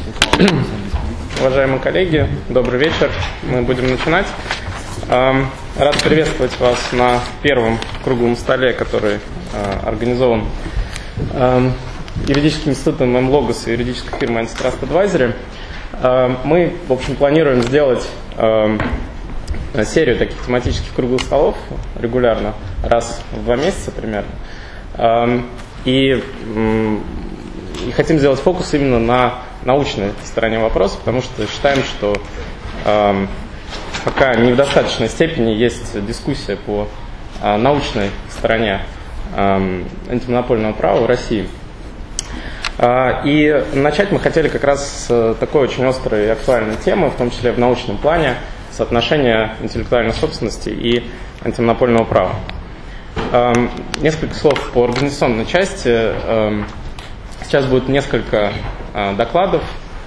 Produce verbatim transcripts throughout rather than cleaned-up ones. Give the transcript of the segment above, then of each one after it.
Уважаемые коллеги, добрый вечер. Мы будем начинать. Рад приветствовать вас на первом круглом столе, который организован юридическим институтом М-Логос и юридической фирмой Antitrust Advisory. Мы, в общем, планируем сделать серию таких тематических круглых столов регулярно, раз в два месяца примерно. И, и хотим сделать фокус именно на научной стороне вопроса, потому что считаем, что э, пока не в достаточной степени есть дискуссия по э, научной стороне э, антимонопольного права в России. Э, и начать мы хотели как раз с такой очень острой и актуальной темы, в том числе в научном плане, соотношения интеллектуальной собственности и антимонопольного права. Э, несколько слов по организационной части. Э, сейчас будет несколько докладов.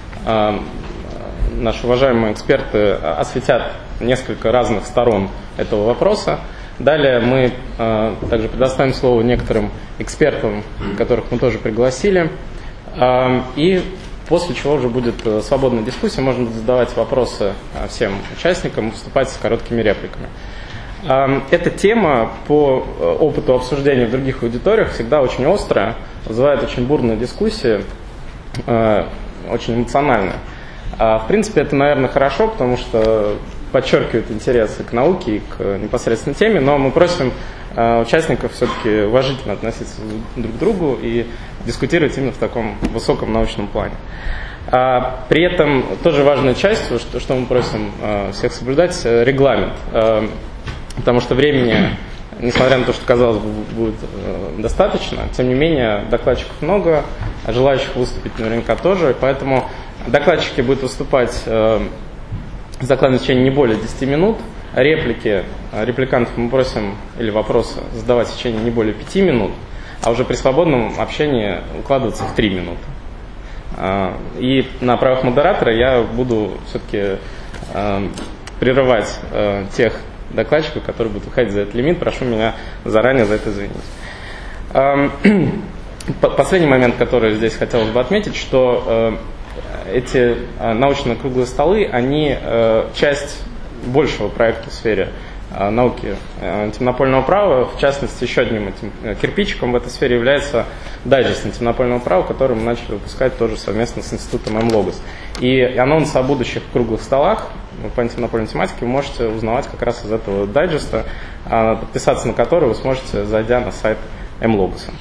Наши уважаемые эксперты осветят несколько разных сторон этого вопроса. Далее мы также предоставим слово некоторым экспертам, которых мы тоже пригласили. И после чего уже будет свободная дискуссия, можно задавать вопросы всем участникам, выступать с короткими репликами. Эта тема по опыту обсуждения в других аудиториях всегда очень острая, вызывает очень бурные дискуссии, очень эмоционально. В принципе, это, наверное, хорошо, потому что подчеркивает интересы к науке и к непосредственной теме, но мы просим участников все-таки уважительно относиться друг к другу и дискутировать именно в таком высоком научном плане. При этом тоже важной частью, что мы просим всех соблюдать, регламент, потому что времени, несмотря на то, что, казалось бы, будет э, достаточно, тем не менее докладчиков много, а желающих выступить наверняка тоже, поэтому докладчики будут выступать э, с докладом в течение не более десяти минут, реплики э, репликантов мы просим, или вопросы задавать в течение не более пяти минут, а уже при свободном общении укладываться в три минуты. Э, и на правах модератора я буду все-таки э, прерывать э, тех докладчиков, которые будут выходить за этот лимит. Прошу меня заранее за это извинить. Последний момент, который здесь хотелось бы отметить, что эти научные круглые столы, они часть большего проекта в сфере науки антимонопольного права. В частности, еще одним этим кирпичиком в этой сфере является дайджест антимонопольного права, который мы начали выпускать тоже совместно с институтом М-Логос. И анонс о будущих круглых столах по антимонопольной тематике вы можете узнавать как раз из этого дайджеста, подписаться на который вы сможете, зайдя на сайт М-Логоса.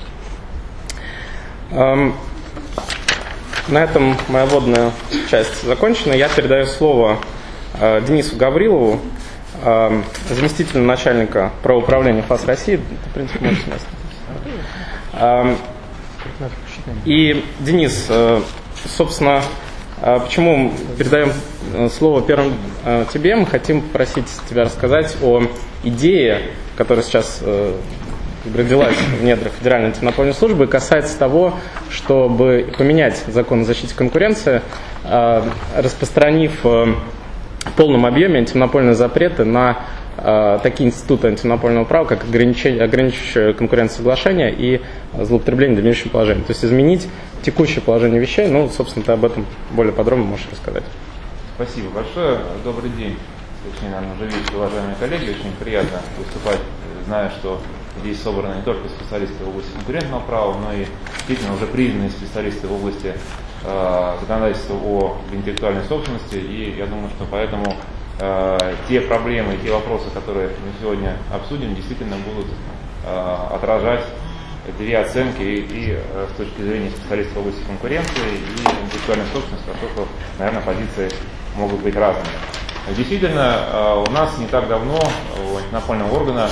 На этом моя вводная часть закончена. Я передаю слово Денису Гаврилову, заместителю начальника правоуправления ФАС России. В принципе, можете место. И, Денис, собственно, почему передаем слово первым тебе? Мы хотим попросить тебя рассказать о идее, которая сейчас родилась в недрах Федеральной антимонопольной службы, касается того, чтобы поменять закон о защите конкуренции, распространив в полном объеме антимонопольные запреты на такие институты антимонопольного права, как ограничивающее конкуренцию соглашения и злоупотребление доминирующим положением. То есть изменить текущее положение вещей. Ну, собственно, ты об этом более подробно можешь рассказать. Спасибо большое. Добрый день. Точнее, наверное, уже видите, уважаемые коллеги. Очень приятно выступать, зная, что здесь собраны не только специалисты в области конкурентного права, но и действительно уже признанные специалисты в области э, законодательства о интеллектуальной собственности. И я думаю, что поэтому э, те проблемы и те вопросы, которые мы сегодня обсудим, действительно будут э, отражать две оценки и, и э, с точки зрения специалистов в области конкуренции и интеллектуальной собственности, поскольку, наверное, позиции могут быть разными. Действительно, э, у нас не так давно у антимонопольного органа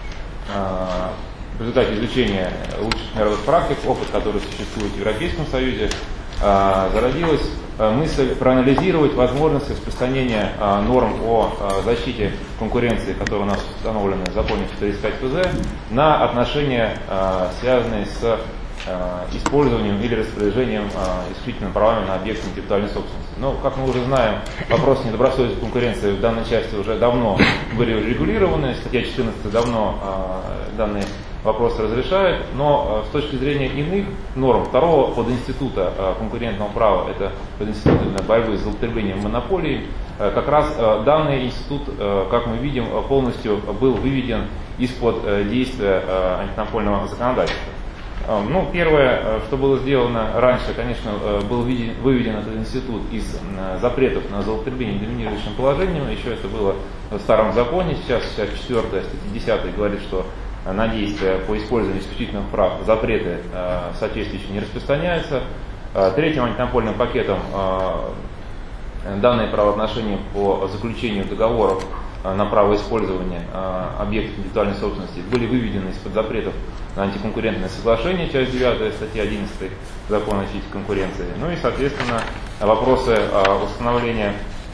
в результате изучения лучших мировых практик, опыт, который существует в Европейском Союзе, зародилась мысль проанализировать возможность распространения норм о защите конкуренции, которые у нас установлены в законе четыреста тридцать пять ФЗ, на отношения, связанные с использованием или распоряжением исключительными правами на объекты интеллектуальной собственности. Но, как мы уже знаем, вопросы недобросовестной конкуренции в данной части уже давно были регулированы, статья четырнадцать давно данный вопрос разрешает, но с точки зрения иных норм второго подинститута конкурентного права, это подинститут борьбы с злоупотреблением монополией, как раз данный институт, как мы видим, полностью был выведен из-под действия антимонопольного законодательства. Ну, первое, что было сделано раньше, конечно, был выведен этот институт из запретов на злоупотребление доминирующим положением. Еще это было в старом законе. Сейчас, сейчас четвертая, статья десятая говорит, что на действия по использованию исключительных прав запреты соответствующие не распространяются. Третьим антимонопольным пакетом данные правоотношения по заключению договоров на право использования объектов интеллектуальной собственности были выведены из-под запретов на антиконкурентное соглашение, часть девятая, статья одиннадцатая Закона о защите конкуренции. Ну и, соответственно, вопросы установления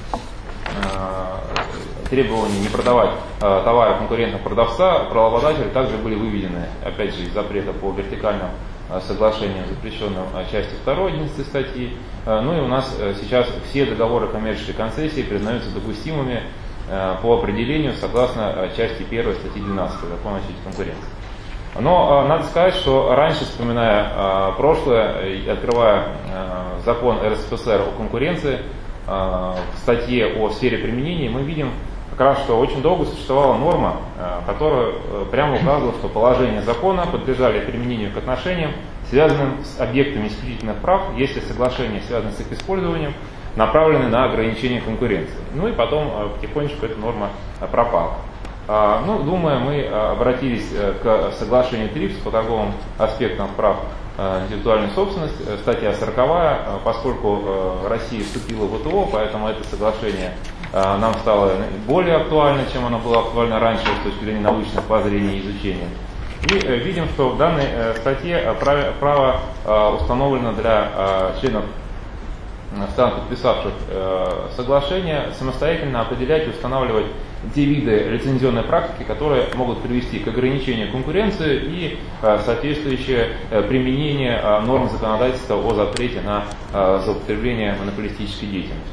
требований не продавать товары конкурентного продавца, правообладателя также были выведены, опять же, из запрета по вертикальным соглашениям, запрещенным частью второй одиннадцатой статьи. Ну и у нас сейчас все договоры коммерческой концессии признаются допустимыми по определению согласно части первой статьи двенадцатой Закона о защите конкуренции. Но э, надо сказать, что раньше, вспоминая э, прошлое и открывая э, закон эр эс эф эс эр о конкуренции, э, в статье о сфере применения мы видим как раз, что очень долго существовала норма, э, которая э, прямо указывала, что положения закона подлежали применению к отношениям, связанным с объектами исключительных прав, если соглашения, связанные с их использованием, направлены на ограничение конкуренции. Ну и потом э, потихонечку эта норма э, пропала. Ну, думаю, мы обратились к соглашению ТРИПС по торговым аспектам прав интеллектуальной собственности, статья сороковая, поскольку Россия вступила в вэ тэ о, поэтому это соглашение нам стало более актуально, чем оно было актуально раньше с точки зрения научных воззрений и изучения. И видим, что в данной статье право установлено для членов стран, подписавших соглашение, самостоятельно определять и устанавливать те виды лицензионной практики, которые могут привести к ограничению конкуренции и соответствующее применение норм законодательства о запрете на злоупотребление монополистической деятельностью.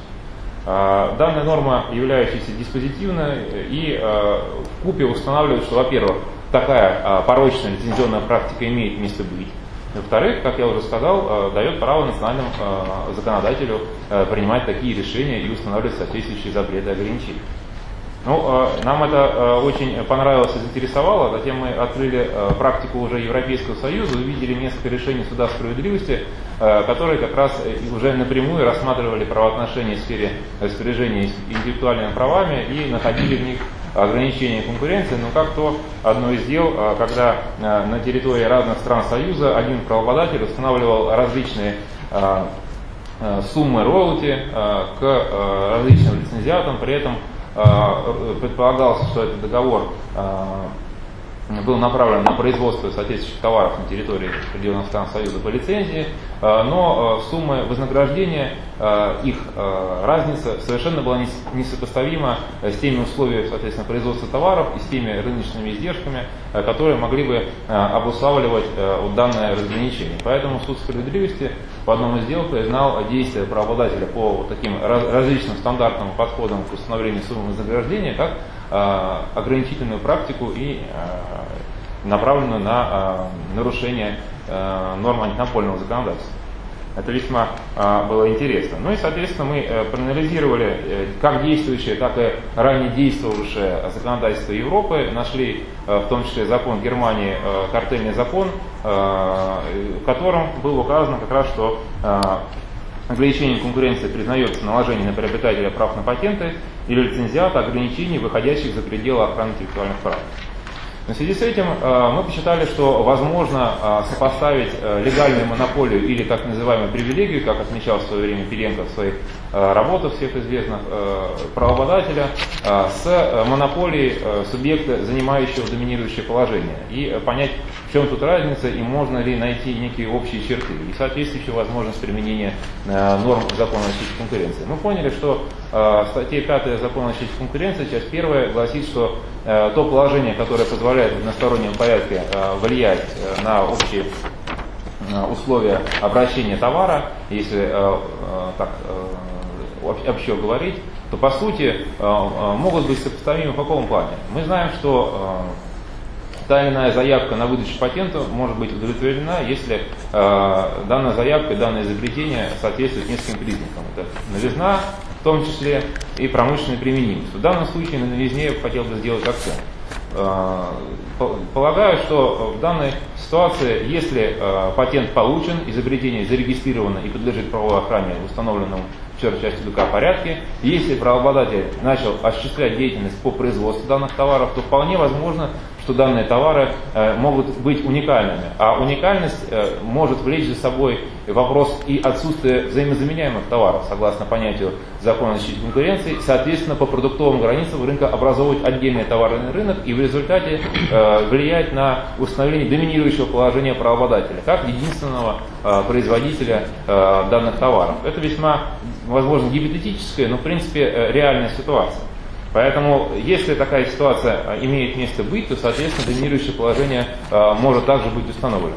Данная норма, являющаяся диспозитивной, и вкупе устанавливает, что, во-первых, такая порочная лицензионная практика имеет место быть. Во-вторых, как я уже сказал, дает право национальному законодателю принимать такие решения и устанавливать соответствующие запреты и ограничения. Ну, нам это очень понравилось и заинтересовало. Затем мы открыли практику уже Европейского Союза, увидели несколько решений Суда справедливости, которые как раз уже напрямую рассматривали правоотношения в сфере распоряжения интеллектуальными правами и находили в них ограничения конкуренции, но как то одно из дел, когда на территории разных стран Союза один правообладатель устанавливал различные суммы роялти к различным лицензиатам, при этом предполагалось, что этот договор был направлен на производство соответствующих товаров на территории определенных стран Союза по лицензии, но суммы вознаграждения, их разница совершенно была несопоставима с теми условиями, соответственно, производства товаров и с теми рыночными издержками, которые могли бы обуславливать данное разграничение. Поэтому суд справедливости в одном из дел признал действия правообладателя по вот таким различным стандартным подходам к установлению суммы вознаграждения как ограничительную практику и направленную на нарушение норм антимонопольного законодательства. Это весьма было интересно. Ну и, соответственно, мы проанализировали как действующее, так и ранее действовавшее законодательство Европы, нашли в том числе закон Германии, картельный закон, в котором было указано как раз, что ограничением конкуренции признается наложение на приобретателя прав на патенты или лицензиата ограничений, выходящих за пределы охраны интеллектуальных прав. В связи с этим мы посчитали, что возможно сопоставить легальную монополию или так называемую привилегию, как отмечал в свое время Пеленко в своих работах всех известных, правообладателя, с монополией субъекта, занимающего доминирующее положение, и понять, в чем тут разница и можно ли найти некие общие черты и соответствующую возможность применения норм закона о защите конкуренции. Мы поняли, что статья пятая Закона о защите конкуренции, часть первая, гласит, что то положение, которое позволяет в одностороннем порядке влиять на общие условия обращения товара, если так общо говорить, то по сути могут быть сопоставимы в каком плане? Мы знаем, что та или иная заявка на выдачу патента может быть удовлетворена, если э, данная заявка, данное изобретение соответствует нескольким признакам. Это новизна, в том числе и промышленная применимость. В данном случае на новизне я хотел бы сделать акцент. Э, полагаю, что в данной ситуации, если э, патент получен, изобретение зарегистрировано и подлежит правовой охране в установленном в четвертой части ГК порядке, если правообладатель начал осуществлять деятельность по производству данных товаров, то вполне возможно, что данные товары э, могут быть уникальными. А уникальность э, может влечь за собой вопрос и отсутствие взаимозаменяемых товаров, согласно понятию закона о защите конкуренции. Соответственно, по продуктовым границам рынка образовывать отдельный товарный рынок и в результате э, влиять на установление доминирующего положения правообладателя, как единственного э, производителя э, данных товаров. Это весьма, возможно, гипотетическая, но в принципе э, реальная ситуация. Поэтому, если такая ситуация имеет место быть, то, соответственно, доминирующее положение э, может также быть установлено.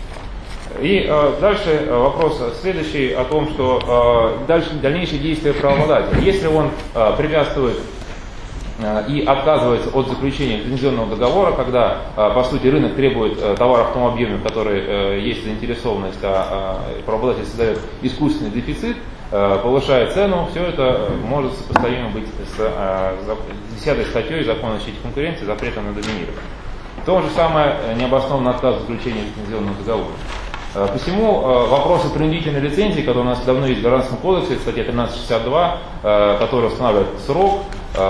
И э, дальше вопрос следующий о том, что э, дальше, дальнейшие действия правообладателя. Если он э, препятствует э, и отказывается от заключения лицензионного договора, когда, э, по сути, рынок требует э, товаров в том объеме, в который э, есть заинтересованность, а э, правообладатель создает искусственный дефицит, повышая цену, все это может сопоставимо быть с десятой статьей Закона о защите конкуренции, запретом на доминирование. То же самое необоснованный отказ в заключении лицензионного договора. Посему вопросы принудительной лицензии, которые у нас давно есть в Гражданском кодексе, это статья тринадцать шестьдесят два, которая устанавливает срок,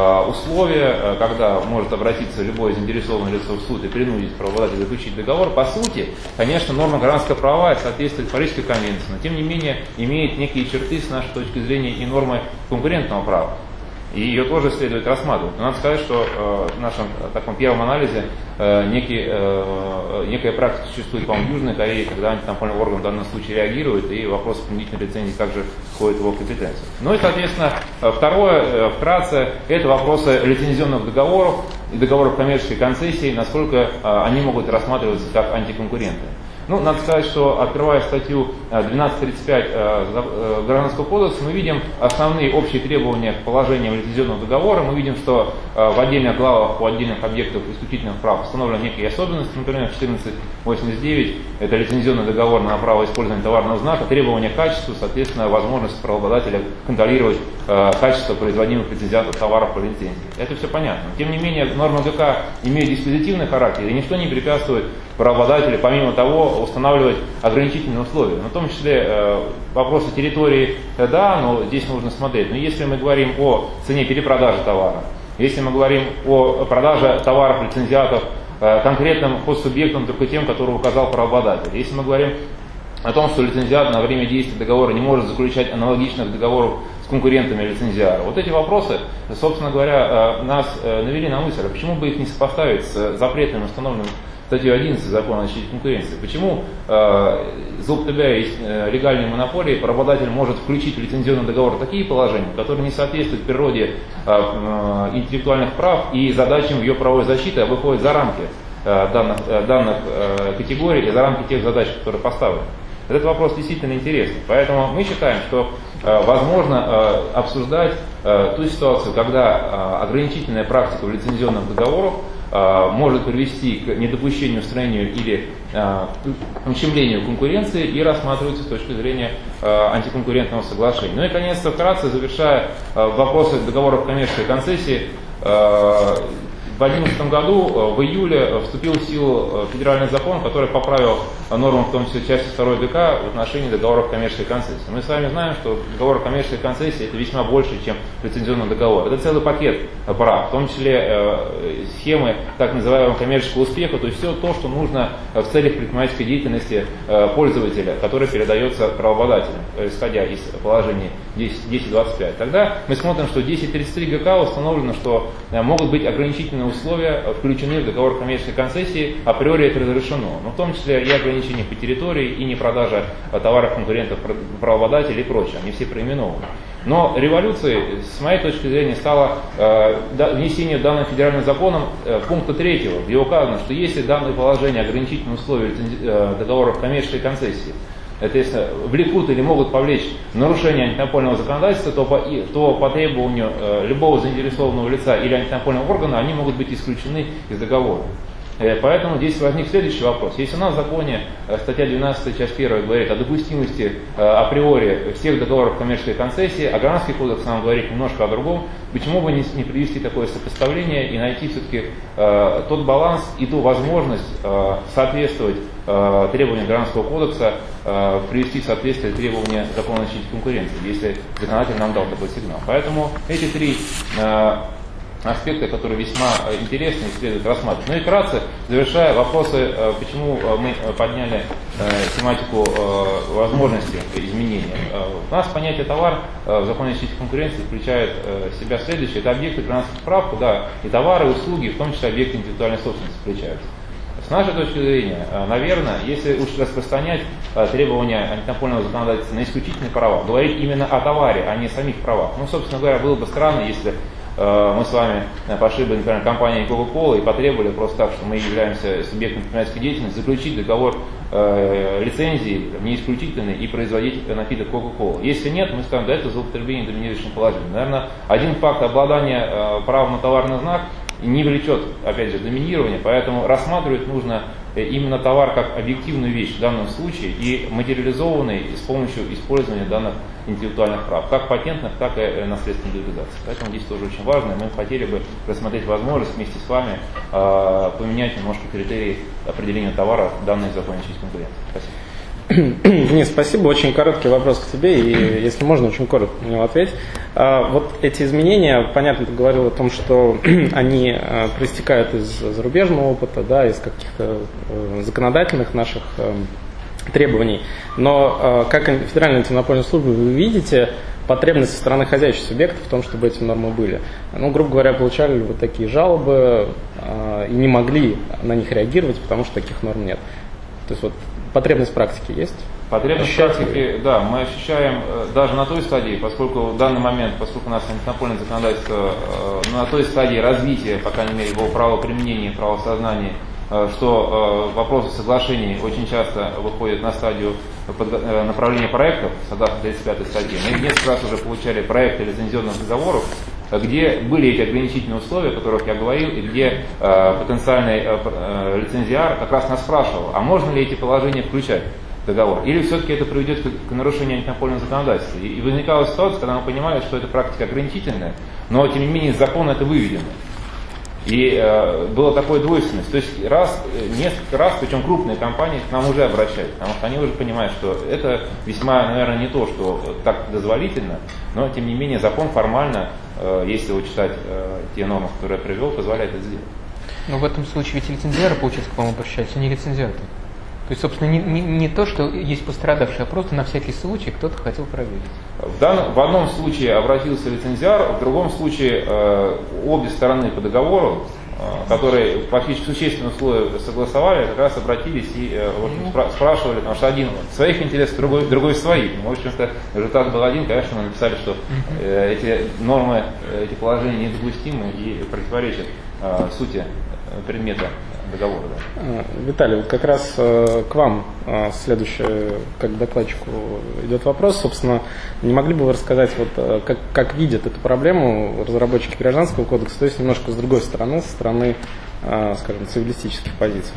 условия, когда может обратиться любое заинтересованное лицо в суд и принудить правообладателя заключить договор, по сути, конечно, норма гражданского права соответствует Парижской конвенции, но тем не менее имеет некие черты с нашей точки зрения и нормы конкурентного права. И ее тоже следует рассматривать. Но надо сказать, что э, в нашем таком первом анализе э, некий, э, некая практика существует, по-моему, в Южной Корее, когда антимонопольный орган в данном случае реагирует, и вопрос принудительной лицензии также входит в его компетенцию. Ну и, соответственно, второе, э, вкратце, это вопросы лицензионных договоров и договоров коммерческой концессии, насколько э, они могут рассматриваться как антиконкурентные. Ну, надо сказать, что, открывая статью двенадцать тридцать пять Гражданского кодекса, мы видим основные общие требования к положениям лицензионного договора. Мы видим, что в отдельных главах по отдельных объектах исключительных прав установлены некие особенности. Например, четырнадцать восемьдесят девять – это лицензионный договор на право использования товарного знака, требования к качеству, соответственно, возможность правообладателя контролировать качество производимых лицензиатов товаров по лицензии. Это все понятно. Тем не менее, нормы ГК имеют диспозитивный характер, и ничто не препятствует правообладателю, помимо того, устанавливать ограничительные условия. Но в том числе э, вопросы территории, э, да, но здесь нужно смотреть. Но если мы говорим о цене перепродажи товара, если мы говорим о продаже товаров лицензиатов э, конкретным хоссубъектам, только тем, которые указал правообладатель, если мы говорим о том, что лицензиат на время действия договора не может заключать аналогичных договоров с конкурентами лицензиара. Вот эти вопросы, собственно говоря, э, нас э, навели на мысль, а почему бы их не сопоставить с запретами, установленными статью одиннадцать Закона о защите конкуренции. Почему, э, злоупотребляя э, легальной монополией, правообладатель может включить в лицензионный договор такие положения, которые не соответствуют природе э, э, интеллектуальных прав и задачам ее правовой защиты, а выходят за рамки э, данных, э, данных э, категорий и за рамки тех задач, которые поставлены. Этот вопрос действительно интересный. Поэтому мы считаем, что э, возможно э, обсуждать э, ту ситуацию, когда э, ограничительная практика в лицензионных договорах э, может привести к недопущению, устранению или э, ущемлению конкуренции и рассматриваться с точки зрения э, антиконкурентного соглашения. Ну и, конечно, вкратце, завершая э, вопросы договоров коммерческой концессии, э, в две тысячи одиннадцатом году, в июле, вступил в силу федеральный закон, который поправил нормы, в том числе части второй ГК, в отношении договоров коммерческой концессии. Мы с вами знаем, что договор коммерческой концессии это весьма больше, чем лицензионный договор. Это целый пакет прав, в том числе э, схемы так называемого коммерческого успеха, то есть все то, что нужно в целях предпринимательской деятельности э, пользователя, который передается правообладателям, исходя из положения десять двадцать пять. Тогда мы смотрим, что десять тридцать три ГК установлено, что э, могут быть ограничительные условия включены в договор коммерческой концессии, априори это разрешено, но в том числе и ограничения по территории, и не продажа товаров конкурентов правообладателей и прочее, они все проименованы. Но революцией, с моей точки зрения, стало э, внесение данным федеральным законом э, пункта третьего, где указано, что если данное положение ограничительных условий э, договоров коммерческой концессии это если влекут или могут повлечь нарушение антимонопольного законодательства, то по, то по требованию э, любого заинтересованного лица или антимонопольного органа они могут быть исключены из договора. Поэтому здесь возник следующий вопрос. Если у нас в законе статья двенадцатая, часть первая говорит о допустимости априори всех договоров коммерческой концессии, а Гражданский кодекс нам говорит немножко о другом, почему бы не, не привести такое сопоставление и найти все-таки э, тот баланс и ту возможность э, соответствовать э, требованиям Гражданского кодекса, э, привести в соответствие требования закона о защите конкуренции, если законодатель нам дал такой сигнал. Поэтому эти три э, аспекты, которые весьма интересны и следует рассматривать. Ну и вкратце, завершая вопросы, почему мы подняли тематику возможности изменения. У нас понятие товар в законе о защите конкуренции включает в себя следующее. Это объекты гражданских прав, куда и товары, и услуги, в том числе объекты индивидуальной собственности включаются. С нашей точки зрения, наверное, если уж распространять требования антимонопольного законодательства на исключительные права, говорить именно о товаре, а не о самих правах. Ну, собственно говоря, было бы странно, если мы с вами пошли бы, например, компании Coca-Cola и потребовали просто так, что мы являемся субъектом предпринимательской деятельности, заключить договор э, лицензии не исключительный и производить напиток Coca-Cola. Если нет, мы скажем, да, это злоупотребление доминирующим положением. Наверное, один факт обладания э, правом на товарный знак не влечет, опять же, доминирование, поэтому рассматривать нужно именно товар как объективную вещь в данном случае и материализованный с помощью использования данных интеллектуальных прав, как патентных, так и наследственной индивидуализации. Поэтому здесь тоже очень важно, мы хотели бы рассмотреть возможность вместе с вами э, поменять немножко критерии определения товара в данной законе о защите конкуренции. Спасибо. Денис, спасибо. Очень короткий вопрос к тебе, и если можно, очень коротко на него ответь. Вот эти изменения, понятно, ты говорил о том, что они проистекают из зарубежного опыта, да, из каких-то законодательных наших требований. Но как Федеральная антимонопольная служба вы видите потребность со стороны хозяйственных субъектов в том, чтобы эти нормы были? Ну, грубо говоря, получали вот такие жалобы и не могли на них реагировать, потому что таких норм нет. То есть вот потребность практики есть? Потребность практики, да, мы ощущаем даже на той стадии, поскольку в данный момент, поскольку у нас антимонопольное законодательство на той стадии развития, по крайней мере, его правоприменения, правосознания, что вопросы соглашений очень часто выходят на стадию направления проектов, согласно тридцать пятой статье. Мы несколько раз уже получали проекты лицензионных договоров, где были эти ограничительные условия, о которых я говорил, и где э, потенциальный э, лицензиар как раз нас спрашивал, а можно ли эти положения включать в договор, или все-таки это приведет к, к нарушению антимонопольного законодательства. И, и возникала ситуация, когда мы понимали, что эта практика ограничительная, но тем не менее из закона это выведено. И э, была такая двойственность. То есть раз, несколько раз, причем крупные компании к нам уже обращались, потому что они уже понимают, что это весьма, наверное, не то, что так дозволительно, но тем не менее закон формально, э, если его читать э, те нормы, которые я привел, позволяет это сделать. Но в этом случае ведь лицензиары, получается, к вам обращаются, не лицензиаты. То есть, собственно, не, не, не то, что есть пострадавший, а просто на всякий случай кто-то хотел проверить. В, данном, в одном случае обратился лицензиар, в другом случае э, обе стороны по договору, э, которые фактически существенные условия согласовали, как раз обратились и э, в общем, спра- спрашивали, потому что один в своих интересах, другой, другой в своих. В общем-то, результат был один, конечно, мы написали, что э, эти нормы, эти положения недопустимы и противоречат э, сути предмета договора. Да. Виталий, вот как раз э, к вам э, следующий, как к докладчику, идет вопрос. Собственно, не могли бы вы рассказать, вот, э, как, как видят эту проблему разработчики Гражданского кодекса, то есть немножко с другой стороны, со стороны, э, скажем, цивилистических позиций?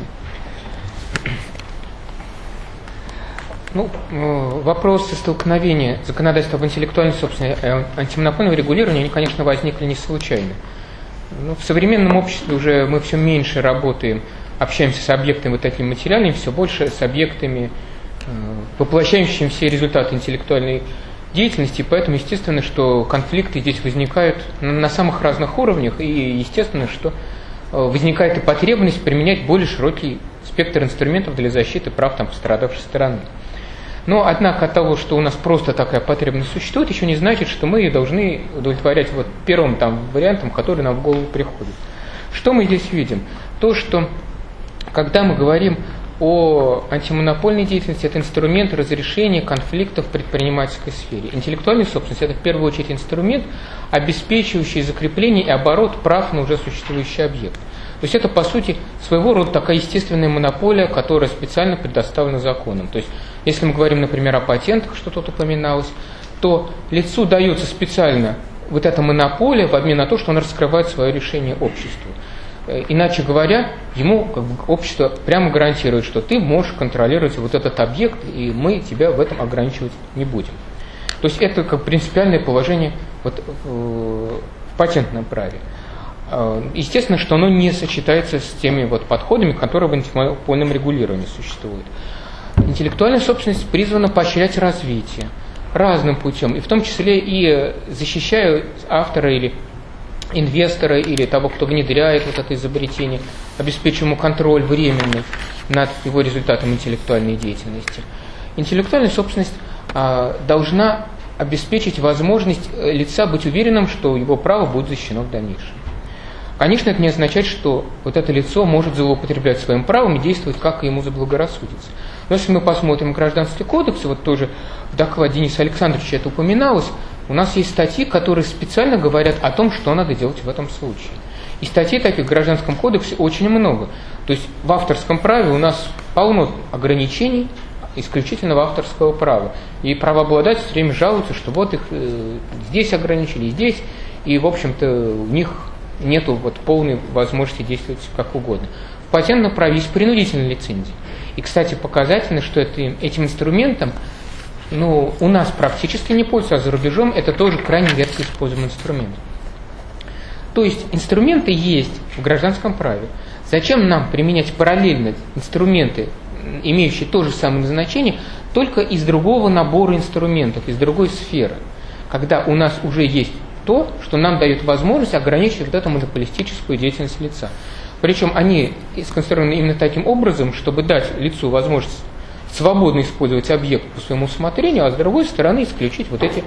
Ну, вопросы столкновения законодательства об интеллектуальной собственности и антимонопольного регулирования, они, конечно, возникли не случайно. Ну, в современном обществе уже мы все меньше работаем, общаемся с объектами вот такими материальными, все больше с объектами, воплощающими все результаты интеллектуальной деятельности, поэтому естественно, что конфликты здесь возникают на самых разных уровнях, и естественно, что возникает и потребность применять более широкий спектр инструментов для защиты прав там, пострадавшей стороны. Но, однако, от того, что у нас просто такая потребность существует, еще не значит, что мы должны удовлетворять вот первым там, вариантом, который нам в голову приходит. Что мы здесь видим? То, что когда мы говорим о антимонопольной деятельности, это инструмент разрешения конфликтов в предпринимательской сфере. Интеллектуальная собственность – это в первую очередь инструмент, обеспечивающий закрепление и оборот прав на уже существующий объект. То есть это, по сути, своего рода такая естественная монополия, которая специально предоставлена законом. То есть, если мы говорим, например, о патентах, что тут упоминалось, то лицу дается специально вот эта монополия в обмен на то, что он раскрывает свое решение обществу. Иначе говоря, ему как бы, общество прямо гарантирует, что ты можешь контролировать вот этот объект, и мы тебя в этом ограничивать не будем. То есть это как принципиальное положение вот, в патентном праве. Естественно, что оно не сочетается с теми вот подходами, которые в антимонопольном регулировании существуют. Интеллектуальная собственность призвана поощрять развитие разным путем, и в том числе и защищая автора или инвестора, или того, кто внедряет вот это изобретение, обеспечивая ему контроль временный над его результатом интеллектуальной деятельности. Интеллектуальная собственность а, должна обеспечить возможность лица быть уверенным, что его право будет защищено в дальнейшем. Конечно, это не означает, что вот это лицо может злоупотреблять своим правом и действовать, как ему заблагорассудится. Но если мы посмотрим Гражданский кодекс, вот тоже в докладе Дениса Александровича это упоминалось, у нас есть статьи, которые специально говорят о том, что надо делать в этом случае. И статей таких в Гражданском кодексе очень много. То есть в авторском праве у нас полно ограничений исключительного авторского права. И правообладатель все время жалуются, что вот их э, здесь ограничили, и здесь, и в общем-то у них нету вот полной возможности действовать как угодно. В патентном праве есть принудительные лицензии. И, кстати, показательно, что это, этим инструментом ну, у нас практически не пользуются, а за рубежом это тоже крайне редко используемый инструмент. То есть инструменты есть в гражданском праве. Зачем нам применять параллельно инструменты, имеющие то же самое назначение, только из другого набора инструментов, из другой сферы, когда у нас уже есть то, что нам дает возможность ограничить вот эту монополистическую деятельность лица. Причем они сконструированы именно таким образом, чтобы дать лицу возможность свободно использовать объект по своему усмотрению, а с другой стороны исключить вот эти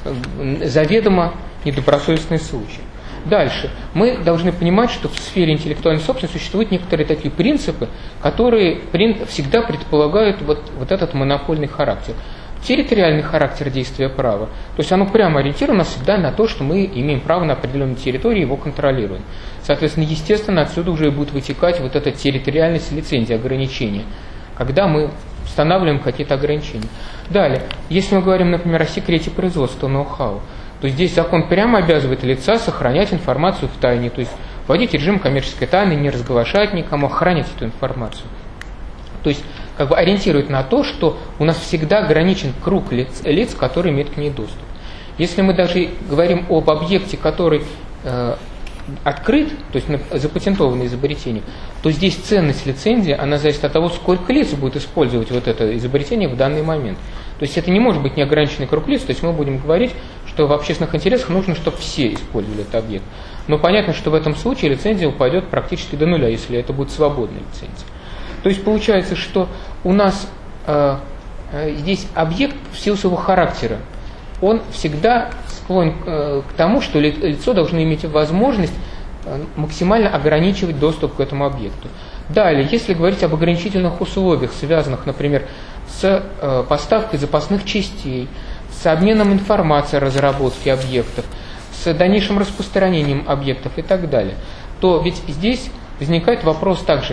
заведомо недобросовестные случаи. Дальше. Мы должны понимать, что в сфере интеллектуальной собственности существуют некоторые такие принципы, которые всегда предполагают вот, вот этот монопольный характер. Территориальный характер действия права. То есть оно прямо ориентировано всегда на то, что мы имеем право на определенной территории и его контролируем. Соответственно, естественно, отсюда уже будет вытекать вот эта территориальность лицензии, ограничения, когда мы устанавливаем какие-то ограничения. Далее, если мы говорим, например, о секрете производства, ноу-хау, то здесь закон прямо обязывает лица сохранять информацию в тайне, то есть вводить режим коммерческой тайны, не разглашать никому, охранять эту информацию. То есть как бы ориентирует на то, что у нас всегда ограничен круг лиц, лиц, которые имеют к ней доступ. Если мы даже говорим об объекте, который э, открыт, то есть запатентованное изобретение, то здесь ценность лицензии, она зависит от того, сколько лиц будет использовать вот это изобретение в данный момент. То есть это не может быть неограниченный круг лиц, то есть мы будем говорить, что в общественных интересах нужно, чтобы все использовали этот объект. Но понятно, что в этом случае лицензия упадет практически до нуля, если это будет свободная лицензия. То есть получается, что у нас э, э, здесь объект в силу своего характера, он всегда склонен э, к тому, что ли, лицо должно иметь возможность э, максимально ограничивать доступ к этому объекту. Далее, если говорить об ограничительных условиях, связанных, например, с э, поставкой запасных частей, с обменом информацией о разработке объектов, с дальнейшим распространением объектов и так далее, то ведь здесь возникает вопрос также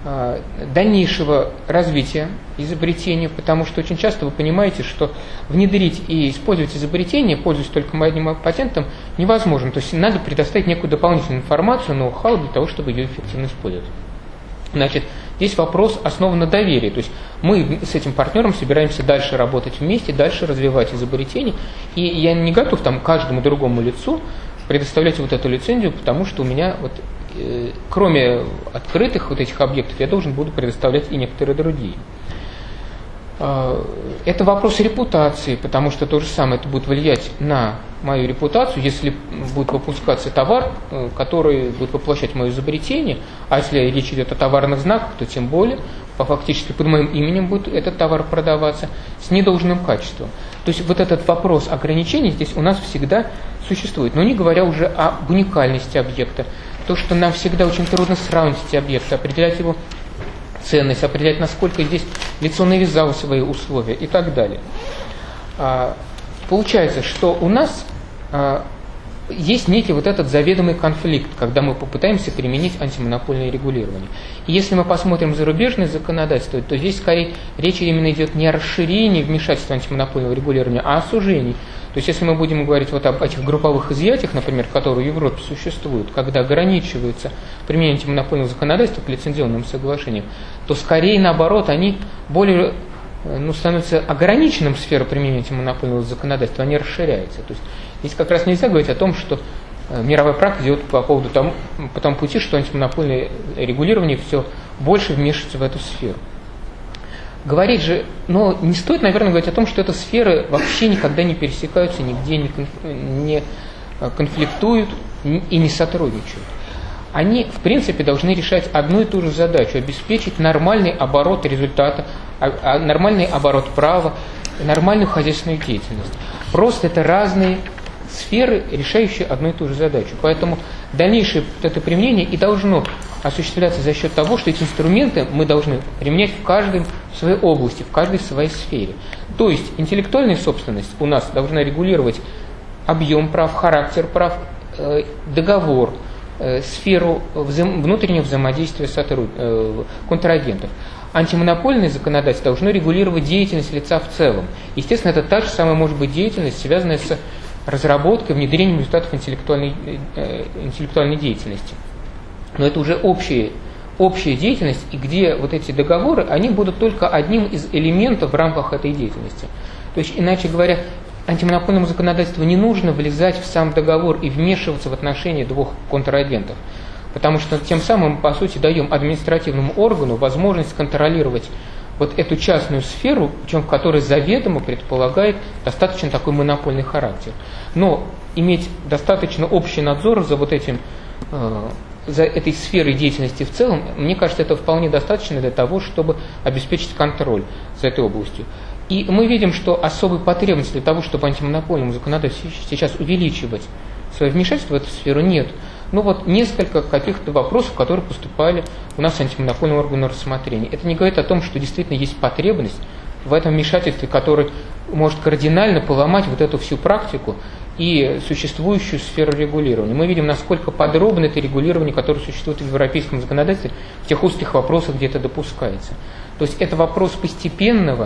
дальнейшего развития изобретения, потому что очень часто вы понимаете, что внедрить и использовать изобретение, пользуясь только одним патентом, невозможно. То есть надо предоставить некую дополнительную информацию, ноу-хау для того, чтобы ее эффективно использовать. Значит, здесь вопрос основан на доверии. То есть мы с этим партнером собираемся дальше работать вместе, дальше развивать изобретение. И я не готов там каждому другому лицу предоставлять вот эту лицензию, потому что у меня вот э, кроме открытых вот этих объектов я должен буду предоставлять и некоторые другие. Э, это вопрос репутации, потому что то же самое это будет влиять на мою репутацию, если будет выпускаться товар, э, который будет воплощать мое изобретение, а если речь идет о товарных знаках, то тем более, фактически под моим именем будет этот товар продаваться с недолжным качеством. То есть вот этот вопрос ограничений здесь у нас всегда существует. Но не говоря уже об уникальности объекта. То, что нам всегда очень трудно сравнить эти объекты, определять его ценность, определять, насколько здесь лицо навязало свои условия и так далее. Получается, что у нас есть некий вот этот заведомый конфликт, когда мы попытаемся применить антимонопольное регулирование. И если мы посмотрим зарубежное законодательство, то здесь скорее речь именно идет не о расширении вмешательства антимонопольного регулирования, а о сужении. То есть если мы будем говорить вот об этих групповых изъятиях, например, которые в Европе существуют, когда ограничивается применение антимонопольного законодательства к лицензионным соглашениям, то скорее наоборот они более ну, становятся ограниченным сферой применения антимонопольного законодательства, а не расширяется. То есть здесь как раз нельзя говорить о том, что мировая практика идет по поводу тому, по тому пути, что антимонопольное регулирование все больше вмешивается в эту сферу. Говорить же, но не стоит, наверное, говорить о том, что эти сферы вообще никогда не пересекаются, нигде не, не конфликтуют и не сотрудничают. Они, в принципе, должны решать одну и ту же задачу – обеспечить нормальный оборот результата, нормальный оборот права, нормальную хозяйственную деятельность. Просто это разные сферы, решающие одну и ту же задачу. Поэтому дальнейшее это применение и должно осуществляться за счет того, что эти инструменты мы должны применять в каждой своей области, в каждой своей сфере. То есть интеллектуальная собственность у нас должна регулировать объем прав, характер прав, договор, сферу внутреннего взаимодействия сотруд... контрагентов. Антимонопольное законодательство должно регулировать деятельность лица в целом. Естественно, это та же самая может быть деятельность, связанная с разработкой, внедрением результатов интеллектуальной, интеллектуальной деятельности. Но это уже общая, общая деятельность, и где вот эти договоры, они будут только одним из элементов в рамках этой деятельности. То есть, иначе говоря, антимонопольному законодательству не нужно влезать в сам договор и вмешиваться в отношения двух контрагентов, потому что тем самым мы, по сути, даем административному органу возможность контролировать вот эту частную сферу, причем в которой заведомо предполагает достаточно такой монопольный характер. Но иметь достаточно общий надзор за вот этим, э, за этой сферой деятельности в целом, мне кажется, это вполне достаточно для того, чтобы обеспечить контроль за этой областью. И мы видим, что особой потребности для того, чтобы антимонопольному законодательству сейчас увеличивать свое вмешательство в эту сферу, нет. Ну вот несколько каких-то вопросов, которые поступали у нас в антимонопольном органе рассмотрения. Это не говорит о том, что действительно есть потребность в этом вмешательстве, который может кардинально поломать вот эту всю практику и существующую сферу регулирования. Мы видим, насколько подробно это регулирование, которое существует в европейском законодательстве, в тех узких вопросах, где это допускается. То есть это вопрос постепенного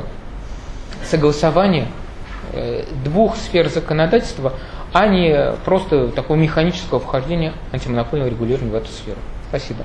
согласования двух сфер законодательства, а не просто такого механического вхождения антимонопольного регулирования в эту сферу. Спасибо.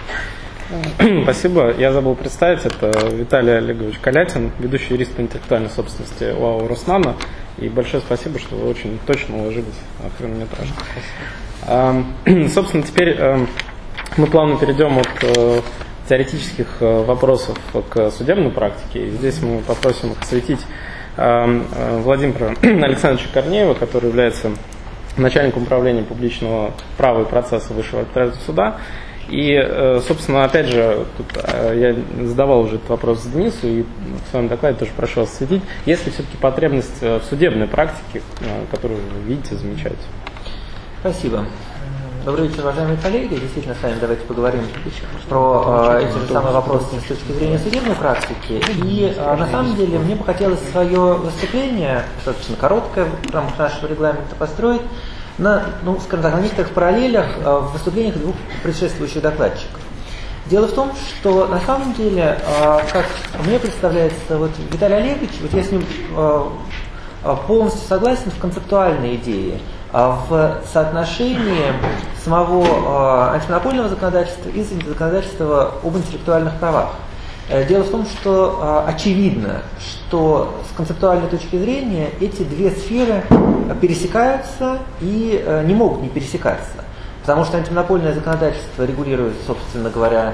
Спасибо. Я забыл представить, это Виталий Олегович Калятин, ведущий юрист по интеллектуальной собственности ОАО «Роснано». И большое спасибо, что вы очень точно уложились в хронометраж. Спасибо. Собственно, теперь мы плавно перейдем от теоретических вопросов к судебной практике. И здесь мы попросим их осветить Владимира Александровича Корнеева, который является начальником управления публичного права и процесса Высшего арбитражного суда. И, собственно, опять же, тут я задавал уже этот вопрос Денису, и в своем докладе тоже прошу вас осветить, есть ли все-таки потребность в судебной практике, которую вы видите, замечаете? Спасибо. Добрый вечер, уважаемые коллеги. Действительно, с вами давайте поговорим про э, эти же самые вопросы с точки зрения судебной практики. И э, на самом деле мне бы хотелось свое выступление, достаточно короткое в рамках нашего регламента, построить на, ну, скажем так, на некоторых параллелях э, в выступлениях двух предшествующих докладчиков. Дело в том, что на самом деле, э, как мне представляется, вот Виталий Олегович, вот я с ним э, полностью согласен в концептуальной идее, в соотношении самого антимонопольного законодательства и законодательства об интеллектуальных правах. Дело в том, что очевидно, что с концептуальной точки зрения эти две сферы пересекаются и не могут не пересекаться. Потому что антимонопольное законодательство регулирует, собственно говоря,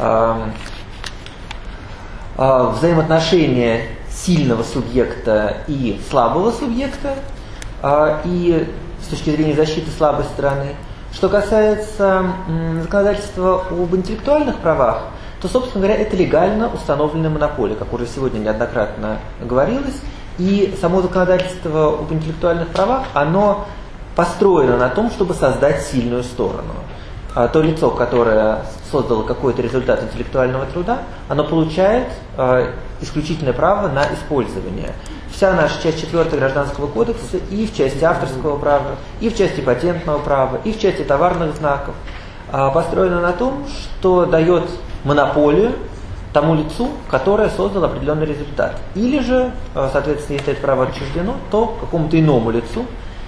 взаимоотношения сильного субъекта и слабого субъекта, и с точки зрения защиты слабой стороны. Что касается законодательства об интеллектуальных правах, то, собственно говоря, это легально установленная монополия, как уже сегодня неоднократно говорилось, и само законодательство об интеллектуальных правах, оно построено на том, чтобы создать сильную сторону. то лицо, которое создало какой-то результат интеллектуального труда, оно получает исключительное право на использование. Вся наша часть четвёртая Гражданского кодекса и в части авторского права, и в части патентного права, и в части товарных знаков построена на том, что дает монополию тому лицу, которое создало определенный результат. Или же, соответственно, если это право отчуждено, то какому-то иному лицу,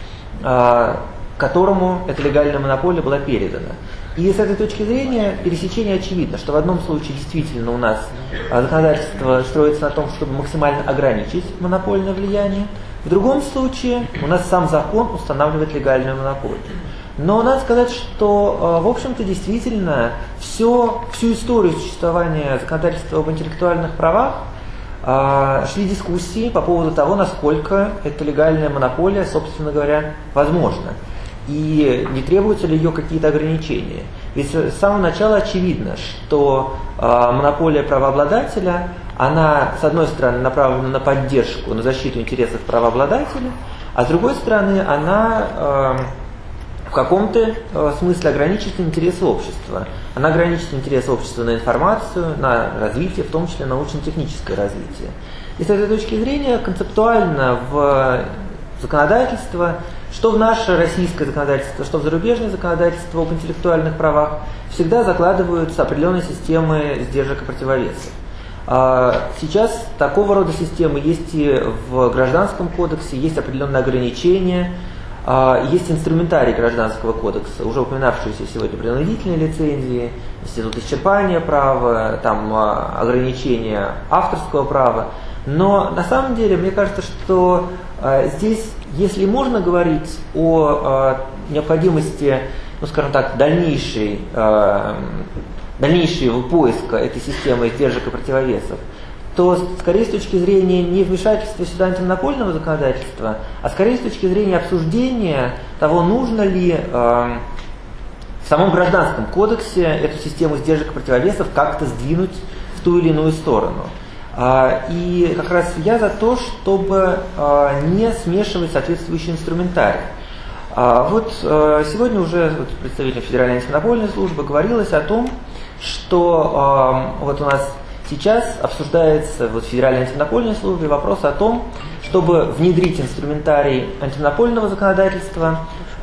которому эта легальная монополия была передана. И с этой точки зрения пересечение очевидно, что в одном случае действительно у нас законодательство строится на том, чтобы максимально ограничить монопольное влияние, в другом случае у нас сам закон устанавливает легальную монополию. Но надо сказать, что, в общем-то, действительно, все, всю историю существования законодательства об интеллектуальных правах шли дискуссии по поводу того, насколько эта легальная монополия, собственно говоря, возможна. И не требуются ли ее какие-то ограничения. Ведь с самого начала очевидно, что монополия правообладателя, она, с одной стороны, направлена на поддержку, на защиту интересов правообладателя, а с другой стороны, она в каком-то смысле ограничит интересы общества. Она ограничит интересы общества на информацию, на развитие, в том числе научно-техническое развитие. И с этой точки зрения концептуально в законодательство, что в наше российское законодательство, что в зарубежное законодательство об интеллектуальных правах, всегда закладываются определенные системы сдержек и противовесов. Сейчас такого рода системы есть и в Гражданском кодексе, есть определенные ограничения, есть инструментарий Гражданского кодекса, уже упоминавшиеся сегодня принудительные лицензии, институт исчерпания права, там ограничения авторского права. Но на самом деле, мне кажется, что э, здесь, если можно говорить о э, необходимости, ну, скажем так, дальнейшей, э, дальнейшего поиска этой системы сдержек и противовесов, то скорее с точки зрения не вмешательства сюда антимонопольного законодательства, а скорее с точки зрения обсуждения того, нужно ли э, в самом Гражданском кодексе эту систему сдержек и противовесов как-то сдвинуть в ту или иную сторону. И как раз я за то, чтобы не смешивать соответствующий инструментарий. Вот сегодня уже представитель Федеральной антимонопольной службы говорилось о том, что вот у нас сейчас обсуждается вот в Федеральной антимонопольной службе вопрос о том, чтобы внедрить инструментарий антимонопольного законодательства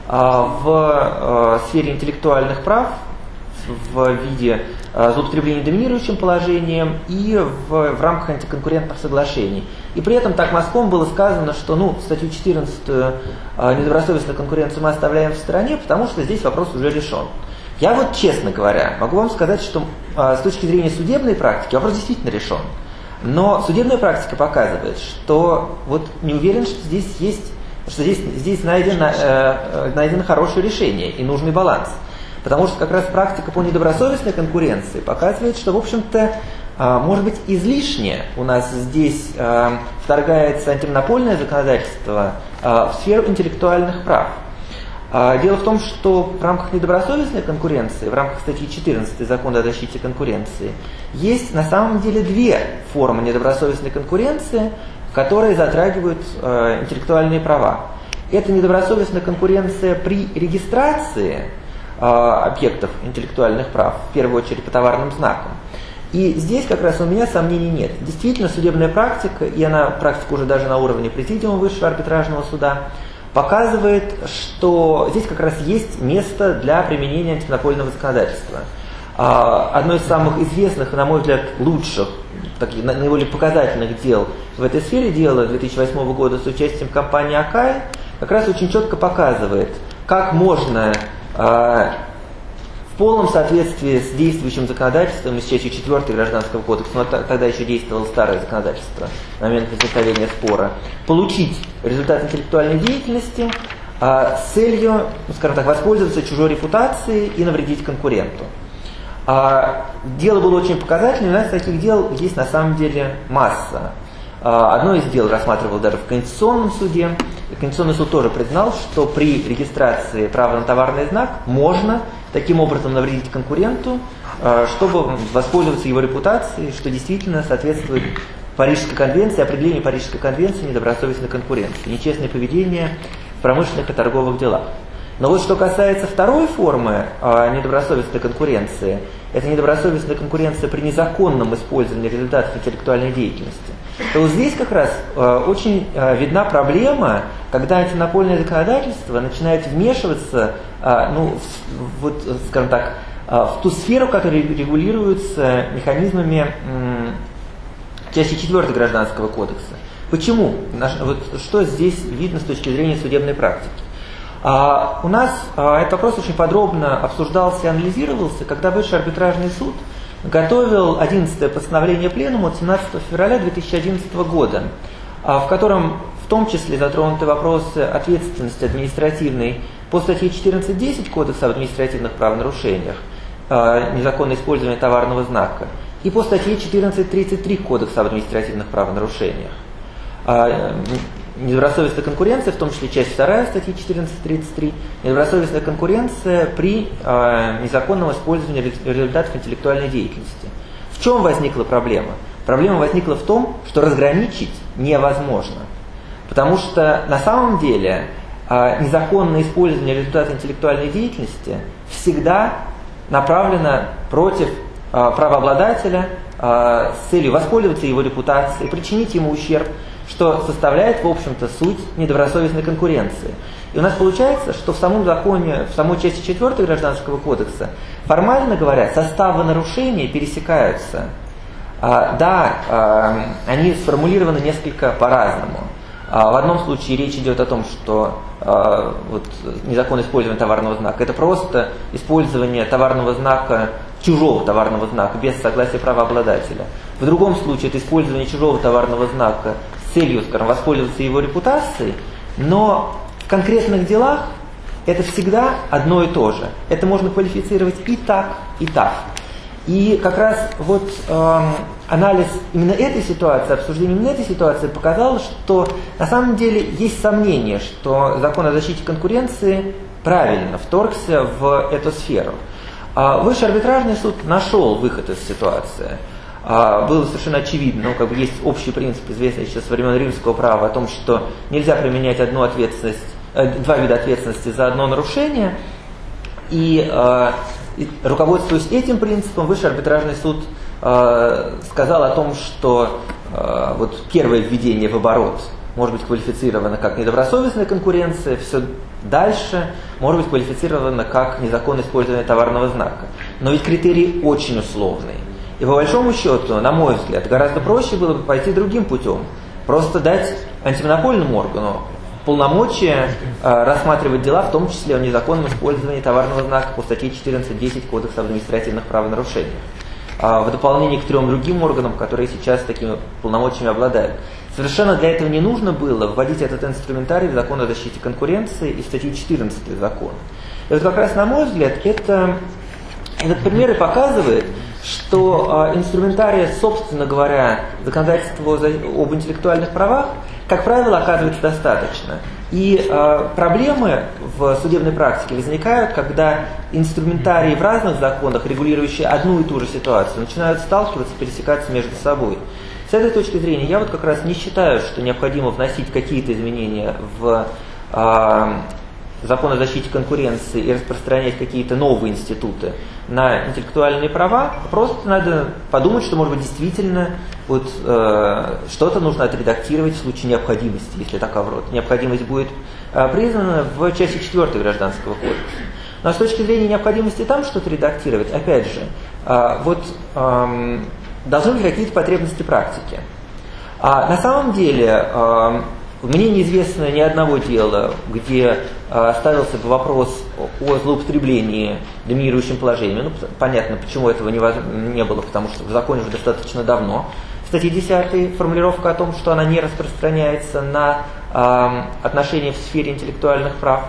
в сфере интеллектуальных прав в виде злоупотребления доминирующим положением и в, в рамках антиконкурентных соглашений. И при этом так Москвом было сказано, что ну, статью четырнадцатую недобросовестную конкуренцию мы оставляем в стороне, потому что здесь вопрос уже решен. Я вот, честно говоря, могу вам сказать, что с точки зрения судебной практики вопрос действительно решен. Но судебная практика показывает, что вот не уверен, что здесь есть, что здесь, здесь найдено, э, найдено хорошее решение и нужный баланс. Потому что как раз практика по недобросовестной конкуренции показывает, что, в общем-то, может быть, излишне у нас здесь вторгается антимонопольное законодательство в сферу интеллектуальных прав. Дело в том, что в рамках недобросовестной конкуренции, в рамках статьи четырнадцатой Закона о защите конкуренции, есть на самом деле две формы недобросовестной конкуренции, которые затрагивают интеллектуальные права. Это недобросовестная конкуренция при регистрации объектов интеллектуальных прав, в первую очередь по товарным знакам. И здесь как раз у меня сомнений нет. Действительно, судебная практика, и она практика уже даже на уровне президиума Высшего арбитражного суда, показывает, что здесь как раз есть место для применения антимонопольного законодательства. Одно из самых известных и, на мой взгляд, лучших, таких, наиболее показательных дел в этой сфере, дело две тысячи восьмого года с участием компании Акай, как раз очень четко показывает, как можно в полном соответствии с действующим законодательством, с частью четвёртой Гражданского кодекса, но тогда еще действовало старое законодательство на момент возникновения спора, получить результат интеллектуальной деятельности с целью, скажем так, воспользоваться чужой репутацией и навредить конкуренту. Дело было очень показательное, у нас таких дел есть на самом деле масса. Одно из дел рассматривал даже в Конституционном суде. И Конституционный суд тоже признал, что при регистрации права на товарный знак можно таким образом навредить конкуренту, чтобы воспользоваться его репутацией, что действительно соответствует Парижской конвенции, определению Парижской конвенции недобросовестной конкуренции, нечестное поведение в промышленных и торговых делах. Но вот что касается второй формы э, недобросовестной конкуренции, это недобросовестная конкуренция при незаконном использовании результатов интеллектуальной деятельности, то вот здесь как раз э, очень э, видна проблема, когда антимонопольное законодательство начинает вмешиваться, э, ну, в, вот, скажем так, э, в ту сферу, которая регулируется механизмами э, части четвёртой Гражданского кодекса. Почему? Вот что здесь видно с точки зрения судебной практики? А, у нас а, этот вопрос очень подробно обсуждался и анализировался, когда Высший арбитражный суд готовил одиннадцатое постановление Пленума от семнадцатого февраля две тысячи одиннадцатого года, а, в котором в том числе затронуты вопросы ответственности административной по статье четырнадцать десять Кодекса об административных правонарушениях, а, незаконное использование товарного знака, и по статье четырнадцать тридцать три Кодекса об административных правонарушениях. Недобросовестная конкуренция, в том числе часть вторая статьи четырнадцать тридцать три, недобросовестная конкуренция при э, незаконном использовании результатов интеллектуальной деятельности. В чем возникла проблема? Проблема возникла в том, что разграничить невозможно. Потому что на самом деле э, незаконное использование результатов интеллектуальной деятельности всегда направлено против э, правообладателя э, с целью воспользоваться его репутацией, причинить ему ущерб, что составляет, в общем-то, суть недобросовестной конкуренции. И у нас получается, что в самом законе, в самой части четвёртой Гражданского кодекса, формально говоря, составы нарушения пересекаются. А, да, а, они сформулированы несколько по-разному. А, в одном случае речь идет о том, что а, вот, незаконное использование товарного знака – это просто использование товарного знака, чужого товарного знака, без согласия правообладателя. В другом случае это использование чужого товарного знака с целью, скажем, воспользоваться его репутацией, но в конкретных делах это всегда одно и то же. Это можно квалифицировать и так, и так. И как раз вот э, анализ именно этой ситуации, обсуждение именно этой ситуации показало, что на самом деле есть сомнение, что закон о защите конкуренции правильно вторгся в эту сферу. Высший арбитражный суд нашел выход из ситуации. Было совершенно очевидно, ну, как бы есть общий принцип, известный еще со времен римского права, о том, что нельзя применять одну ответственность, два вида ответственности за одно нарушение. И, и руководствуясь этим принципом, Высший арбитражный суд сказал о том, что вот первое введение в оборот может быть квалифицировано как недобросовестная конкуренция, все дальше может быть квалифицировано как незаконное использование товарного знака. Но ведь критерий очень условный. И по большому счету, на мой взгляд, гораздо проще было бы пойти другим путем. Просто дать антимонопольному органу полномочия э, рассматривать дела, в том числе о незаконном использовании товарного знака по статье четырнадцать десять Кодекса об административных правонарушениях. В дополнение к трем другим органам, которые сейчас такими полномочиями обладают. Совершенно для этого не нужно было вводить этот инструментарий в закон о защите конкуренции и статьи четырнадцать закона. И вот как раз, на мой взгляд, это, этот пример и показывает, что э, инструментария, собственно говоря, законодательства об интеллектуальных правах, как правило, оказывается достаточно. И э, проблемы в судебной практике возникают, когда инструментарии в разных законах, регулирующие одну и ту же ситуацию, начинают сталкиваться, пересекаться между собой. С этой точки зрения я вот как раз не считаю, что необходимо вносить какие-то изменения в э, закон о защите конкуренции и распространять какие-то новые институты на интеллектуальные права. Просто надо подумать, что, может быть, действительно вот, э, что-то нужно отредактировать в случае необходимости, если такова вот, необходимость будет э, признана в части четвёртой Гражданского кодекса. Но с точки зрения необходимости там что-то редактировать, опять же, э, вот э, должны быть какие-то потребности практики. А на самом деле э, мне неизвестно ни одного дела, где э, ставился бы вопрос о злоупотреблении доминирующим положением. Ну, понятно, почему этого не, воз... не было, потому что в законе уже достаточно давно. В статье десятой формулировка о том, что она не распространяется на э, отношения в сфере интеллектуальных прав.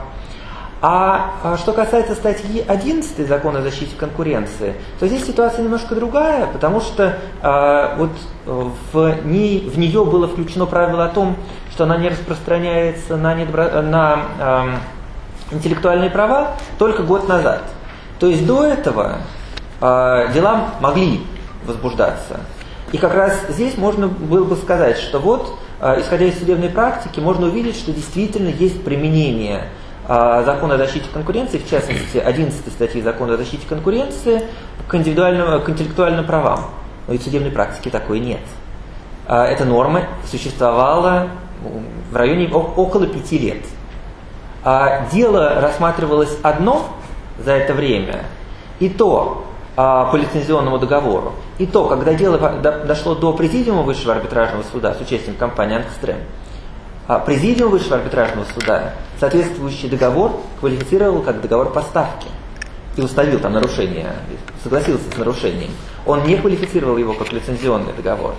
А, а что касается статьи одиннадцатой Закона о защите конкуренции, то здесь ситуация немножко другая, потому что э, вот в, ней, в нее было включено правило о том, что она не распространяется на, недобро... на э, интеллектуальные права только год назад. То есть до этого э, дела могли возбуждаться. И как раз здесь можно было бы сказать, что вот, э, исходя из судебной практики, можно увидеть, что действительно есть применение Закона о защите конкуренции, в частности, одиннадцатой статьи Закона о защите конкуренции, к индивидуальным, к интеллектуальным правам. Но и в судебной практике такой нет. Эта норма существовала в районе около пяти лет. Дело рассматривалось одно за это время, и то по лицензионному договору, и то, когда дело дошло до Президиума Высшего арбитражного суда с участием компании «Ангстрем», Президиум Высшего арбитражного суда соответствующий договор квалифицировал как договор поставки и установил там нарушение, согласился с нарушением. Он не квалифицировал его как лицензионный договор.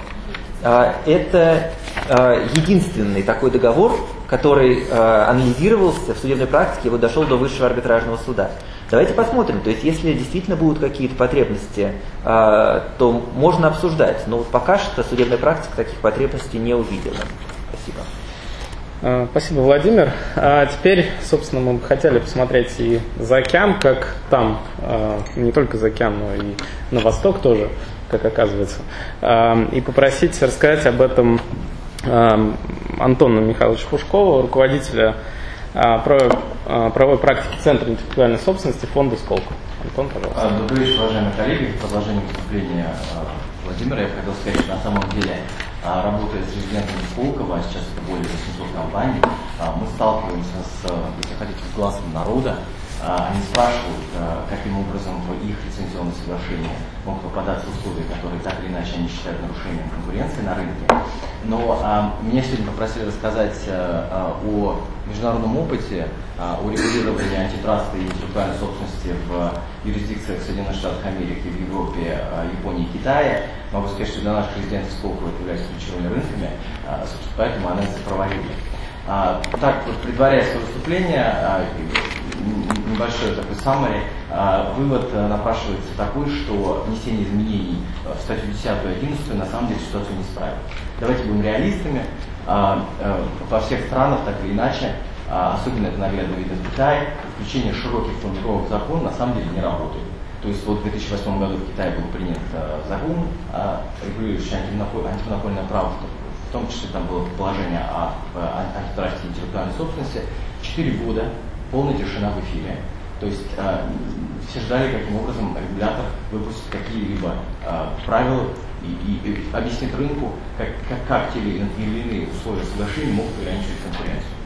Это единственный такой договор, который анализировался в судебной практике и вот дошел до Высшего арбитражного суда. Давайте посмотрим. То есть, если действительно будут какие-то потребности, то можно обсуждать. Но вот пока что судебная практика таких потребностей не увидела. Спасибо. Спасибо, Владимир. А теперь, собственно, мы бы хотели посмотреть и за океан, как там, не только за океан, но и на восток тоже, как оказывается, и попросить рассказать об этом Антона Михайловича Пушкова, руководителя правовой практики Центра интеллектуальной собственности фонда «Сколково». Антон, пожалуйста. Добрый вечер, уважаемые коллеги. В продолжении выступления Владимира я хотел сказать, что на самом деле, работая с резидентами Сколково, сейчас это более восьмисот компаний, мы сталкиваемся с, если хотите, с глазом народа. Они спрашивают, каким образом в их лицензионные соглашения могут попадаться условия, которые так или иначе они считают нарушением конкуренции на рынке. Но а, меня сегодня попросили рассказать а, о международном опыте, а, о регулировании антитраста и интеллектуальной собственности в юрисдикциях Соединенных Штатов Америки, в Европе, а, Японии и Китае. Могу сказать, что для наших резидентов Сколково это являются ключевыми рынками, а, собственно, поэтому анализ проводили. А, так, вот, предваряя свое выступление, а, небольшой такой summary, а, вывод а, напрашивается такой, что внесение изменений в статью десятую и одиннадцатую на самом деле ситуацию не исправит. Давайте будем реалистами. А, а, во всех странах, так или иначе, а, особенно это наглядно видно в Китае, включение широких формулировок в закон на самом деле не работает. То есть вот в две тысячи восьмом году в Китае был принят а, закон, а, регулирующий антимонопольное право, в том числе там было положение о антитрасте интеллектуальной собственности. Четыре года полная тишина в эфире. То есть э, все ждали, каким образом регулятор выпустит какие-либо э, правила и, и, и объяснит рынку, как, как, как те или иные условия соглашения могут ограничивать конкуренцию.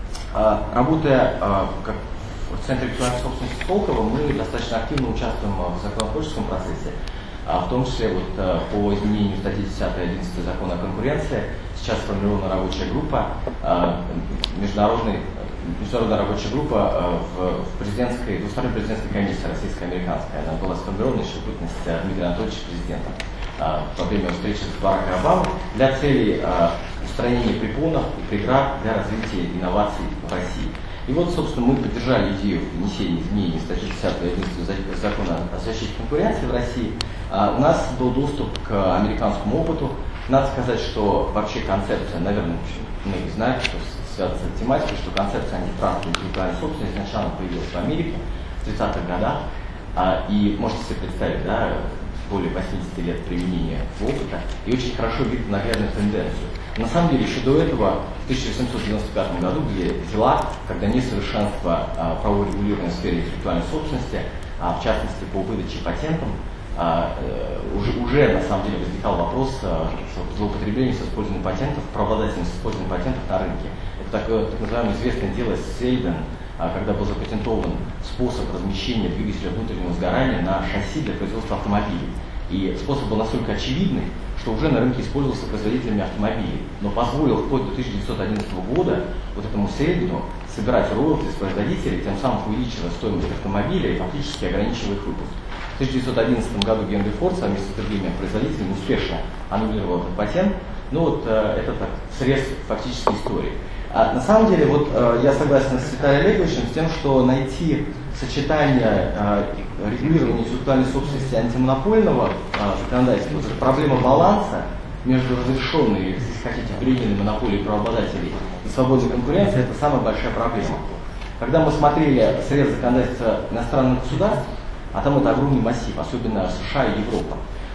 Э, работая э, как в Центре интеллектуальной собственности Сколково, мы достаточно активно участвуем в законотворческом процессе, э, в том числе вот, э, по изменению статьи десятой и одиннадцатой Закона о конкуренции. Сейчас сформирована рабочая группа, э, международный Международная рабочая группа в, в президентской, двусторонней президентской комиссии российско-американской. Она была сформирована еще в бытность Дмитрия Анатольевича президентом во время встречи с Бараком Обамой для целей устранения препонов и преград для развития инноваций в России. И вот, собственно, мы поддержали идею внесения изменений в статью десятую и одиннадцатую Закона о защите конкуренции в России. У нас был доступ к американскому опыту. Надо сказать, что вообще концепция, наверное, многие знают, что связано с тематикой, что концепция антитраста и интеллектуальной собственности изначально появилась в Америке в тридцатых годах. А, и можете себе представить, да, более восьмидесяти лет применения опыта, и очень хорошо видно наглядную тенденцию. На самом деле, еще до этого, в тысяча восемьсот девяносто пятом году, были дела, когда несовершенство а, правового регулирования в сфере интеллектуальной собственности, а, в частности по выдаче патентам, а, уже, уже на самом деле возникал вопрос а, злоупотребления с использованием патентов, правообладателем с использованием патентов на рынке. Это такое, так называемое известное дело Сейден, а, когда был запатентован способ размещения двигателя внутреннего сгорания на шасси для производства автомобилей. И способ был настолько очевидный, что уже на рынке использовался производителями автомобилей, но позволил вплоть до тысяча девятьсот одиннадцатого года вот этому Сейдену собирать роялти с производителей, тем самым увеличивая стоимость автомобиля и фактически ограничивая их выпуск. В тысяча девятьсот одиннадцатом году Генри Форд совместно с другими производителями успешно аннулировал этот патент. Ну вот э, это так, срез фактически истории. А на самом деле, вот э, я согласен с Виталием Олеговичем с тем, что найти сочетание э, регулирования интеллектуальной собственности антимонопольного э, законодательства, это проблема баланса между разрешенной, если хотите, временной монополией правообладателей и свободной конкуренцией, это самая большая проблема. Когда мы смотрели срез законодательства иностранных государств, а там это огромный массив, особенно США и Европа,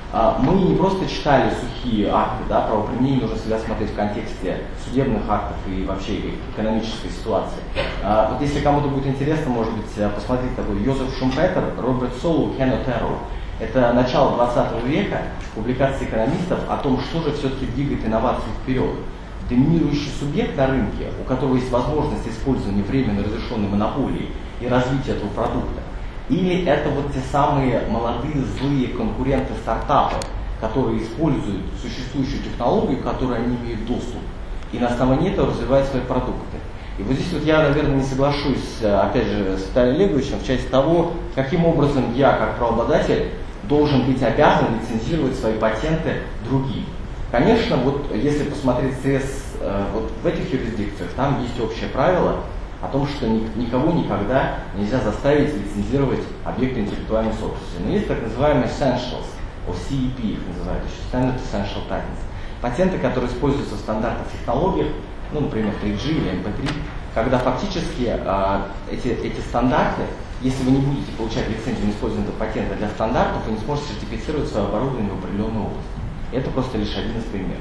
мы не просто читали сухие акты, да, правоприменение нужно всегда смотреть в контексте судебных актов и вообще экономической ситуации. Вот если кому-то будет интересно, может быть, посмотреть такой Йозеф Шумпетер, Роберт Солоу, Кеннет Эрроу. Это начало двадцатого века, публикации экономистов о том, что же все-таки двигает инновацию вперед. Доминирующий субъект на рынке, у которого есть возможность использования временно разрешенной монополии и развития этого продукта, или это вот те самые молодые злые конкуренты стартапы, которые используют существующую технологию, к которой они имеют доступ, и на основании этого развивают свои продукты. И вот здесь вот я, наверное, не соглашусь, опять же, с Виталием Олеговичем в части того, каким образом я, как правообладатель, должен быть обязан лицензировать свои патенты другим. Конечно, вот если посмотреть СС э, вот в этих юрисдикциях, там есть общее правило о том, что ни, никого никогда нельзя заставить лицензировать объекты интеллектуальной собственности. Но есть так называемые essentials, о си и пи их называют, еще Standard Essential Patents. Патенты, которые используются в стандартных технологиях, ну, например, три джи или эм пэ три, когда фактически э, эти, эти стандарты, если вы не будете получать лицензию на использование этого патента для стандартов, вы не сможете сертифицировать свое оборудование в определенной области. Это просто лишь один из примеров.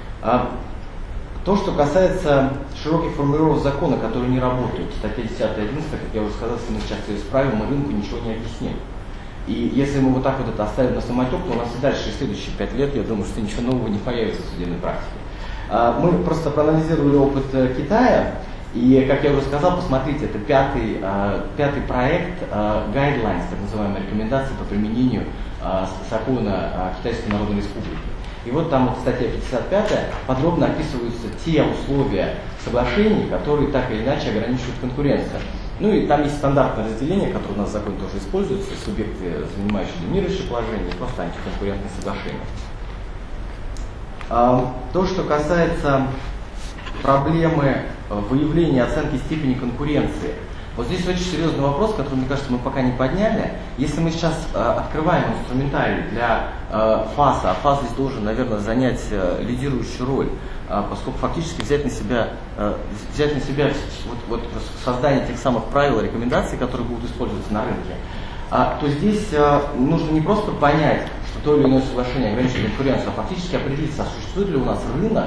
А, то, что касается широких формулировок закона, которые не работают, статья десятая и одиннадцатая, как я уже сказал, если мы сейчас ее исправим, мы рынку ничего не объясним. И если мы вот так вот это оставим на самотек, то у нас и дальше, и следующие пять лет, я думаю, что ничего нового не появится в судебной практике. А, мы просто проанализировали опыт Китая, и, как я уже сказал, посмотрите, это пятый, а, пятый проект а, Guidelines, так называемые рекомендации по применению а, закона а, Китайской Народной Республики. И вот там вот статья пятьдесят пятая подробно описываются те условия соглашений, которые так или иначе ограничивают конкуренцию. Ну и там есть стандартное разделение, которое у нас в законе тоже используется, субъекты, занимающие доминирующее положение, просто антиконкурентные соглашения. А, то, что касается проблемы выявления и оценки степени конкуренции. Вот здесь очень серьезный вопрос, который, мне кажется, мы пока не подняли. Если мы сейчас э, открываем инструментарий для э, ФАСа, а ФАС здесь должен, наверное, занять э, лидирующую роль, э, поскольку фактически взять на себя, э, взять на себя вот, вот, создание тех самых правил и рекомендаций, которые будут использоваться на рынке, а, то здесь э, нужно не просто понять, что то или иное соглашение ограничивает конкуренцию, а фактически определиться, существует ли у нас рынок,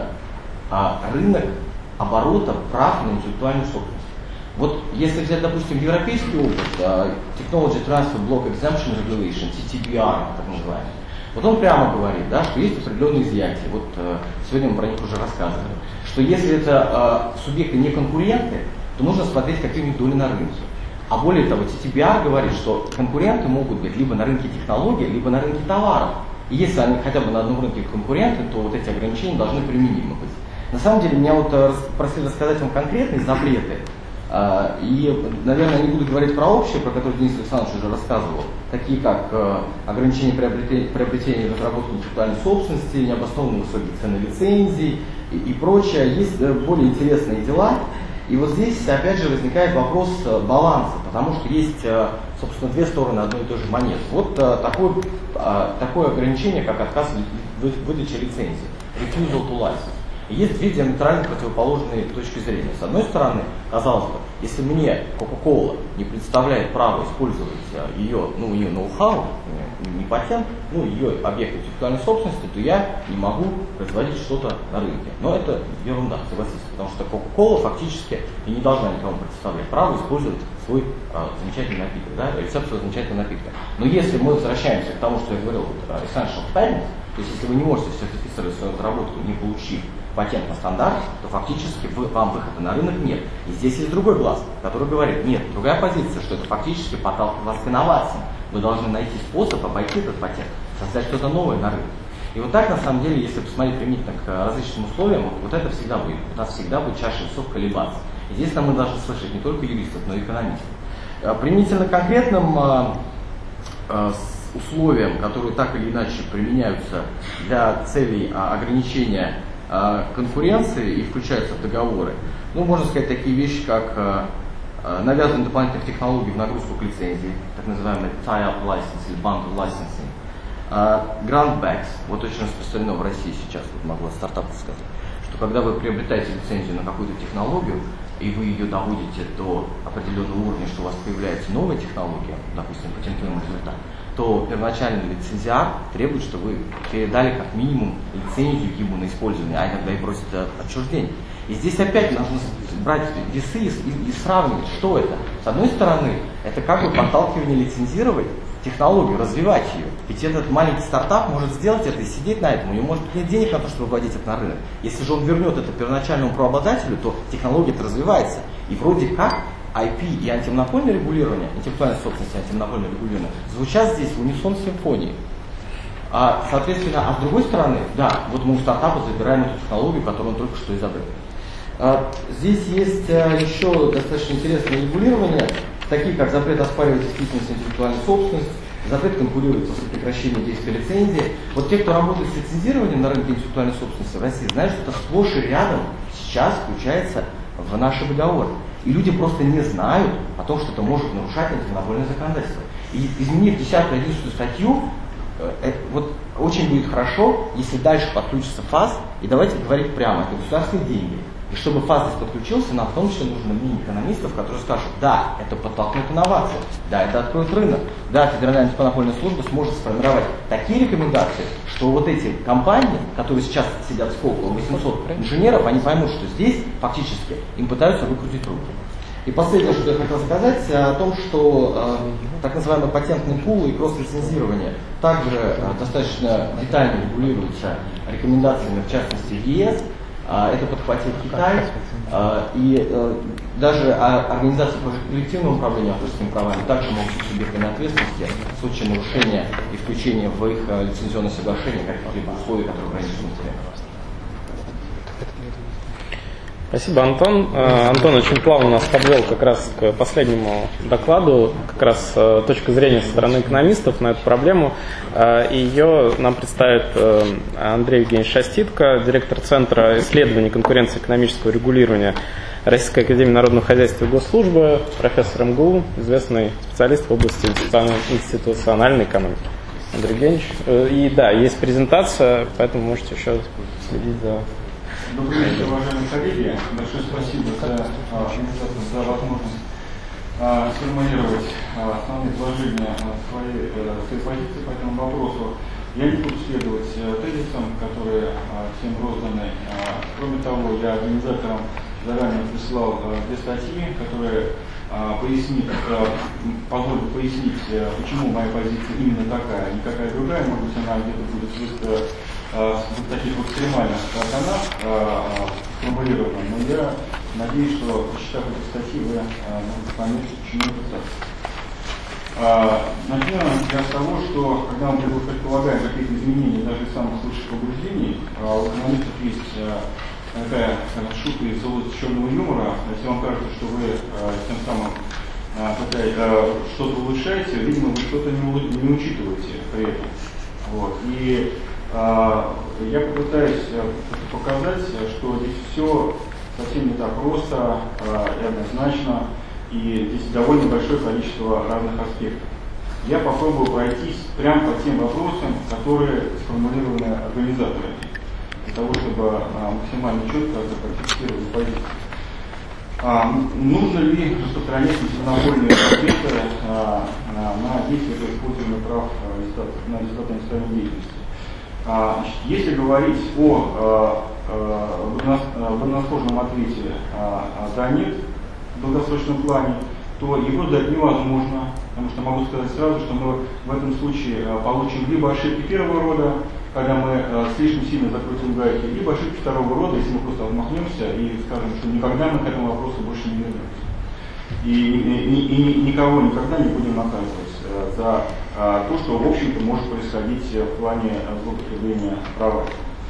а, рынок оборота прав на интеллектуальную собственность. Вот если взять, допустим, европейский опыт, uh, Technology Transfer Block Exemption Regulation, ти ти би ар, так называемый, вот он прямо говорит, да, что есть определенные изъятия. Вот uh, сегодня мы про них уже рассказывали. Что если это uh, субъекты не конкуренты, то нужно смотреть, какие у них доли на рынке. А более того, ти ти би ар говорит, что конкуренты могут быть либо на рынке технологий, либо на рынке товаров. И если они хотя бы на одном рынке конкуренты, то вот эти ограничения должны применимы быть. На самом деле, меня вот uh, просили рассказать вам конкретные запреты. Uh, и, наверное, не буду говорить про общие, про которые Денис Александрович уже рассказывал, такие как uh, ограничение приобретения, приобретения и разработки интеллектуальной собственности, необоснованно высокие цены лицензий и, и прочее. Есть uh, более интересные дела. И вот здесь, опять же, возникает вопрос uh, баланса, потому что есть, uh, собственно, две стороны одной и той же монеты. Вот uh, такое, uh, такое ограничение, как отказ в выдаче лицензии, refusal to license. Есть две диаметрально противоположные точки зрения. С одной стороны, казалось бы, если мне Coca-Cola не представляет право использовать ее, ну, ее ноу-хау, не патент, ну, ее объект интеллектуальной собственности, то я не могу производить что-то на рынке. Но это ерунда, согласитесь, потому что Coca-Cola фактически и не должна никому представлять право использовать свой а, замечательный напиток, да, рецепт своего замечательного напитка. Но если мы возвращаемся к тому, что я говорил, вот, essential patents, то есть если вы не можете сертифицировать свою разработку, не получив патент на стандарт, то фактически вы, вам выхода на рынок нет. И здесь есть другой глаз, который говорит, нет, другая позиция, что это фактически подталкивает вас к инновациям. Вы должны найти способ обойти этот патент, создать что-то новое на рынке. И вот так, на самом деле, если посмотреть применительно к различным условиям, вот, вот это всегда будет. У нас всегда будет чаша весов колебаться. И здесь нам мы должны слышать не только юристов, но и экономистов. Применительно конкретным условиям, которые так или иначе применяются для целей ограничения конкуренции и включаются в договоры, ну, можно сказать такие вещи, как навязывание дополнительных технологий в нагрузку к лицензии, так называемый tie-up license или bundle licensing, grant backs, вот очень распространено в России сейчас, вот могу от стартапов сказать, что когда вы приобретаете лицензию на какую-то технологию, и вы ее доводите до определенного уровня, что у вас появляется новая технология, допустим, патентуемый результат, то первоначальный лицензиат требует, чтобы вы передали как минимум лицензию ему на использование, а иногда и просит отчуждение. И здесь опять нужно брать весы и, и, и сравнивать, что это. С одной стороны, это как бы подталкивание лицензировать технологию, развивать ее. Ведь этот маленький стартап может сделать это и сидеть на этом. У него может быть нет денег на то, чтобы выводить это на рынок. Если же он вернет это первоначальному правообладателю, то технология-то развивается. И вроде как ай пи и антимонопольное регулирование, интеллектуальная собственность и антимонопольное регулирование звучат здесь в унисон симфонии. А, соответственно, а с другой стороны, да, вот мы у стартапа забираем эту технологию, которую он только что изобрел. А, здесь есть а, еще достаточно интересное регулирование, такие как запрет оспаривать действительность интеллектуальной собственности, запрет конкурировать после прекращения действия лицензии. Вот те, кто работает с лицензированием на рынке интеллектуальной собственности в России, знают, что это сплошь и рядом сейчас включается в наши договоры. И люди просто не знают о том, что это может нарушать антимонопольное законодательство. И изменив десятую и одиннадцатую статью, э, вот очень будет хорошо, если дальше подключится ФАС, и давайте говорить прямо, это государственные деньги. И чтобы ФАС здесь подключился, нам в том числе нужно мнение экономистов, которые скажут, да, это подтолкнет инновации, да, это откроет рынок, да, Федеральная антимонопольная служба сможет сформировать такие рекомендации, что вот эти компании, которые сейчас сидят в Сколково, восемьсот инженеров, они поймут, что здесь фактически им пытаются выкрутить руки. И последнее, что я хотел сказать, о том, что э, так называемый патентный пул и кросс-лицензирование также э, достаточно детально регулируются рекомендациями, в частности, в е эс. Это подхватил Китай, и даже организации по коллективному управлению авторскими правами также могут быть субъектами ответственности в случае нарушения и включения в их лицензионное соглашение каких-либо условий, которые ограничены материалом. Спасибо, Антон. Антон очень плавно нас подвел как раз к последнему докладу, как раз точка зрения со стороны экономистов на эту проблему. И ее нам представит Андрей Евгеньевич Шаститко, директор Центра исследований конкуренции и экономического регулирования Российской академии народного хозяйства и госслужбы, профессор эм гэ у, известный специалист в области институциональной экономики. Андрей Евгеньевич. И да, есть презентация, поэтому можете еще следить за... Добрый вечер, уважаемые коллеги. Большое спасибо за, за возможность а, сформулировать а, основные положения своей, своей позиции по этому вопросу. Я не буду следовать а, тезисам, которые а, всем розданы. А, кроме того, я организаторам заранее прислал а, две статьи, которые а, пояснит, а, позволят пояснить, а, почему моя позиция именно такая, никакая другая. Может быть, она где-то будет выстроена в таких вот экстремальных тонах сформулировано, но я надеюсь, что, прочитав эти статьи, вы можете понять, почему это так. Начнем я с того, что когда мы предполагаем какие-то изменения даже из самых лучших побуждений, у экономистов есть такая шутка из области черного юмора. Если вам кажется, что вы тем самым что-то улучшаете, видимо, вы что-то не, не учитываете при этом. Вот. И я попытаюсь показать, что здесь все совсем не так просто и однозначно, и здесь довольно большое количество разных аспектов. Я попробую пройтись прямо по тем вопросам, которые сформулированы организаторами, для того, чтобы максимально четко зафиксировать позицию. Нужно ли распространять антимонопольные запреты на действия по использованию прав на результаты индустриальной деятельности? Если говорить о водонасхоженном ответе «да, нет» в долгосрочном плане, то его дать невозможно, потому что могу сказать сразу, что мы в этом случае получим либо ошибки первого рода, когда мы слишком сильно закрутим гайки, либо ошибки второго рода, если мы просто отмахнемся и скажем, что никогда мы к этому вопросу больше не вернемся. И, и, и никого никогда не будем наказывать за а, то, что, в общем-то, может происходить в плане злоупотребления права.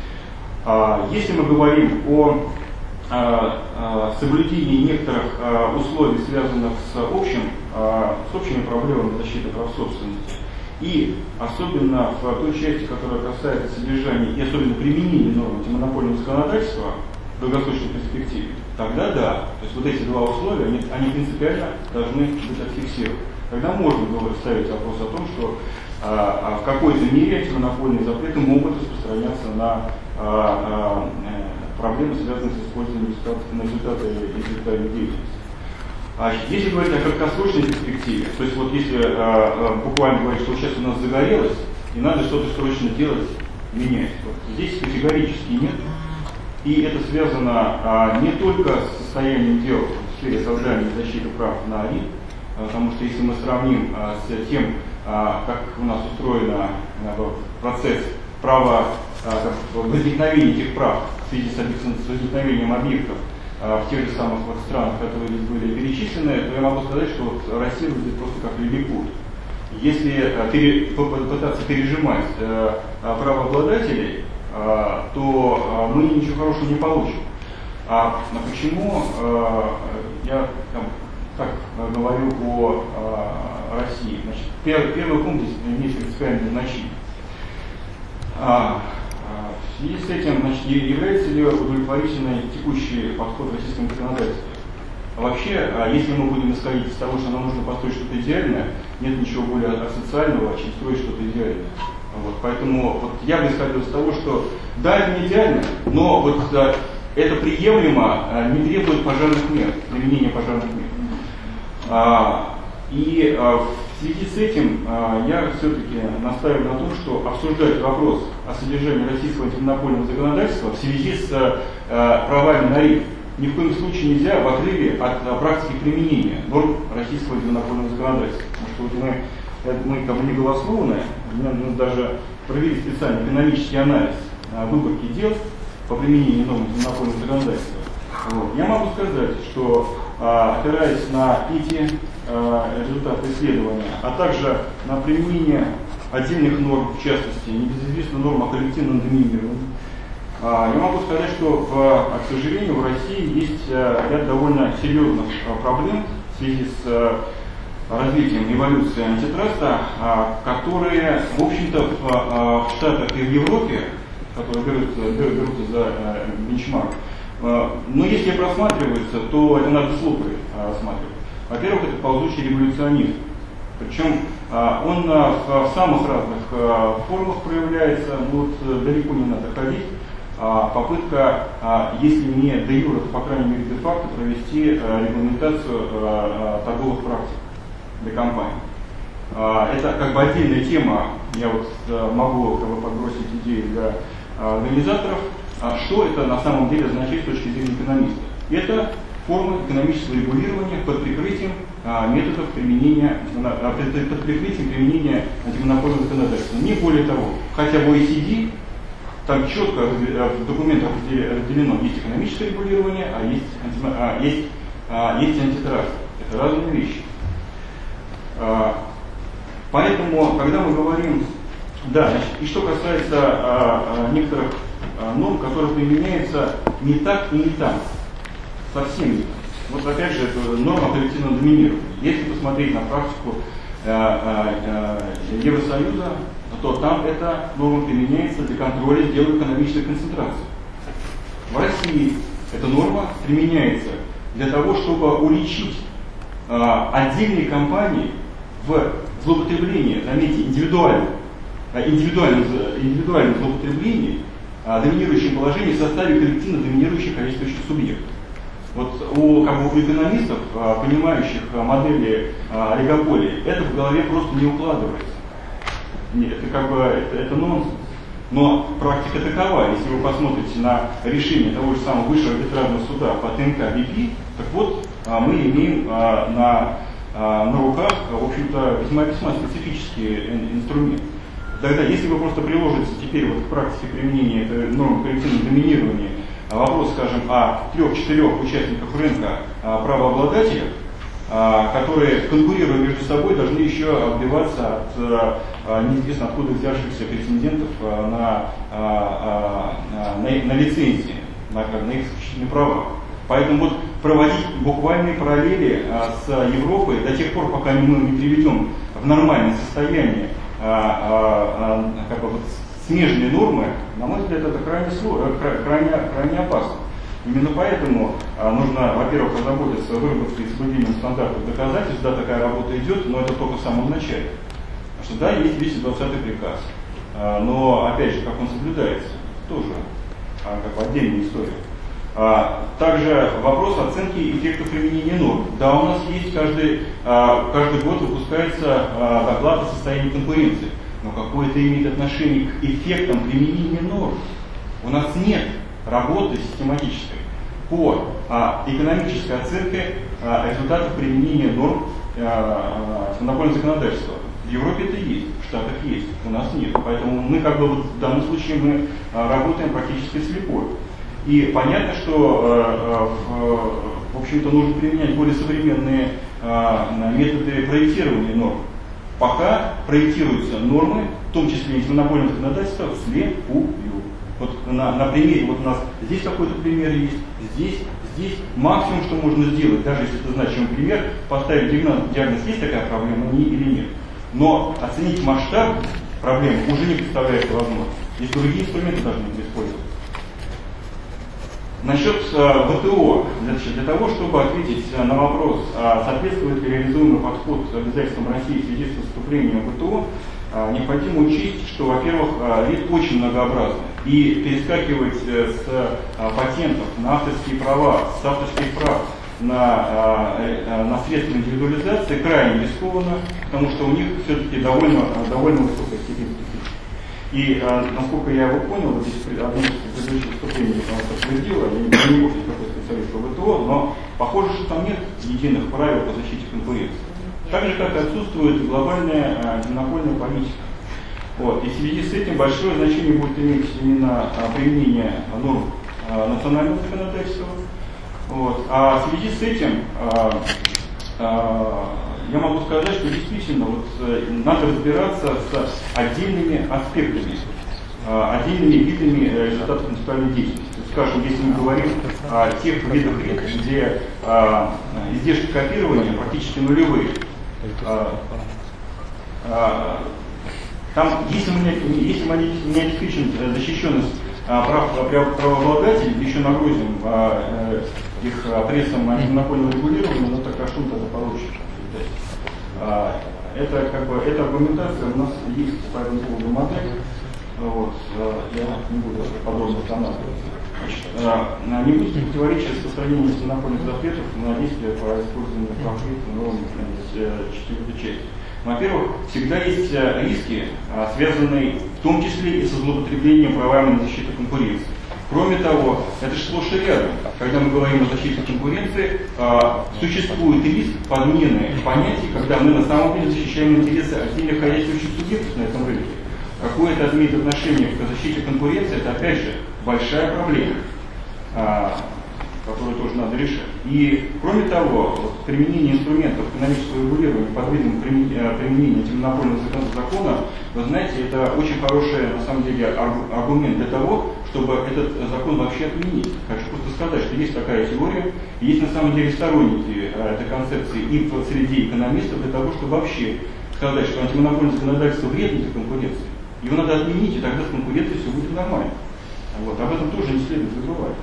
А, если мы говорим о а, а, соблюдении некоторых а, условий, связанных с, общим, а, с общими проблемами защиты прав собственности, и особенно в той части, которая касается содержания и особенно применения норм антимонопольного законодательства в долгосрочной перспективе, тогда да. То есть вот эти два условия, они, они принципиально должны быть отфиксированы. Тогда можно было ставить вопрос о том, что а, а в какой-то мере антимонопольные запреты могут распространяться на а, а, проблемы, связанные с использованием результатов, на результаты интеллектуальной деятельности. Если говорить о краткосрочной перспективе, то есть вот если э, буквально говорить, что сейчас у нас загорелось, и надо что-то срочно делать, менять, вот здесь категорически нет. И это связано а, не только с состоянием дел в сфере создания и защиты прав на АРИ, а, потому что если мы сравним а, с тем, а, как у нас устроен а, процесс права а, возникновения этих прав в связи с, с возникновением объектов а, в тех же самых вот странах, которые здесь были перечислены, то я могу сказать, что вот Россия будет просто как лилипут. Если а, пере, попытаться пережимать а, а, правообладателей, А, то а, мы ничего хорошего не получим. А, а почему а, я там, так а, говорю о а, России? Значит, первый, первый пункт здесь имеет принципиальное значение. А, а, в связи с этим, значит, является ли удовлетворительный текущий подход российскому законодательству? Вообще, а, если мы будем исходить из того, что нам нужно построить что-то идеальное, нет ничего более асоциального, чем строить что-то идеальное. Вот, поэтому вот, я бы исходил из того, что да, это не идеально, но вот а, это приемлемо, а, не требует пожарных мер, применения пожарных мер. А, и а, в связи с этим а, я все-таки настаиваю на том, что обсуждать вопрос о содержании российского антимонопольного законодательства в связи с а, правами на РИК ни в коем случае нельзя в отрыве от а, практики применения норм российского антимонопольного законодательства. Потому что вот мы Мы как бы не голословны, мы даже провели специальный экономический анализ а, выборки дел по применению норм антимонопольного законодательства. Вот. Я могу сказать, что а, опираясь на эти а, результаты исследования, а также на применение отдельных норм, в частности, небезызвестной нормы о коллективном доминировании, а, я могу сказать, что, в, к сожалению, в России есть а, ряд довольно серьезных а, проблем в связи с развитием эволюции антитраста, которые, в общем-то, в Штатах и в Европе, которые берутся, берутся за бенчмарк, но если просматриваются, то это надо с лупой рассматривать. Во-первых, это ползучий революционизм. Причем он в самых разных формах проявляется, но вот далеко не надо ходить. Попытка, если не де юре, то, по крайней мере, де-факто провести регламентацию торговых практик для компаний. Это как бы отдельная тема, я вот могу как бы, подбросить идеи для организаторов, что это на самом деле означает с точки зрения экономиста. Это форма экономического регулирования под прикрытием методов применения, под прикрытием применения антимонопольного законодательства. Не более того, хотя в о и си ди там четко в документах разделено, есть экономическое регулирование, а есть, а, есть, а, есть антитраст. Это разные вещи. Поэтому, когда мы говорим, да, значит, и что касается а, а, некоторых а, норм, которые применяются не так и не там, совсем не так. Вот опять же, это норма коллективного доминирования. Если посмотреть на практику а, а, а, Евросоюза, то там эта норма применяется для контроля дел экономической концентрации. В России эта норма применяется для того, чтобы уличить а, отдельные компании в злоупотреблении, заметьте, индивидуальном, индивидуальном, индивидуальном злоупотреблении а, доминирующем положении в составе коллективно доминирующих хозяйствующих субъектов. Вот у, как бы, у экономистов, а, понимающих а, модели а, олигополии, это в голове просто не укладывается. Нет, это как бы это, это нонсенс. Но практика такова. Если вы посмотрите на решение того же самого высшего арбитражного суда по тэ эн ка би пи, так вот а, мы имеем а, на на руках, в общем-то, весьма-весьма специфический инструмент. Тогда, если вы просто приложите теперь вот к практике применения этой нормы коллективного доминирования вопрос, скажем, о трех-четырех участниках рынка, правообладателях, которые, конкурируя между собой, должны еще отбиваться от неизвестно откуда взявшихся претендентов на, на, на лицензии, на, на их исключительные права. Поэтому вот проводить буквальные параллели а, с Европой до тех пор, пока мы не приведем в нормальное состояние а, а, а, как бы вот смежные нормы, на мой взгляд, это крайне, крайне, крайне опасно. Именно поэтому а, нужно, во-первых, озаботиться выработкой и соблюдением стандартов доказательств, да, такая работа идет, но это только в самом начале. Потому что да, есть двести двадцатый приказ, а, но опять же, как он соблюдается, тоже а, как бы отдельная история. А, также вопрос оценки эффектов применения норм. Да, у нас есть каждый, а, каждый год выпускается а, доклад о состоянии конкуренции. Но какое это имеет отношение к эффектам применения норм? У нас нет работы систематической по а, экономической оценке а, результатов применения норм а, а, монопольного законодательства. В Европе это есть, в Штатах есть, у нас нет. Поэтому мы как бы вот в данном случае мы а, работаем практически слепой. И понятно, что э, в, в общем-то нужно применять более современные э, методы проектирования норм. Пока проектируются нормы, в том числе и монопольное законодательство, вслепую. Вот на, на примере, вот у нас здесь какой-то пример есть, здесь, здесь максимум, что можно сделать, даже если это значимый пример, поставить диагноз, диагноз, есть такая проблема или нет. Но оценить масштаб проблемы уже не представляется возможным. Здесь другие инструменты должны быть использоваться. Насчет э, ВТО, значит, для того, чтобы ответить э, на вопрос, э, соответствует ли реализуемый подход обязательствам России в связи с вступлением в ВТО, э, необходимо учесть, что, во-первых, э, вид очень многообразный. И перескакивать э, с э, патентов на авторские права, с авторских прав на, э, э, на средства индивидуализации крайне рискованно, потому что у них все-таки довольно, довольно высокая степень специфики. И, э, насколько я его понял, вот здесь одно из предыдущих выступлений подтвердило, я не могу никакой специалист по ВТО, но похоже, что там нет единых правил по защите конкуренции. Так же, как и отсутствует глобальная э, монопольная политика. Вот. И в связи с этим большое значение будет иметь именно э, применение норм э, национального законодательства. Вот. А в связи с этим э, э, я могу сказать, что действительно вот, э, надо разбираться с отдельными аспектами, э, отдельными видами э, результатов интеллектуальной деятельности. Скажем, если мы говорим о тех видах рынка, где э, издержки копирования практически нулевые, э, э, там, если мы не, если мы не обеспечим защищенность э, прав правообладателей, еще нагрузим э, э, их прессом антимонопольного регулирования, ну так а что мы тогда получим? Это, как бы, эта аргументация у нас есть по этому поводу модель. Вот, я не буду подробно останавливаться. Не будет противоречия с распространением монопольных запретов на действия по использованию прав нормы четвертой части. Во-первых, всегда есть риски, связанные в том числе и со злоупотреблением правами на защиту конкуренции. Кроме того, это же сплошь и рядом. Когда мы говорим о защите конкуренции, существует риск подмены понятий, когда мы на самом деле защищаем интересы отдельных хозяйствующих субъектов на этом рынке. Какое это имеет отношение к защите конкуренции, это опять же большая проблема, которую тоже надо решать. И кроме того, вот, применение инструментов экономического регулирования под видом применения антимонопольного закона, вы знаете, это очень хороший на самом деле аргумент для того, чтобы этот закон вообще отменить. Хочу просто сказать, что есть такая теория, и есть на самом деле сторонники этой концепции и в среде экономистов для того, чтобы вообще сказать, что антимонопольное законодательство вредно для конкуренции. Его надо отменить, и тогда с конкуренцией все будет нормально. Вот, об этом тоже не следует забывать.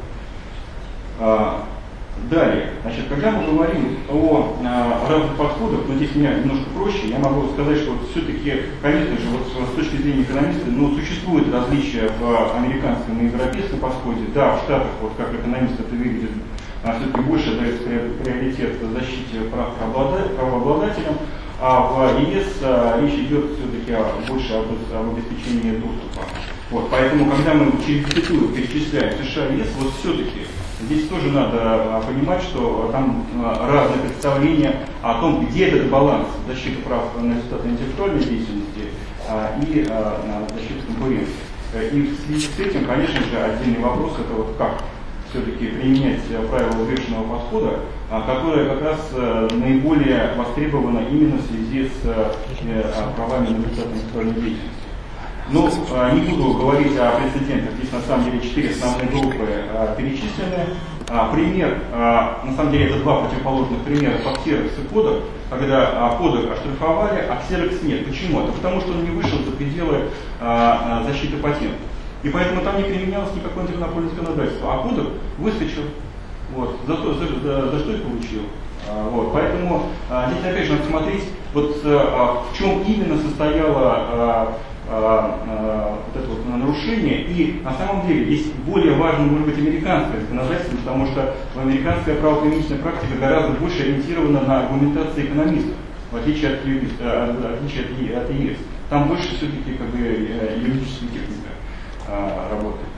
А, далее, значит, когда мы говорим о а, разных подходах, но здесь у меня немножко проще, я могу сказать, что вот все-таки, конечно же, вот с точки зрения экономиста, ну, существует различия в американском и европейском подходе. Да, в Штатах, вот как экономист это видит, а, все-таки больше дается приоритет защите прав правообладателям, а в ЕС а, речь идет все-таки больше об, об обеспечении доступа. Вот, поэтому, когда мы через дефициту перечисляем США и ЕС, вот все-таки здесь тоже надо а, понимать, что там а, разные представления о том, где этот баланс защиты прав на результаты интеллектуальной деятельности а, и а, на защиту конкуренции. И в связи с этим, конечно же, отдельный вопрос это вот как все-таки применять правила взвешенного подхода, а, которое как раз а, наиболее востребовано именно в связи с а, правами на результаты интеллектуальной деятельности. Ну, не буду говорить о прецедентах, здесь на самом деле четыре основные группы а, перечислены. А, пример, а, на самом деле это два противоположных примера по Xerox и Kodak, когда а, Kodak оштрафовали, а Xerox нет. Почему? Это потому, что он не вышел за пределы а, защиты патента. И поэтому там не применялось никакое антимонопольное законодательство. А Kodak выскочил. Вот. За, за, за, за что и получил. А, вот. Поэтому а, здесь опять же надо смотреть, вот, а, в чем именно состояла а, вот это вот нарушение. И на самом деле есть более важное, может быть, американское законодательство, потому что американская правоприменительная практика гораздо больше ориентирована на аргументацию экономистов, в отличие от, в отличие от, от ЕС. Там больше все-таки как бы юридическая техника работает.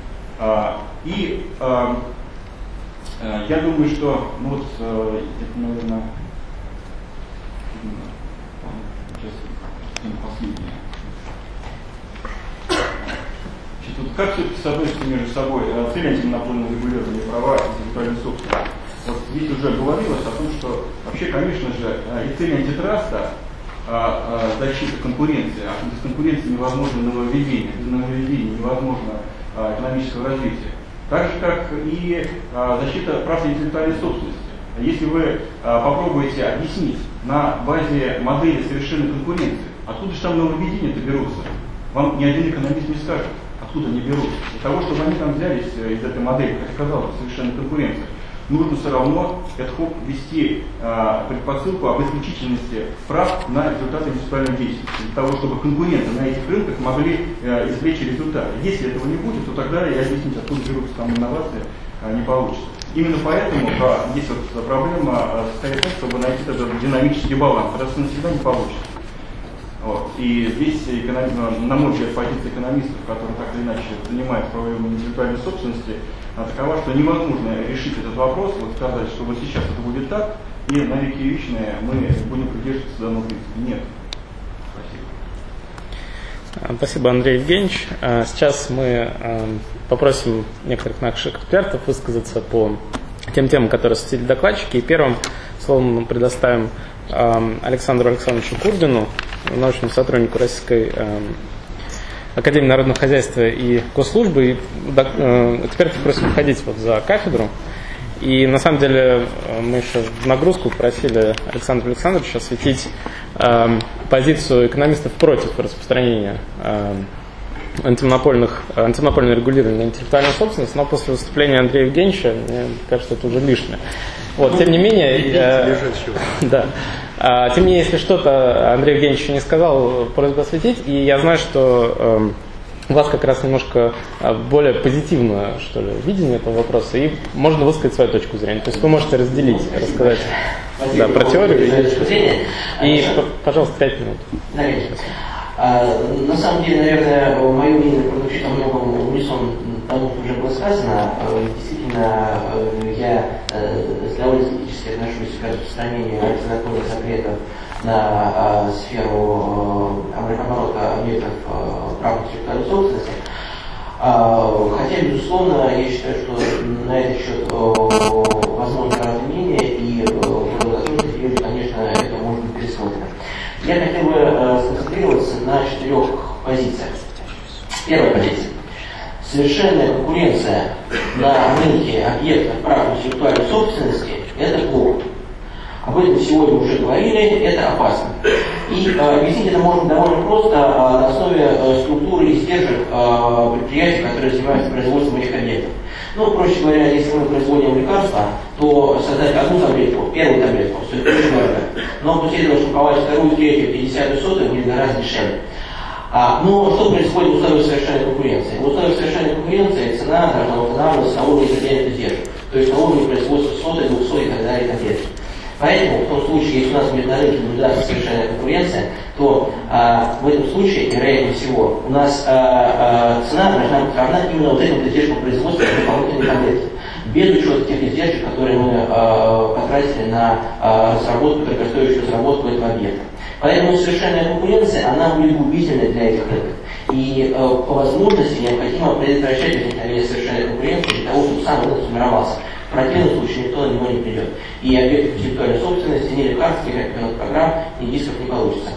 И я думаю, что ну вот это, наверное, сейчас последнее. Значит, вот как все-таки соотносится между собой цель антимонопольного регулирования права и интеллектуальной собственности? Вот здесь уже говорилось о том, что вообще, конечно же, и цель антитраста защита конкуренции, а без конкуренции невозможно нововведение, без нововведения невозможно экономического развития. Так же, как и защита прав интеллектуальной собственности. Если вы попробуете объяснить на базе модели совершенной конкуренции, откуда же там нововведения-то берутся, вам ни один экономист не скажет, откуда они берутся. Для того, чтобы они там взялись из этой модели, как оказалось, совершенной конкуренции, нужно все равно ad-hoc ввести э, предпосылку об исключительности прав на результаты интеллектуальной деятельности, для того, чтобы конкуренты на этих рынках могли э, извлечь результаты. Если этого не будет, то тогда и объяснить, откуда берутся там инновации, э, не получится. Именно поэтому да, здесь вот проблема состоит в том, чтобы найти этот динамический баланс, потому что всегда не получится. Вот. И здесь, на мой взгляд, позиция экономистов, которые так или иначе занимаются проблемой интеллектуальной собственности, такова, что невозможно решить этот вопрос, вот сказать, что вот сейчас это будет так, и на веки вечные мы будем придерживаться данного принципа. Нет. Спасибо. Спасибо, Андрей Евгеньевич. Сейчас мы попросим некоторых наших экспертов высказаться по тем темам, которые осветили докладчики. И первым словом мы предоставим Александру Александровичу Курдину, научному сотруднику Российской Академии народного хозяйства и госслужбы. И экспертов просим входить вот за кафедру. И на самом деле мы еще в нагрузку просили Александра Александровича осветить э, позицию экономистов против распространения э, антимонопольных, антимонопольного регулирования на интеллектуальную собственность, но после выступления Андрея Евгеньевича, мне кажется, это уже лишнее. Вот, ну, тем не менее, э, да, э, тем не менее, если что-то Андрей Евгеньевич не сказал, просьба осветить, и я знаю, что э, у вас как раз немножко более позитивное, что ли, видение этого вопроса, и можно высказать свою точку зрения. То есть вы можете разделить, рассказать да, про теорию. И, и пожалуйста, пять минут. А, на самом деле, наверное, мое мнение прозвучит во многом в унисон тому, что уже было сказано. Действительно, я довольно скептически отношусь к распространению антимонопольных запретов на а, сферу а, оборота объектов а, прав интеллектуальной собственности. А, хотя, безусловно, я считаю, что на этот счет возможно разные мнения, и в долгосрочной периоде, конечно, это может быть пересмотрено. Я хотел бы а, сконцентрироваться на четырех позициях. Первая позиция. Совершенная конкуренция на рынке объектов прав интеллектуальной собственности – это плохо. Об этом сегодня уже говорили, это опасно. И э, объяснить это можно довольно просто э, на основе э, структуры и издержек э, предприятий, которые занимаются производством этих объектов. Ну, проще говоря, если мы производим лекарства, то создать одну таблетку, первую таблетку, стоит очень дорого. Но после этого штамповать вторую, третью, пятидесятую, сотую будет гораздо дешевле. А, но что происходит в условиях совершенной конкуренции? В условиях совершенной конкуренции цена должна устанавливаться на уровне определенных издержек, то есть на уровне производства сотой, двухсот и так далее и так далее. Поэтому в том случае, если у нас будет на рынке наблюдаться совершенная конкуренция, то а, в этом случае, вероятнее всего, у нас а, а, цена должна быть равна именно вот этим издержкам производства дополнительной таблетки, без учета тех издержек, которые мы а, потратили на а, разработку, дорогостоящую разработку этого объекта. Поэтому совершенная конкуренция, она будет губительной для этих рынков. И э, по возможности необходимо предотвращать возникновение совершенной конкуренции для того, чтобы сам рынок сформировался. В противном случае никто на него не придет. И объекты интеллектуальной собственности, ни лекарств, ни определенных программ, ни дисков не получится.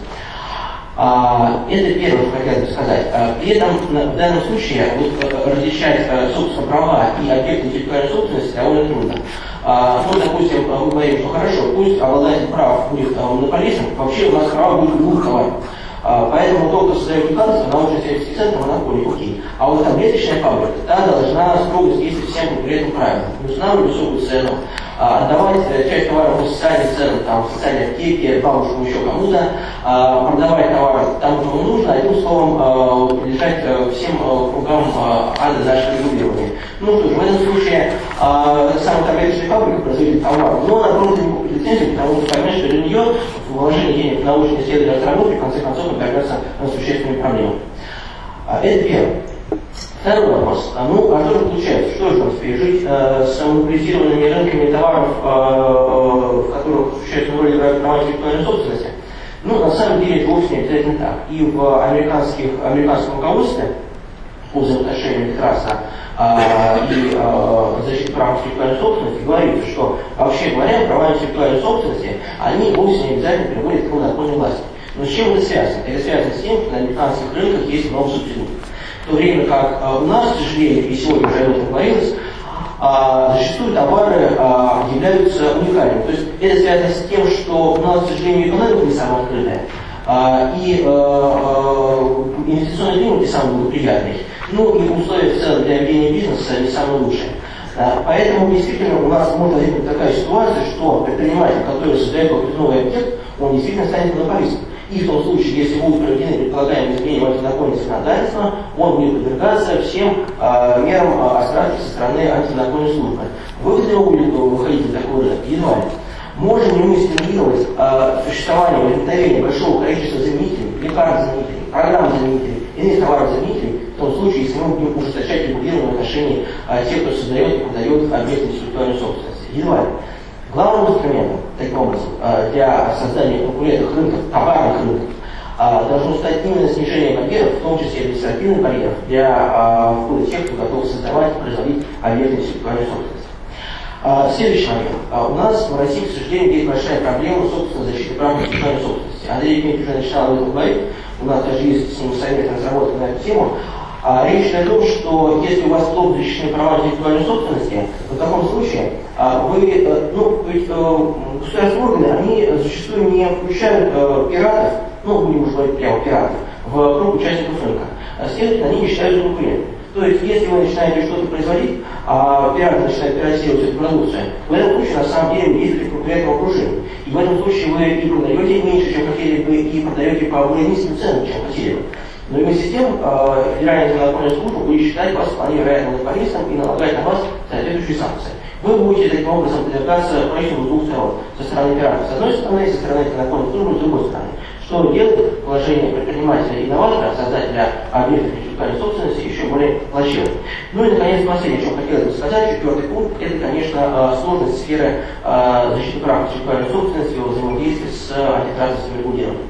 А, это первое, что хотел бы сказать. А, при этом в данном случае вот, различать а, собственно права и объекты интеллектуальной собственности довольно трудно. А, ну, допустим, мы говорим, что хорошо, пусть обладатель прав будет монополистом, вообще у нас права будут глуховать. А, поэтому только создает лекарство, научно-исследовательский центр монополии, окей. А вот таблеточная фабрика, та должна строго действовать всем конкурентным правилам. Не устанавливать высокую цену, отдавать часть товаров по социальной цене, там, в социальной аптеке, бабушкам, еще кому-то, продавать товар тому, кому нужно, одним словом, подлежать всем кругам ада нашего регулирования. Ну что ж, в этом случае самая таблеточная фабрика производит товар, но она просто не купит лицензию, потому что понимает, что для нее вложение денег в научные исследования разработки в конце концов обернется существенными проблемами. Это первое. Второй вопрос. Ну, а что же получается? Что же у нас пережить э, с монополизированными рынками товаров, э, э, в которых существенную роль играют права интеллектуальной собственности? Ну, на самом деле, это вовсе не обязательно так. И в американских, американском руководстве по взаимоотношениям Митраса э, и э, защиты прав интеллектуальной собственности говорится, что, вообще говоря, права интеллектуальной собственности, они вовсе не обязательно приводят к монопольной власти. Но с чем это связано? Это связано с тем, что на американских рынках есть много субсидий. В то время как а, у нас, к сожалению, и сегодня уже об этом говорилось, а, зачастую товары а, являются уникальными. То есть это связано с тем, что у нас, к сожалению, экономика не самая открытая, а, и а, инвестиционный климат не самый благоприятный, ну и условия в целом для ведения бизнеса не самые лучшие. А, поэтому действительно у нас может возникнуть такая ситуация, что предприниматель, который создает какой-то новый объект, он действительно станет монополистом. И в том случае, если будут проведены предполагаемые изменения в антимонопольное законодательство, он будет подвергаться всем э, мерам э, острастки со стороны антимонопольной службы. Выгодно ли будет выходить на такой рынок? Едва ли. Можем ли мы стимулировать э, существование, возникновение большого количества заменителей, лекарств-заменителей, программ-заменителей, иных товаров-заменителей, в том случае, если мы будем ужесточать регулирование в отношении э, тех, кто создает и продает объекты интеллектуальной собственности? Едва ли. Главным инструментом, таким образом, для создания конкурентных рынков, товарных рынков, должно стать именно снижение барьеров, в том числе административных барьеров, для входа тех, кто готов создавать и производить объекты интеллектуальной собственности. Следующий момент. У нас в России, к сожалению, есть большая проблема, собственно, защиты прав интеллектуальной собственности. Андрей Дмитриевич уже начинал об этом говорить, у нас даже есть с ним совет разработан на эту тему. А, речь идет о том, что если у вас плохо защищены права интеллектуальной собственности, то в таком случае а, вы, ну, ведь а, государственные органы, они зачастую не включают а, пиратов, ну, будем уж говорить прямо пиратов, в круг участников рынка. А, следовательно, они не считают конкурентами. То есть, если вы начинаете что-то производить, а пираты начинают пиратировать эту продукцию, в этом случае, на самом деле, вы действуете в конкурентном окружении. И в этом случае вы и продаете меньше, чем хотели бы, и продаете по более низким ценам, чем хотели бы. Но вместе с тем, э, Федеральная антимонопольная служба будет считать вас вполне вероятным монополистом и налагать на вас соответствующие санкции. Вы будете таким образом подвергаться правительству с двух сторон. Со стороны пиратов с одной стороны, и со стороны антимонопольной службы с другой стороны. Что делает положение предпринимателя и инноватора, создателя объектов интеллектуальной собственности еще более плачевным. Ну и, наконец, последнее, что хотелось бы сказать, четвертый пункт, это, конечно, сложность сферы защиты прав интеллектуальной собственности, его взаимодействия с антитрастовым регулированием.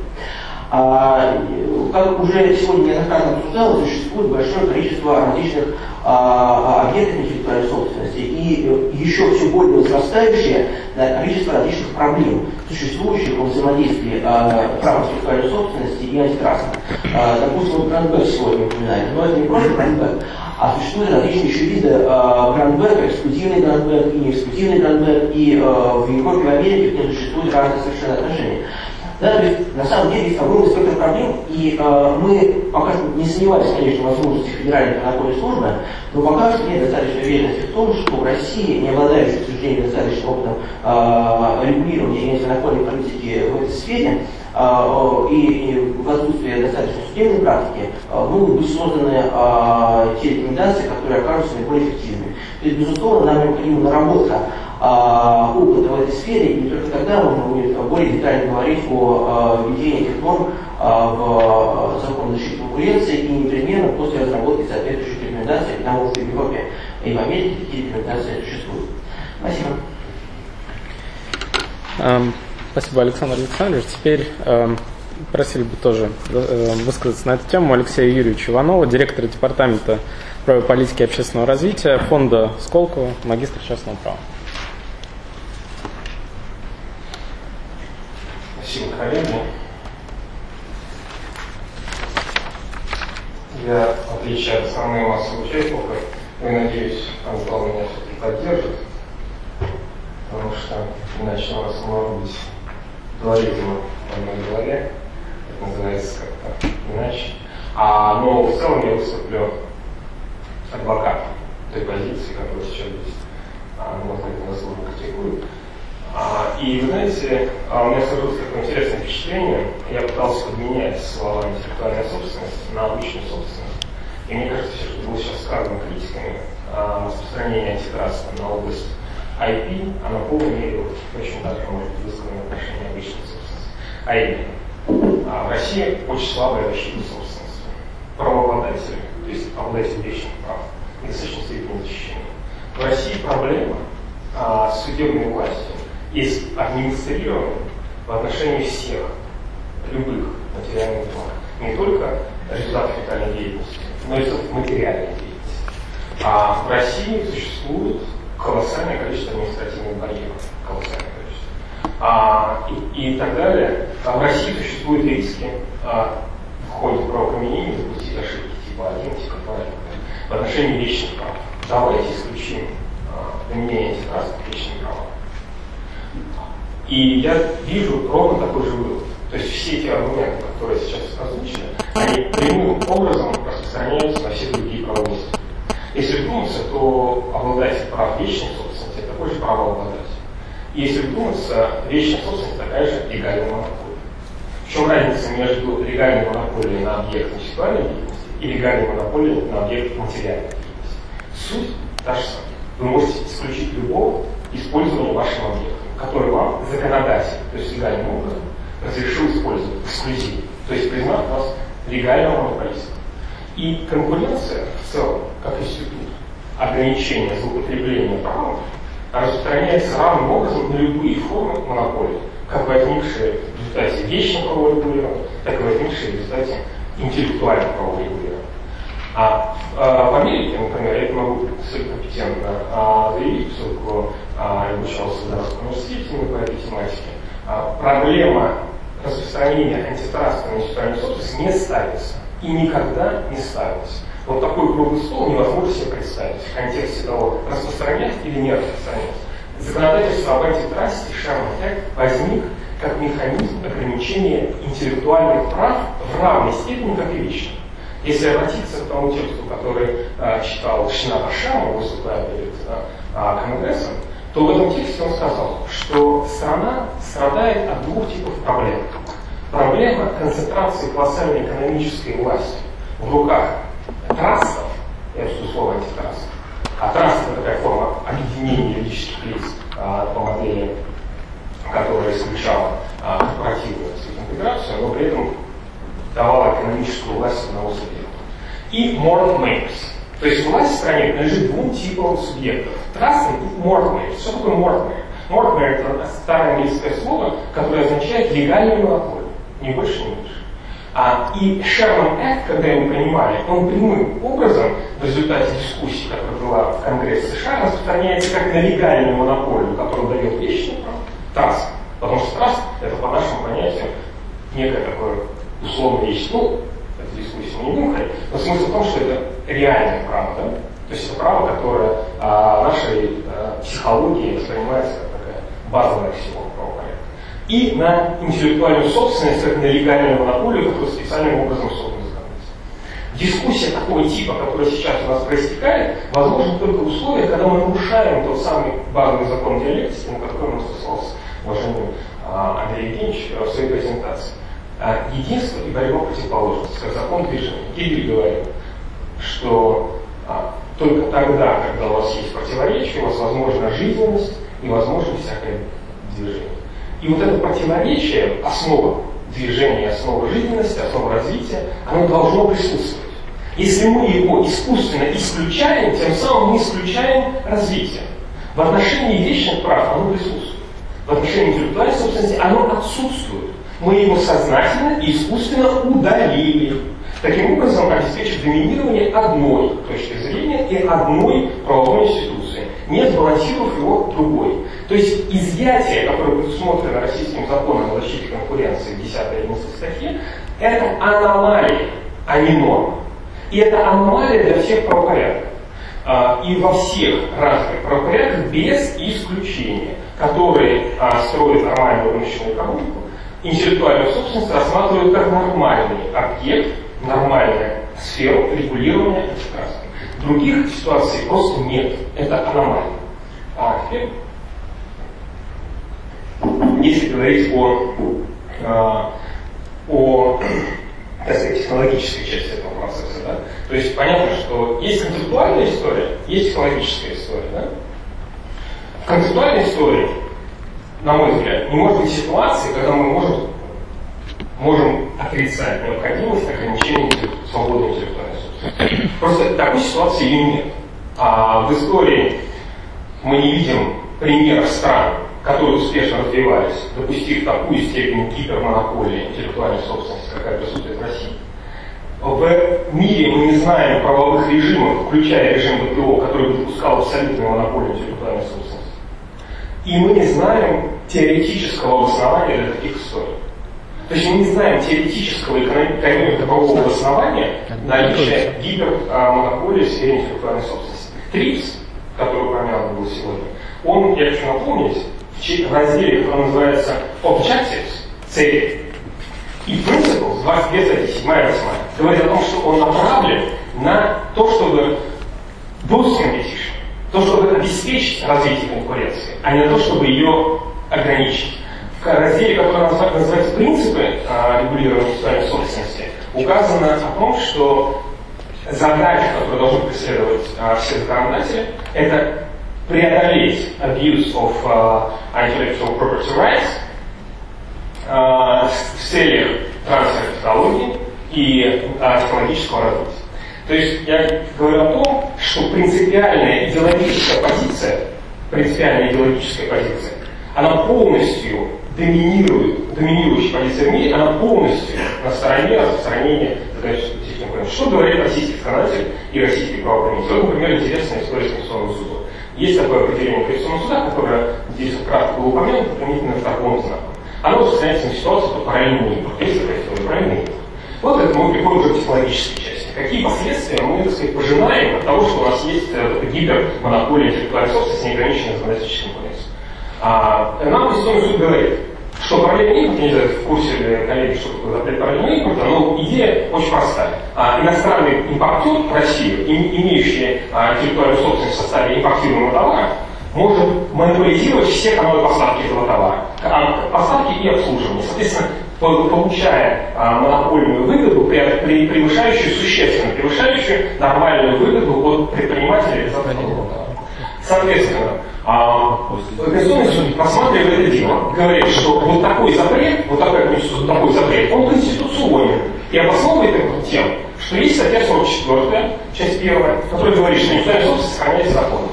А, как уже сегодня неоднократно обсуждалось, существует большое количество различных а, объектов интеллектуальной собственности и еще все более возрастающее да, количество различных проблем, существующих во взаимодействии а, прав интеллектуальной собственности и антитраста. А, допустим, грандбэк сегодня упоминали, но это не просто грандбэк, а существуют различные еще виды а, грандбэка, эксклюзивный грандбэк и неэксклюзивный грандбэк, и а, в Европе и в Америке к ним существуют разные совершенно отношения. Да, то есть, на самом деле есть огромный спектр проблем, и э, мы пока что не сомневались, конечно, в возможности Федеральной антимонопольной службы, но пока что нет достаточной уверенности в том, что в России, не обладающей, к сожалению, достаточным опытом э, регулирования антимонопольной политики в этой сфере, э, и, и в отсутствии достаточной судебной практики, э, могут быть созданы э, те рекомендации, которые окажутся наиболее эффективными. То есть, безусловно, нам необходима наработка Uh, опыта в этой сфере, и только тогда можно будет более детально говорить о uh, введении этих норм uh, в uh, закон о защите конкуренции и непременно после разработки соответствующих рекомендаций, потому что в Европе и в Америке такие рекомендации существуют. Спасибо. Um, спасибо, Александр Александрович. Теперь um, просили бы тоже uh, высказаться на эту тему Алексея Юрьевича Иванова, директора департамента правовой политики и общественного развития фонда Сколково, магистр частного права. Спасибо, коллеги. Я, в отличие от основной массы участников, я надеюсь, Антон меня все-таки поддержит, потому что иначе у вас может быть два ритма в одной голове, это называется как-то иначе. А, но в целом я выступлю адвокатом той позиции, которая сейчас здесь, а, может быть, нас служба критикует. А, и вы знаете, а, у меня сложилось такое интересное впечатление, я пытался подменять слова интеллектуальная собственность на обычную собственность. И мне кажется, все, что было сейчас сказано критиками а, распространения антитраста на область ай пи, оно в полной мере очень даже может быть высказано в отношении обычной собственности. А именно, а в России очень слабая защита собственности. Правообладатели, то есть обладатели вечных прав, достаточно степени защищения. В России проблема а, с судебной властью есть администрирование в отношении всех, любых материальных благ. Не только результатов фекальной деятельности, но и материальной деятельности. А в России существует колоссальное количество административных барьеров. Колоссальное количество. А, и, и так далее. А в России существуют риски а, в ходе правоприменения допустить ошибки типа один, типа два, в отношении вечных прав. Давайте исключим а, применение антитраста к вечным правам. И я вижу ровно такой же вывод. То есть все те аргументы, которые сейчас озвучены, они прямым образом распространяются на все другие правовые. Если вдуматься, то обладатель прав вечной собственности – это такой же правообладатель. И если вдуматься, вечная собственность – такая же легальная монополия. В чем разница между легальной монополией на объект интеллектуальной деятельности и легальной монополией на объект материальной деятельности? Суть та же самая. Вы можете исключить любого использования вашим объектом, который вам законодатель, то есть легальным образом, разрешил использовать эксклюзивно, то есть признав вас легальным монополистом. И конкуренция в целом, как институт ограничения злоупотребления правом, распространяется равным образом на любые формы монополии, как возникшие в результате вечного правового регулирования, так и возникшие в результате интеллектуального правового регулирования. А, а в Америке, например, я это могу совершенно компетентно а, заявить, поскольку а, я обучался в Гарвардском университете по этой тематике, а, проблема распространения антитраста на интеллектуальную собственность не ставится и никогда не ставилась. Вот такой круглый стол невозможно себе представить в контексте того, распространять или не распространять. Законодательство об антитрасте Sherman Act возник как механизм ограничения интеллектуальных прав в равной степени, как и вечных. Если обратиться к тому тексту, который а, читал Шината Шама, выступая перед а, Конгрессом, то в этом тексте он сказал, что страна страдает от двух типов проблем. Проблема концентрации колоссальной экономической власти в руках трастов, я жду слово антитрастов, а траст — это такая форма объединения юридических лиц а, по модели, которая исключала а, корпоративную интеграцию, но при этом давала экономическую власть одного субъекта. И market makers. То есть власть в стране принадлежит двум типам субъектов. Трастам и market makers. Что такое market maker? Market maker — это старое английское слово, которое означает легальную монополию. Ни больше, ни меньше. А, и Sherman Act, когда его принимали, он прямым образом в результате дискуссии, которая была в Конгрессе США, распространяется как на легальную монополию, которую дает вечный право, траст. Потому что траст — это по нашему понятию некое такое условная вещь. Ну, эту дискуссию мы не будем ходить, но смысл в том, что это реальное право, да? То есть это право, которое а, нашей а, психологией воспринимается как такая базовая аксиома правопорядка. И на интеллектуальную собственность, как на легальную монополию, которая специальным образом создана законодательством. Дискуссия такого типа, которая сейчас у нас проистекает, возможно только в условиях, когда мы нарушаем тот самый базовый закон диалектики, на который мы ссылался уважаемый а, Андрей Евгеньевич в своей презентации. Единство и борьба противоположности, как закон движения. Гегель говорит, что а, только тогда, когда у вас есть противоречие, у вас возможна жизненность и возможно всякое движение. И вот это противоречие, основа движения, основа жизненности, основа развития, оно должно присутствовать. Если мы его искусственно исключаем, тем самым мы исключаем развитие. В отношении вечных прав оно присутствует. В отношении интеллектуальной собственности оно отсутствует. Мы его сознательно и искусственно удалили. Таким образом, обеспечив доминирование одной точки зрения и одной правовой институции, не сбалансировав его другой. То есть изъятие, которое предусмотрено российским законом о защите конкуренции в десятой и одиннадцатой статье, это аномалия, а не норма. И это аномалия для всех правопорядков. И во всех развитых правопорядках без исключения, которые строят нормальную рыночную экономику, интеллектуальную собственность рассматривают как нормальный объект, нормальную сферу регулирования антитрастом. Других ситуаций просто нет. Это аномалия. А теперь если говорить о, о так сказать, технологической части этого процесса. Да? То есть понятно, что есть концептуальная история, есть технологическая история. Да? В концептуальной истории, на мой взгляд, не может быть ситуации, когда мы можем, можем отрицать необходимость ограничения свободы интеллектуальной собственности. Просто такой ситуации ее нет. А в истории мы не видим примеров стран, которые успешно развивались, допустив такую степень гипермонополии интеллектуальной собственности, какая присутствует в России. В мире мы не знаем правовых режимов, включая режим ВТО, который допускал абсолютную монополию интеллектуальной собственности. И мы не знаем теоретического обоснования для таких историй. То есть мы не знаем теоретического экономико-правового обоснования наличия гипермонополии в сфере интеллектуальной собственности. ТРИПС, который упомянут был сегодня, он, я хочу напомнить, в разделе, который называется Objectives, цели, и Principles, двадцать две статьи, седьмая и восьмая, говорит о том, что он направлен на то, чтобы boost competition, то, чтобы обеспечить развитие конкуренции, а не на то, чтобы ее ограничить. В разделе, который называется «Принципы регулирования интеллектуальной собственности», указано о том, что задача, которую должны преследовать а, все законодатели, это преодолеть abuse of uh, intellectual property rights uh, в целях трансфера технологий и uh, технологического развития. То есть я говорю о том, что принципиальная идеологическая позиция, принципиальная идеологическая позиция, она полностью доминирует, доминирующая позиция в мире, она полностью на стороне распространения задач технического конкуренции. Что говорит российский законодатель и российский правоприменитель? Вот, например, интересная история с Конституционным судом. Есть такое определение Конституционного суда, которое здесь кратко было упомянуто, применительно к торговым знакам. Оно распространяется на ситуацию по параллельному импорту. Есть такая история, параллельный импорт. Вот это мы приходим уже к технологической части. Какие последствия мы, так сказать, пожинаем от того, что у нас есть э, гипермонополия интеллектуальной собственности, неограниченная законодательной конкуренцией. А, нам Конституционный суд говорит, что параллельный импорт, я не знаю, в курсе ли коллеги, что такое запрет параллельного импорта, но идея очень простая. А, иностранный импортер в России, имеющий а, интеллектуальную собственность в составе импортируемого товара, может монополизировать все каналы поставки этого товара. Поставки и обслуживания. Соответственно, получая а, монопольную выгоду, при, при, превышающую, существенно превышающую нормальную выгоду от предпринимателя из этого товара. Соответственно, а, Конституционный суд, рассматривая это дело, говорит, что вот такой запрет, вот такой, такой запрет, он конституционен. И обосновывает это тем, что есть статья сорок четвёртая, часть первая, которая говорит, что интеллектуальная собственность сохраняется законом.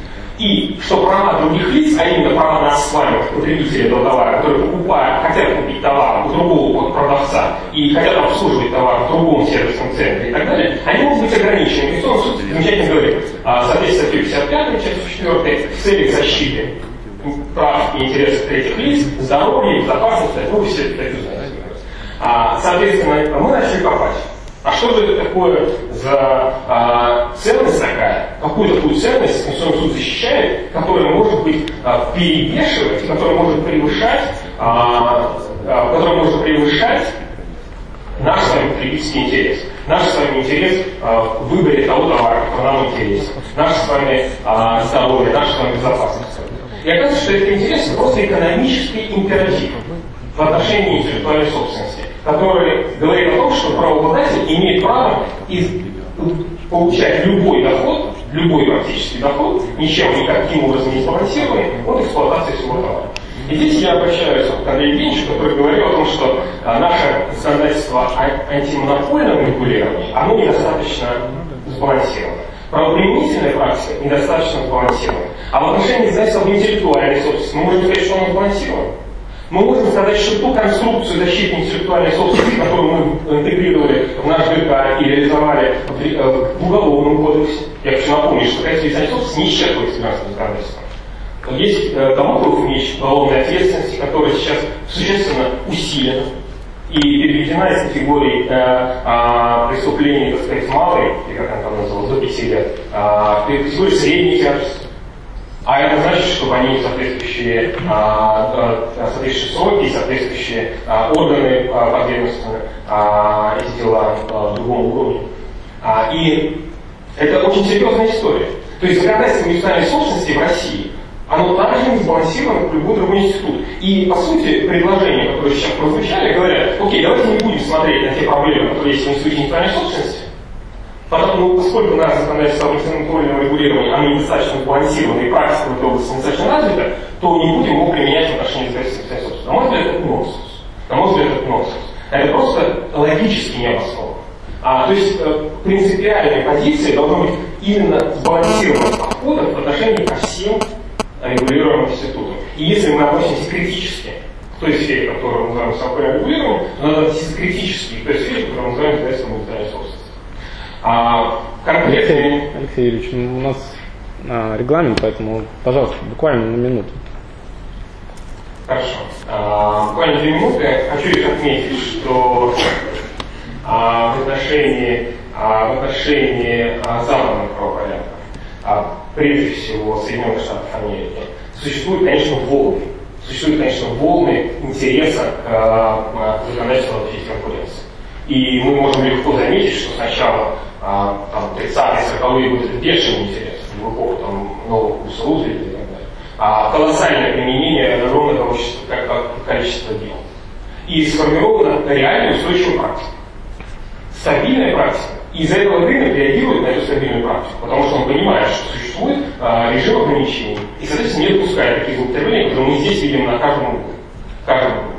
И что права других лиц, а именно права нас с вами, потребителей этого товара, которые покупают, хотят купить товар у другого продавца и хотят обслуживать товар в другом сервисном центре и так далее, они могут быть ограничены. Конституционный суд замечательно говорит, соответственно, статью пятьдесят пятую, часть четвёртая, в целях защиты прав и интересов третьих лиц, здоровья, безопасности, ну, все это знаете. Соответственно, мы начали копать. А что же это такое за а, ценность такая? Какую такую ценность Конституционный суд защищает, которая может быть а, перевешивать, которая может превышать, а, а, которая может превышать наш с вами потребительский интерес, наш с вами интерес а, в выборе того товара, который нам интересен, наш с вами а, здоровье, наша с вами безопасность. И оказывается, что это интерес просто экономический императив в отношении интеллектуальной собственности, который говорит о том, что правообладатель имеет право из, получать любой доход, любой практически доход, ничем никаким образом не сбалансированный, от эксплуатации всего товара. И здесь я обращаюсь к Андрею Евгеньевичу, который говорил о том, что а, наше законодательство антимонопольного регулирования, оно недостаточно сбалансировано. Правоприменительная практика недостаточно сбалансирована. А в отношении законодательства об интеллектуальной собственности мы можем сказать, что оно сбалансировано. Мы можем сказать, что ту конструкцию защиты интеллектуальной собственности, которую мы интегрировали в наш ГК и реализовали в Уголовном кодексе, я хочу напомнить, что такая интеллектуальная собственность не исчерпывается гражданским законодательством. Есть Дамоклов меч уголовной ответственности, который сейчас существенно усилен и переведена из категории э, э, преступлений, так сказать, малой, или как она там называлась, до пяти лет, э, категории средней тяжести. А это значит, что они соответствующие, а, соответствующие сроки и соответствующие а, органы а, подведомственны а, эти дела а, другому уровню. А, и это очень серьезная история. То есть законодательство интеллектуальной собственности в России оно также не сбалансировано, как любой другой институт. И, по сути, предложения, которые сейчас прозвучали, говорят, окей, давайте не будем смотреть на те проблемы, которые есть в институте интеллектуальной собственности, потому что, поскольку наше законодательство об интеллектуальном регулировании, оно недостаточно сбалансировано и практика в этой области недостаточно развита, то не будем его применять в отношении издательства интеллектуальной собственности. На мой взгляд, это нонсенс. На мой взгляд, это нонсенс. Это просто логически не обосновано. А, то есть э, принципиальные позиции должны быть именно сбалансированных подходов в отношении ко всем регулируемым институтам. И если мы относимся критически к той сфере, которую мы называем высокое регулированием, то надо относиться критически к той сфере, которую мы называем издательством интеллектуальной собственности. А, конкретно... Алексей, Алексей Юрьевич, у нас а, регламент, поэтому, пожалуйста, буквально на минуту. Хорошо. А, буквально две минуты. Хочу лишь отметить, что а, в отношении, а, в отношении а, западных правопорядков, а, прежде всего Соединенных Штатов Америки, существуют, конечно, волны. Существуют, конечно, волны интереса к, к законодательству о защите конкуренции. И мы можем легко заметить, что сначала а, там, тридцатые, сороковые годы это бешеный интерес, в эпоху там, нового курса Рузвельта и так далее. А, колоссальное применение огромного количества дел. И сформирована реальная устойчивая практика. Стабильная практика. И из-за этого рынок реагирует на эту стабильную практику, потому что он понимает, что существует а, режим ограничений. И, соответственно, не допускает таких злоупотреблений, которые мы здесь видим на каждом углу. Каждом углу.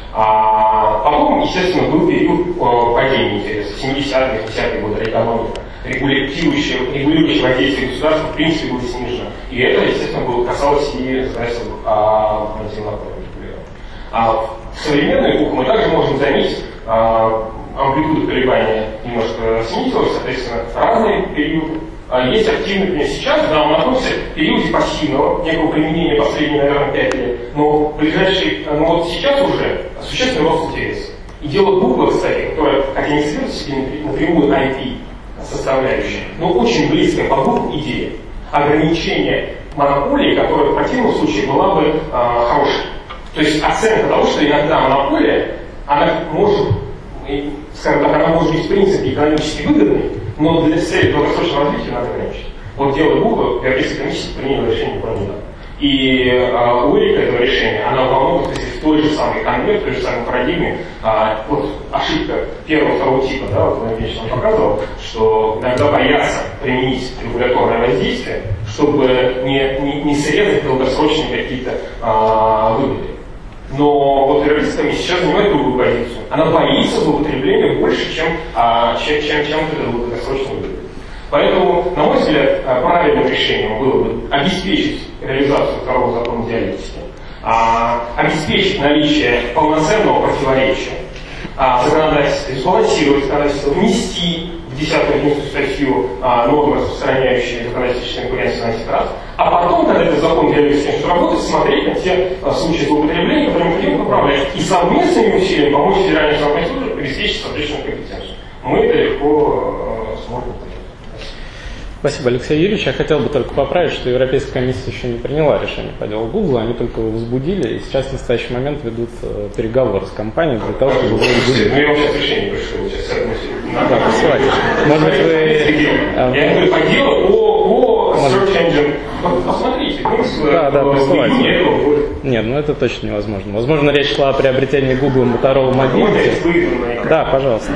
А потом, естественно, был период а, падения интереса. семидесятые, восьмидесятые годы экономика. Регулирующее, регулирующее воздействие государства в принципе было снижено. И это, естественно, было, касалось и законодательства о антимонопольном регулировании. А в современную эпоху мы также можем заметить а, амплитуда колебания немножко снизилась, соответственно, разные периоды. А есть активный, например, сейчас, да, мы находимся в периоде пассивного, некого применения последние, наверное, пять лет, но в ближайшие, ну вот сейчас уже существенный рост интереса. И дело Google, кстати, которое, хотя не содержит в себе напрямую ай пи составляющая, но очень близкая по духу идея ограничения монополии, которая в противном случае была бы э, хорошей. То есть оценка того, что иногда монополия, она может, скажем так, она может быть в принципе экономически выгодной, но для цели долгосрочного развития надо ограничить. Вот дело Google, Европейская комиссия приняла решение про недавно. И э, логика этого решения, она во многом в той же самой конве, в той же самой парадигме. Э, вот ошибка первого, второго типа, да, вот Владимир Ильич вам показывал, что иногда боятся применить регуляторное воздействие, чтобы не, не, не срезать долгосрочные какие-то э, выгоды. Но вот Европейская комиссия сейчас занимает другую позицию. Она боится злоупотребления больше, чем, э, чем, чем, чем это долгосрочные выгоды. Поэтому, на мой взгляд, правильным решением было бы обеспечить реализацию второго закона диалектики, а, обеспечить наличие полноценного противоречия а, в законодательстве, сбалансировать законодательство, внести в десятую одиннадцатую статью а, нормы, распространяющие законодательство конкуренции на антитраст, а потом, когда этот закон диалектики начнет работать, смотреть на те а, случаи злоупотребления, которые необходимо поправлять, и совместными усилиями помочь федеральной законодательной службе обеспечить соответственную компетенцию. Мы это легко а, сможем. Спасибо, Алексей Юрьевич. Я хотел бы только поправить, что Европейская комиссия еще не приняла решение по делу Google, они только его возбудили и сейчас в настоящий момент ведут э, переговоры с компанией для того, чтобы его возбудить. Ну, я вам сейчас решение пришло, сейчас да, посылайте. Может быть, вы... Я говорю, по делу о, о Search Engine. Посмотрите, да, да, присылайте. Нет, ну это точно невозможно. Возможно, речь шла о приобретении Google Motorola Mobility. Да, пожалуйста.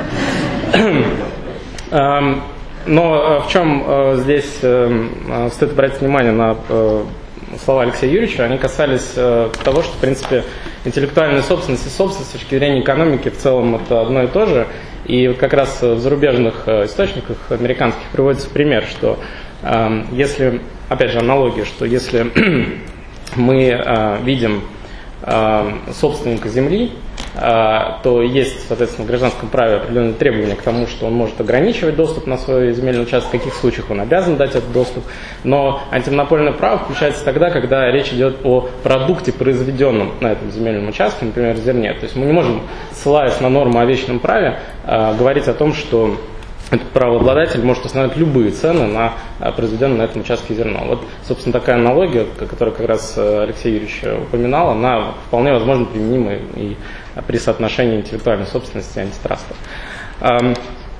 Но в чем э, здесь э, стоит обратить внимание на э, слова Алексея Юрьевича, они касались э, того, что, в принципе, интеллектуальная собственность и собственность с точки зрения экономики в целом это одно и то же. И как раз в зарубежных э, источниках американских приводится пример, что э, если, опять же, аналогия, что если мы э, видим э, собственника земли, то есть, соответственно, в гражданском праве определенные требования к тому, что он может ограничивать доступ на свой земельный участок, в каких случаях он обязан дать этот доступ. Но антимонопольное право включается тогда, когда речь идет о продукте, произведенном на этом земельном участке, например, зерне. То есть мы не можем, ссылаясь на норму о вечном праве, говорить о том, что этот правообладатель может установить любые цены на произведенное на этом участке зерно. Вот, собственно, такая аналогия, которую как раз Алексей Юрьевич упоминал, она вполне возможно применима и при соотношении интеллектуальной собственности и антитраста.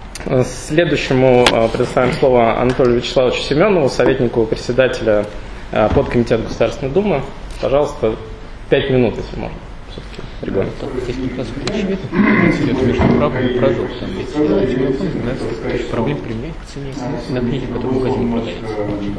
Следующему предоставим слово Анатолию Вячеславовичу Семенову, советнику председателя подкомитет Государственной Думы. Пожалуйста, пять минут, если можно. Все-таки регламент. Если как раз речь идет между правом и продуктом, ведь антимонопольный законодательство проблем применяет к цене на книги, которые в магазине продаются.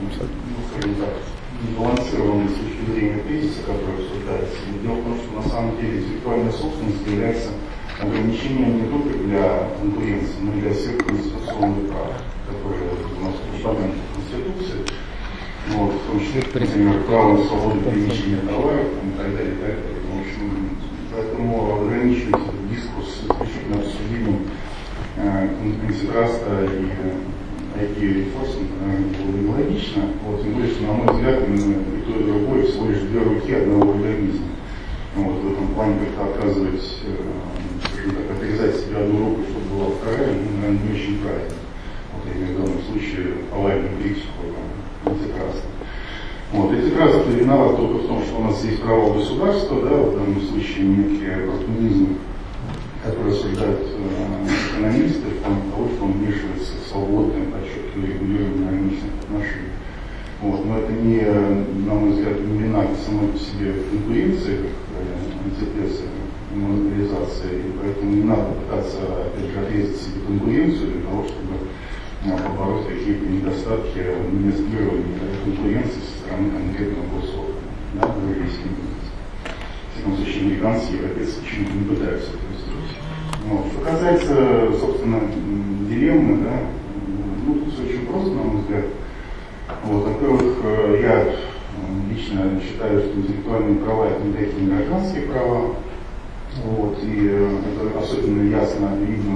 Небалансированной с точки зрения кризиса, который обсуждается. Дело в том, что на самом деле интеллектуальная собственность является ограничением не только для конкуренции, но и для всех конституционных прав, которые у нас упомянуты в Конституции. Вот, в том числе, например, право на свободу перемещения товаров и так далее, и так далее. В общем, поэтому ограничивать дискурс исключительно обсуждением э, антитраста и ай пи-рефорсинг, наверное, было нелогично. Вот, тем более, что, на мой взгляд, именно и то, и другое всего лишь две руки одного организма. Вот, в этом плане как-то отказывать, э, так, отрезать себе одну руку, чтобы была вторая, ну, наверное, не очень правильно. Вот, я имею в данном случае повальную критику антитраста. Вот, антитраст виноват только в том, что у нас есть провал государства, да, в данном случае некие оппортунизмы, которые осуждают э, экономисты в плане того, что он вмешивается в свободное, подчеркиваю, регулирование рыночных отношений. Вот, но это не, на мой взгляд, не вина самой по себе конкуренции, как антитеза и монополизация, и поэтому не надо пытаться, опять же, отрезать себе конкуренцию для того, чтобы а, побороть какие-то недостатки инвестирования конкуренции со стороны конкретного госоргана. Да, даже если в всяком случае американцы, европейцы почему-то не пытаются это сделать. Вот. Что касается, собственно, дилеммы, да, ну, тут все очень просто, на мой взгляд. Вот, во-первых, я лично считаю, что интеллектуальные права это никакие не гражданские права. Вот, и это особенно ясно видно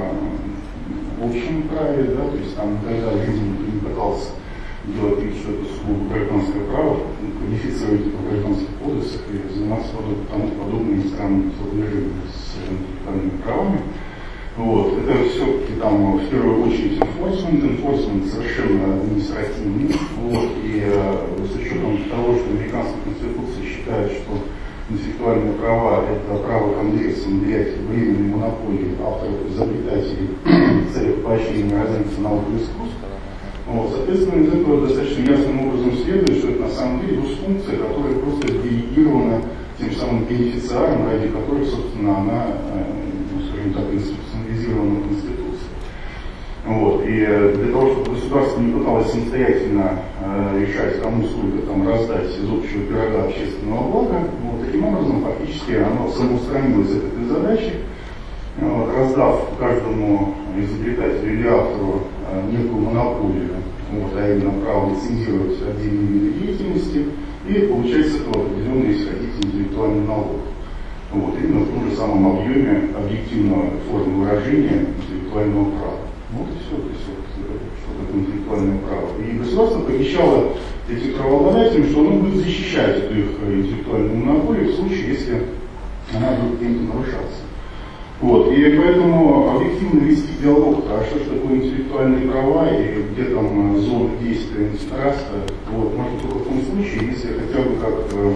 в общем праве, да, то есть там никогда в жизни никто не пытался делать вид, что это сугубо гражданское право, кодифицировать это в гражданских кодексах и заниматься тому подобными странными телодвижениями с интеллектуальными правами. Вот. Это все-таки там в первую очередь enforcement, enforcement совершенно административный. Вот. И э, с учетом того, что американская конституция считает, что интеллектуальные права это право Конгрессом влиять временной монополии авторов и изобретателей в целях поощрения развития наук и искусств. Вот. Соответственно, из этого достаточно ясным образом следует, что это на самом деле госфункция, которая просто делегирована тем самым бенефициаром, ради которых, собственно, она, ну, скажем так, институционализирована в Конституции. Вот. И для того, чтобы государство не пыталось самостоятельно э, решать, кому сколько там раздать из общего пирога общественного блага, вот, таким образом, фактически, оно самоустранилось от этой задачи, вот, раздав каждому изобретателю или автору э, некую монополию, вот, а именно право лицензировать отдельные виды деятельности, и получать с этого определенный, если хотите, интеллектуальный налог. Вот, именно в том же самом объеме объективного формы выражения интеллектуального права. Вот и все, то есть, вот, что такое интеллектуальное право. И государство пообещало этим правообладателям, что оно будет защищать эту их интеллектуальную монополию в случае, если она будет кем-то нарушаться. Вот, и поэтому объективно вести диалог, а что же такое интеллектуальные права и где там зона действия антитраста, вот, можно только в том случае, если хотя бы как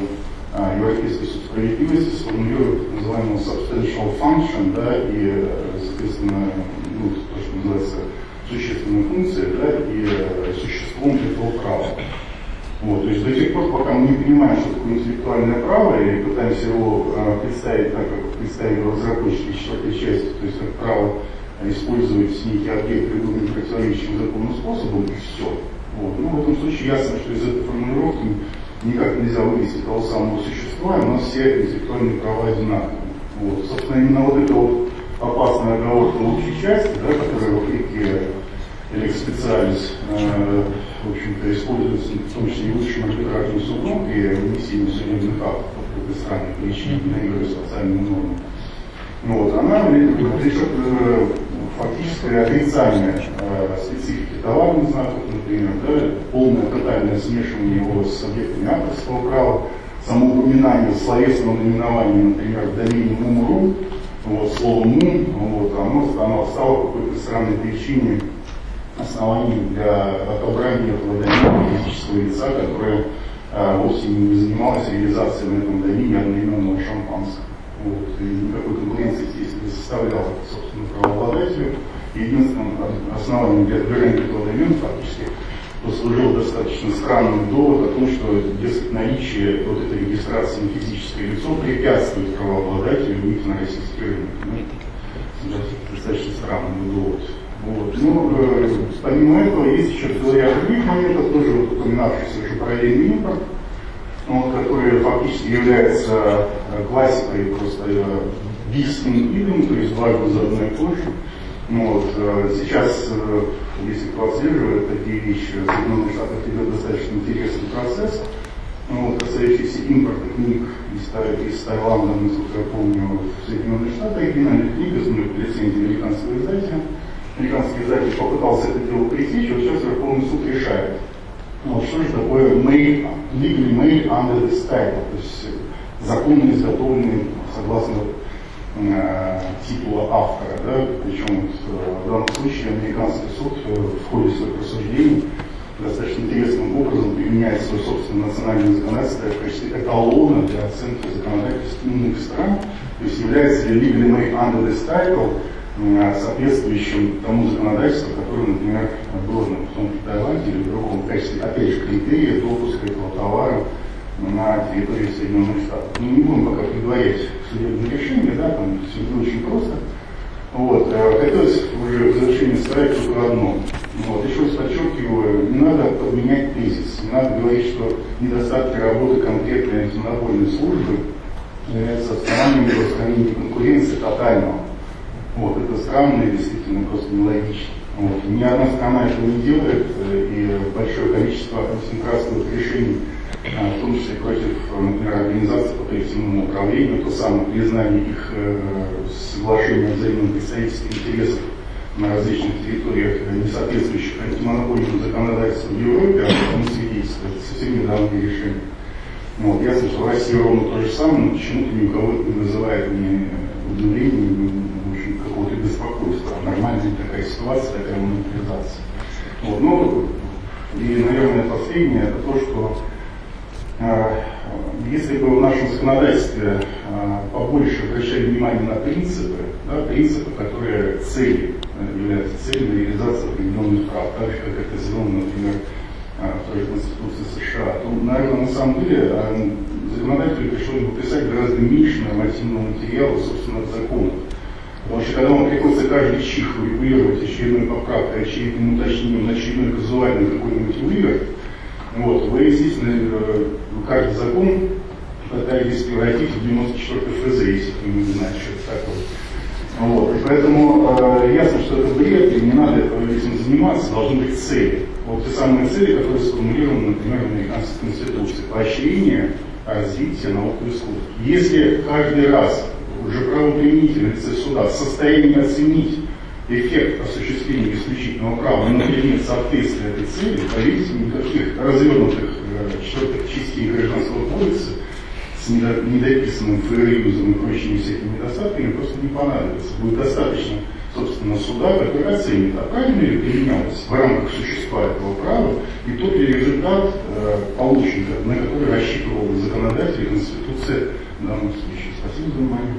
а, Европейский суд справедливости сформулирует так называемую substantial function, да, и, соответственно, ну, то, что называется существенной функцией, да, и существом этого права. Вот, то есть до тех пор, пока мы не понимаем, что такое интеллектуальное право, и пытаемся его э, представить так, как представили разработчики четвертой части, то есть как право использовать некий объект любым противоречащим законным способом, и все. Вот. Ну, в этом случае ясно, что из этой формулировки никак нельзя вывести того самого существа, и у нас все интеллектуальные права одинаковые. Вот. Собственно, именно вот эта вот опасная оговорка в общей части, да, которая в Африке Lex Specialis, э, в общем-то, используется в том числе и высшим арбитражным судом при вынесении судебных актов по какой-то странной причине, игнорируя социальные нормы. Вот, она влечет э, фактическое отрицание э, специфики товарных знаков, например, да, полное тотальное смешивание его с объектами авторского права, само упоминание словесного наименования, например, в домене мумру, вот, слово мум, вот, оно, оно стало по какой-то странной причине основанием для отобрания этого домена физического лица, которое а, вовсе не занималось реализацией на этом домене одноименного шампанского. Вот. И никакой конкуренции здесь не составляло, собственно, правообладателю. Единственным основанием для движения этого домена фактически послужил достаточно странным довод о том, что, дескать, наличие вот этой регистрации на физическое лицо препятствует правообладателю выйти на российский рынок. Ну, достаточно странный довод. Вот. Ну, э, помимо этого, есть еще целый ряд других моментов, тоже вот упоминавшийся уже параллельный импорт, вот, который фактически является классикой просто бистым видом, то есть дважды за одно и то же. Вот. Сейчас, если кто отслеживает такие вещи, в Соединенных Штатах идет достаточно интересный процесс, вот, касающийся импорта книг из, из Таиланда, насколько я помню, в Соединенных Штатах, оригинальная книга с лицензией американского издателя. Американский издатель попытался это дело пресечь, вот сейчас Верховный суд решает. Вот, что же такое made, legally made under this title, то есть законно изготовленный согласно э, титулу автора, да? Причем вот, в данном случае американский суд в ходе своих рассуждений достаточно интересным образом применяет свое собственное национальное законодательство в качестве эталона для оценки законодательств иных стран, то есть является ли legally made under this title соответствующим тому законодательству, которое, например, было в том же Таиланде или в другом качестве, опять же, критерия допуска этого товара на территории Соединенных Штатов. Мы не будем пока предварять судебное решение, да, там все это очень просто. Вот. Хотелось уже в завершении сказать только одно. Вот. Еще раз подчеркиваю, не надо подменять тезис, не надо говорить, что недостатки работы конкретной антимонопольной службы являются основанием для устранения конкуренции тотального. Вот, это странно и действительно просто нелогично. Вот. Ни одна страна этого не делает, и большое количество антитрастовых решений, в том числе против, например, организаций по коллективному управлению, то самое признание их соглашения о взаимном представительстве интересов на различных территориях, не соответствующих антимонопольному законодательству в Европе, а тому свидетельствует совсем недавние решения. Вот. Ясно, что в России ровно то же самое, но почему-то ни у кого это не вызывает ни удивления, ни какого-то беспокойства. Нормальная такая ситуация, такая монополизация. Вот. Ну, и, наверное, последнее, это то, что э, если бы в нашем законодательстве э, побольше обращали внимание на принципы, да, принципы, которые цели, э, являются целью реализации определенных прав, так же, как это сделано, например, э, в той же Конституции США, то, наверное, на самом деле э, законодателю пришлось бы писать гораздо меньше нормативного материала, собственно, в законах. Потому что когда вам приходится каждый чих регулировать очередной поправкой, очередным уточнением, очередной казуальный какой-нибудь вывод, вот, вы, естественно, каждый закон пытаетесь превратить в девяносто четвёртый эф зэ, если вы не знаете, что это такое. Вот, и поэтому э, ясно, что это бред, и не надо этим заниматься, должны быть цели. Вот те самые цели, которые сформулированы, например, в американской конституции. Поощрение развития наук и искусств. Если каждый раз уже правоприменитель лице суда в состоянии оценить эффект осуществления исключительного права на предмет соответствия этой цели, поверьте, никаких развернутых четвертых частей Гражданского кодекса с недописанным фейерюзом и прочими всякими недостатками просто не понадобится. Будет достаточно, собственно, суда, который оценит, а правильно ли применялось в рамках существа этого права, и тот ли результат э, получен, на который рассчитывал законодатель и Конституция в данном случае. Спасибо за внимание.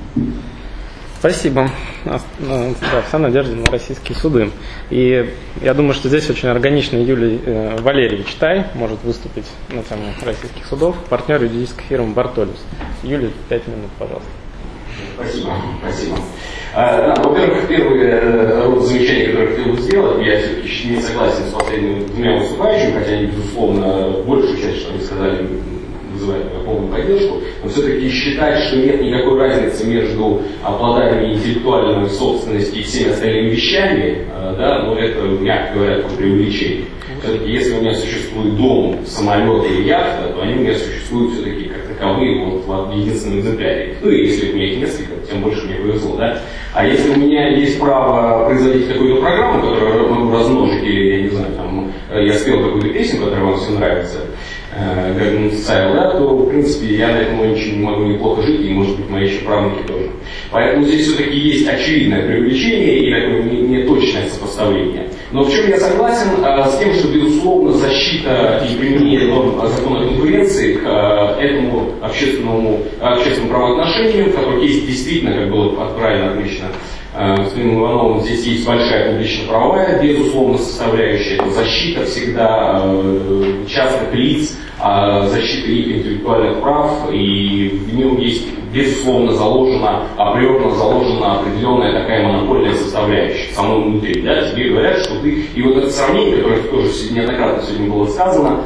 Спасибо. Да, вся надежда на российские суды. И я думаю, что здесь очень органично Юлий э, Валерьевич Тай может выступить на тему российских судов, партнер юридической фирмы «Бартолиус». Юлий, пять минут, пожалуйста. Спасибо. Спасибо. А, да, во-первых, первый э, род замечаний, который я хотел бы сделать, я все-таки не согласен с последними двумя выступающими, хотя они, безусловно, большую часть, что они сказали, вызывает полную поддержку, но все-таки считать, что нет никакой разницы между обладанием интеллектуальной собственности и всеми остальными вещами, да, ну это, мягко говоря, такое преувеличение. Все-таки если у меня существует дом, самолет или яхта, то они у меня существуют все-таки как таковые вот в единственном экземпляре. Ну и если у меня их несколько, тем больше мне повезло, да. А если у меня есть право производить какую-то программу, которую могу размножить, или, я не знаю, там, я спел какую-то песню, которая вам всем нравится, Gangnam Style, да, то, в принципе, я на этом очень могу неплохо жить, и, может быть, мои еще правнуки тоже. Поэтому здесь все-таки есть очевидное преувеличение и такое неточное сопоставление. Но в чем я согласен а, с тем, что, безусловно, защита и применение норм закона конкуренции к а, этому общественному, общественному правоотношению, в которых есть действительно, как было правильно отмечено господином Ивановым, здесь есть большая публично-правовая, безусловно, составляющая. Это защита всегда частных лиц, защита их интеллектуальных прав, и в нем есть, безусловно, заложена, априорно заложена определенная такая монопольная составляющая в самом внутри. Да? Тебе говорят, что ты... И вот это сравнение, которое тоже неоднократно сегодня было сказано,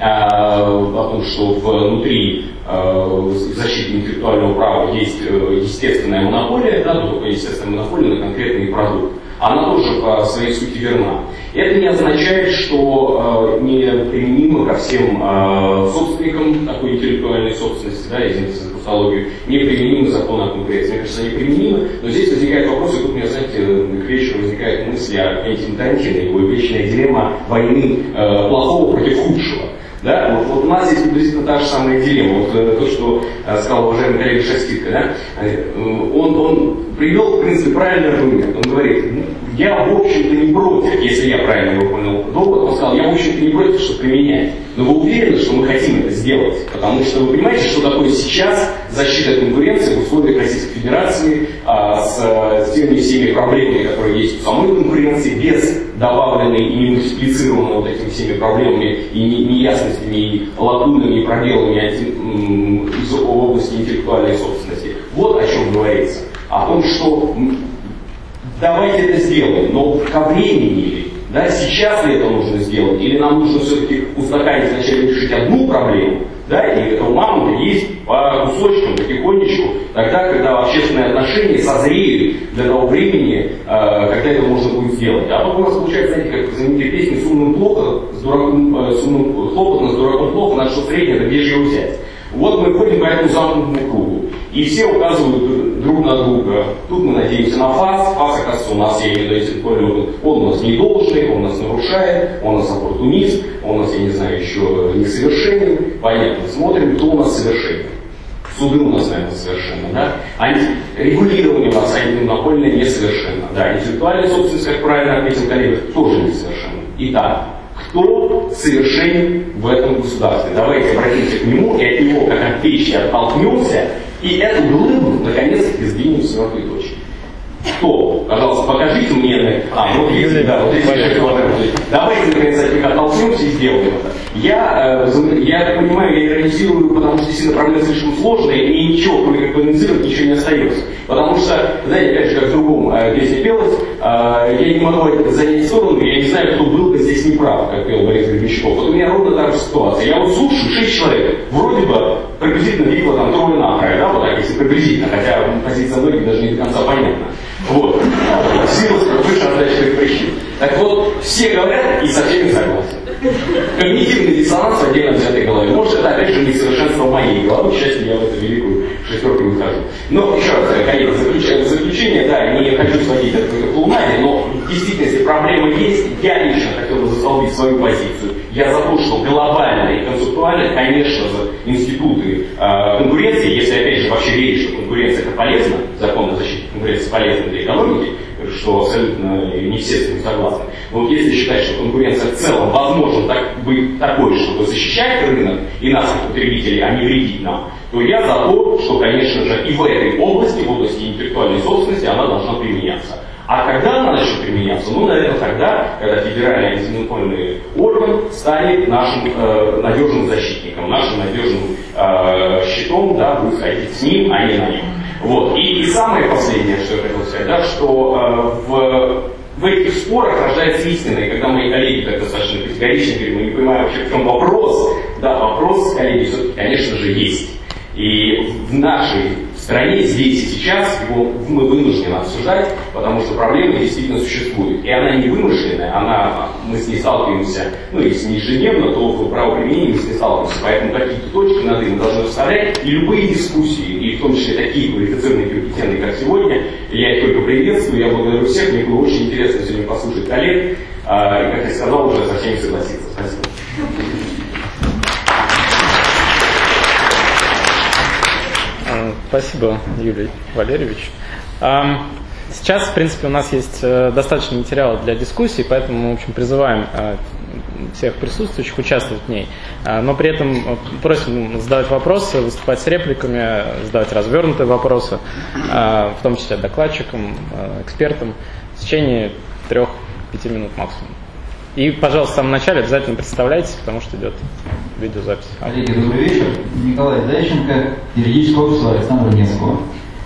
о том, что внутри защиты интеллектуального права есть естественная монополия, да, но только естественная монополия на конкретный продукт. Она тоже по своей сути верна. Это не означает, что э, не применимо ко всем э, собственникам такой интеллектуальной собственности, да, извините за тавтологию, не применимы законы о конкуренции. Мне кажется, они применимы, но здесь возникает вопрос, и тут у меня, знаете, к вечеру возникает мысль о Квентине Тарантино, его вечная дилемма войны э, плохого против худшего. Да? Вот, вот у нас здесь приблизительно та же самая дилемма. Вот э, то, что э, сказал уважаемый коллега Шастика, да? э, он, он привел, в принципе, правильный аргумент. Он говорит, я, в общем-то, не против, если я правильно его понял, довод, он сказал, я, в общем-то, не против, чтобы применять. Но вы уверены, что мы хотим это сделать? Потому что вы понимаете, что такое сейчас защита конкуренции в условиях Российской Федерации а, с, с теми всеми проблемами, которые есть в самой конкуренции, без добавленной и не мультиплицированной вот этими всеми проблемами и неясностями, и лакунами, и пробелами из области интеллектуальной собственности. Вот о чем говорится. О том, что давайте это сделаем, но ко времени ли? Да, сейчас ли это нужно сделать? Или нам нужно все-таки устаканить, вначале решить одну проблему, да, и этого мамонта есть по кусочкам, потихонечку, тогда, когда общественные отношения созреют для того времени, э, когда это можно будет сделать. А потом у нас получается, знаете, как в знаменитой песне «С умным плохо, с дураком, э, с умным хлопотно, с дураком плохо, надо что среднее, да где же его взять?» Вот мы ходим по этому замкнутому кругу. И все указывают друг на друга. Тут мы надеемся на ФАС. ФАС, оказывается, у нас, я имею в виду, интеллектуальный орган, он у нас не должный, он нас нарушает, он у нас оппортунист, он у нас, я не знаю, еще несовершенен. Понятно, смотрим, кто у нас совершенен. Суды у нас, наверное, совершенно, да? Регулирование у нас антимонопольное несовершенно. Да, интеллектуальная собственность, как правильно отметил коллега, тоже несовершенна. Итак, кто совершенен в этом государстве? Давайте обратимся к нему и от него, как от печи, оттолкнемся, и эту глыбу, наконец-таки, сдвинем с мертвой точки. Кто? Пожалуйста, покажите мне. А, ну, видите, да, вот эти давайте, наконец, от них оттолкнемся и сделаем это. Я, э, я понимаю, я иронизирую, потому что действительно проблема слишком сложная, и ничего, кроме как полемизировать, ничего не остается. Потому что, знаете, опять же, как в другом э, песне пелось, э, я не могу занять сторону, я не знаю, кто был бы здесь неправ, как пел Борис Гребенщиков. Вот у меня ровно та же ситуация. Я вот слушаю шесть человек, вроде бы приблизительно видела там трое накрая, да, вот так, если приблизительно, хотя позиция многих даже не до конца понятна. Вот. В силу выше означенных причин. Так вот, все говорят и со всеми согласны. Когнитивный диссонанс в отдельно взятой голове. Может, это опять же несовершенство моей головы, к счастью, я в эту великую шестерку не вхожу. Но еще раз, коллеги, заключение, заключение, да, не хочу сводить это к клоунаде, но в действительности проблема есть. Я лично хотел бы застолбить свою позицию. Я за то, что глобально и концептуально, конечно, за институты э, конкуренции, если опять же вообще верить, что конкуренция это полезно, закон о защите конкуренции полезен для экономики, что абсолютно не все с этим согласны. Но вот если считать, что конкуренция в целом возможно так, быть такой, чтобы защищать рынок и нас, как потребителей, а не вредить нам, то я за то, что, конечно же, и в этой области, в области интеллектуальной собственности, она должна применяться. А когда она начнет применяться? Ну, наверное, тогда, когда федеральный антимонопольный орган станет нашим э, надежным защитником, нашим надежным э, щитом, да, будет ходить с ним, а не на нем. Вот. И, и самое последнее, что я хотел сказать, да, что э, в, в этих спорах рождается истина, и когда мои коллеги так достаточно категорично говорят, мы не понимаем вообще, в чем вопрос, да, вопрос, коллеги, все-таки, конечно же, есть. И в нашей стране, здесь и сейчас, его мы вынуждены обсуждать, потому что проблема действительно существует. И она не вымышленная, она, мы с ней сталкиваемся, ну, если не ежедневно, то в правоприменении мы с ней сталкиваемся. Поэтому какие-то точки над мы должны вставлять. И любые дискуссии, и в том числе такие квалифицированные, компетентные, как сегодня, я их только приветствую, я благодарю всех, мне было очень интересно сегодня послушать коллег, и, как я сказал, уже со всеми согласиться. Спасибо. Спасибо, Юрий Валерьевич. Сейчас, в принципе, у нас есть достаточно материала для дискуссии, поэтому мы, в общем, призываем всех присутствующих участвовать в ней, но при этом просим задавать вопросы, выступать с репликами, задавать развернутые вопросы, в том числе докладчикам, экспертам, в течение трех-пяти минут максимум. И, пожалуйста, в самом начале обязательно представляйтесь, потому что идет видеозапись. Коллеги, добрый вечер. Николай Зайченко, юридическое общество Александра Невского.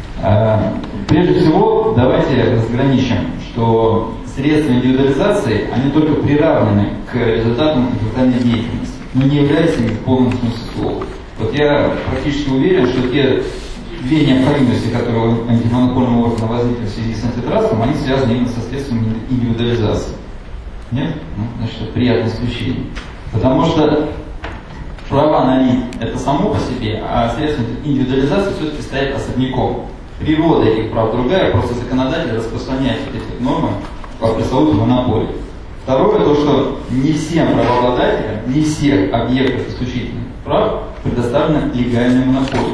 Прежде всего, давайте разграничим, что средства индивидуализации, они только приравнены к результатам интеллектуальной деятельности, но не являются их в полном смысле слова. Вот я практически уверен, что те две необходимости, которые у антимонопольного органа возникли в связи с антитрастом, они связаны именно со средствами индивидуализации. Нет? Ну, значит, приятное исключение. Потому что права на вид – это само по себе, а средства индивидуализации все-таки стоят особняком. Природа этих прав другая, просто законодатель распространяет эти нормы по пресловутой монополии. Второе, то, что не всем правообладателям, не всех объектов исключительных прав предоставлена легальная монополия.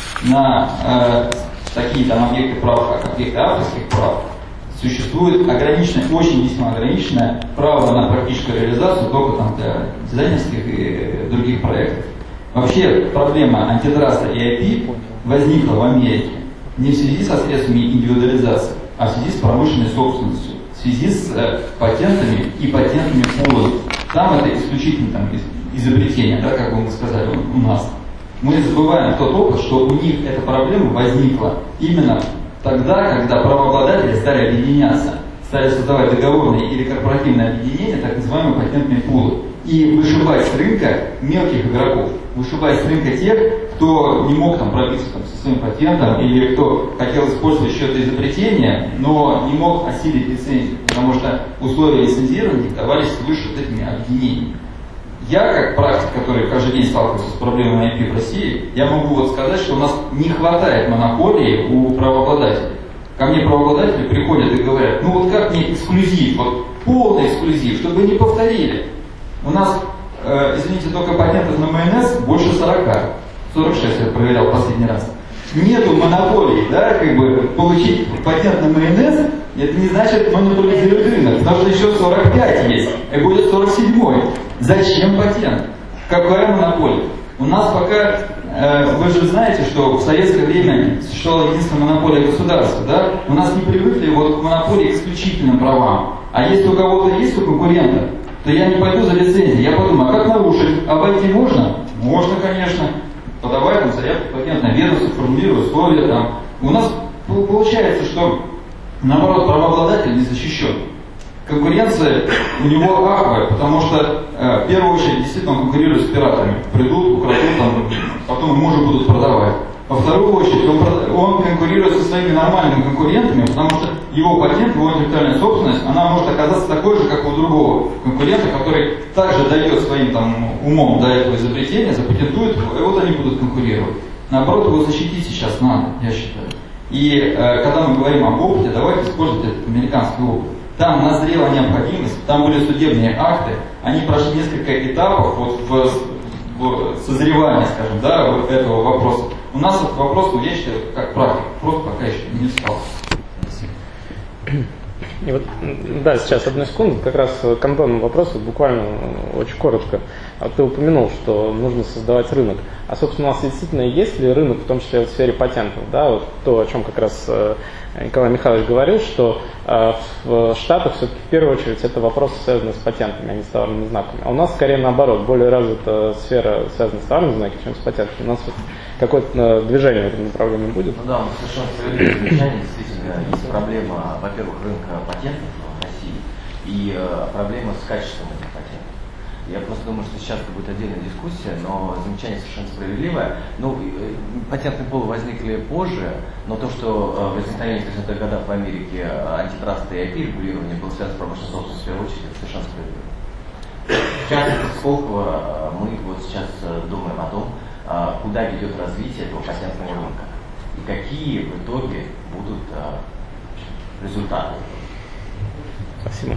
На э, такие там объекты прав, как объекты авторских прав, существует ограниченное, очень весьма ограниченное право на практическую реализацию только там для дизайнерских и других проектов. Вообще проблема антитраста и ай пи возникла в Америке не в связи со средствами индивидуализации, а в связи с промышленной собственностью, в связи с э, патентами и патентными пулами. Там это исключительно там, изобретение, да, как бы мы сказали у, у нас. Мы забываем тот опыт, что у них эта проблема возникла именно тогда, когда правообладатели стали объединяться, стали создавать договорные или корпоративные объединения, так называемые патентные пулы, и вышибать с рынка мелких игроков, вышибать с рынка тех, кто не мог там пробиться там, со своим патентом, или кто хотел использовать еще это изобретение, но не мог осилить лицензию, потому что условия лицензирования диктовались свыше вот этими объединениями. Я, как практик, который каждый день сталкивается с проблемой ай пи в России, я могу вот сказать, что у нас не хватает монополии у правообладателей. Ко мне правообладатели приходят и говорят, ну вот как мне эксклюзив, вот полный эксклюзив, чтобы не повторили. У нас, э, извините, только патентов на майонез больше сорока. сорок шесть я проверял последний раз. Нету монополии, да, как бы получить патент на майонез, это не значит монополизировать рынок, потому что еще сорок пять есть, и будет сорок семь. Зачем патент? Какая монополия? У нас пока, э, вы же знаете, что в советское время существовала единственная монополия государства, да? У нас не привыкли вот к монополии к исключительным правам. А если у кого-то есть у конкурента, то я не пойду за лицензией. Я подумаю, а как нарушить? Обойти можно? Можно, конечно. Подавай там заявку в патентное ведомство, формулируй условия там. У нас получается, что наоборот правообладатель не защищен. Конкуренция у него аховая, потому что э, в первую очередь действительно он конкурирует с пиратами. Придут, украдут, там, потом ему же будут продавать. Во вторую очередь он, он конкурирует со своими нормальными конкурентами, потому что его патент, его интеллектуальная собственность, она может оказаться такой же, как у другого конкурента, который также дает своим там, умом до этого изобретения, запатентует его, и вот они будут конкурировать. Наоборот, его защитить сейчас надо, я считаю. И э, когда мы говорим об опыте, давайте использовать этот американский опыт. Там назрела необходимость, там были судебные акты, они прошли несколько этапов вот, в, в созревании, скажем, да, вот этого вопроса. У нас этот вопрос, ну, я считаю, как практик, просто пока еще не стал. И вот, да, сейчас одну секунду, как раз к Антону вопрос, буквально очень коротко. Ты упомянул, что нужно создавать рынок. А, собственно, у нас действительно есть ли рынок, в том числе в сфере патентов? Да, вот то, о чем как раз Николай Михайлович говорил, что в Штатах все-таки в первую очередь это вопросы, связанные с патентами, а не с товарными знаками. А у нас скорее наоборот, более развита сфера, связанная с товарными знаками, чем с патентами. У нас вот какое-то движение в этом направлении будет? Ну да, мы совершенно справедливое замечание. Действительно, есть проблема, во-первых, рынка патентов в России и э, проблема с качеством этих патентов. Я просто думаю, что сейчас это будет отдельная дискуссия, но замечание совершенно справедливое. Ну, э, патентные пулы возникли позже, но то, что э, возникновение в тридцатых годах в Америке антитраста и ай пи регулирования было связано с промышленной собственностью в первую очередь, это совершенно справедливо. В частности, Сколково мы вот сейчас думаем о том, куда ведет развитие этого патентного рынка и какие в итоге будут результаты. Спасибо.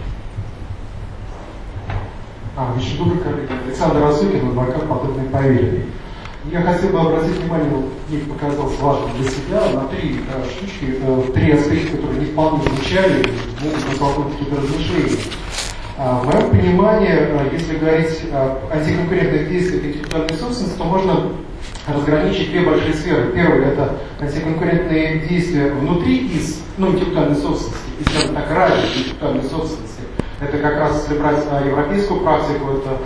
А, еще добрый коллега. Александр Осокин, адвокат патентной поверенной. Я хотел бы обратить внимание, вот мне показалось важным для себя, на три э, штучки, э, три аспекта, которые не вполне звучали, могут натолкнуть какие-то размышления. В моем понимании, если говорить о антиконкурентных действиях интеллектуальной собственности, то можно разграничить две большие сферы. Первое – это антиконкурентные действия внутри из, ну, интеллектуальной собственности, и, скажем так, ради интеллектуальной собственности. Это как раз, если брать а, европейскую практику, это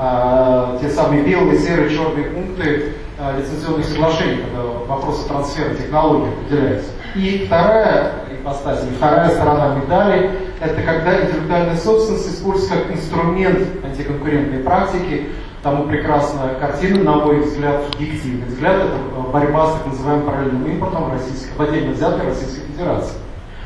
а, те самые белые, серые, черные пункты а, лицензионных соглашений, когда вопросы трансфера технологий определяются. И вторая ипостась, вторая сторона медали – это когда интеллектуальная собственность используется как инструмент антиконкурентной практики. Тому прекрасная картина, на мой взгляд, объективный взгляд, это борьба с так называемым параллельным импортом в отдельно взятой Российской Федерации.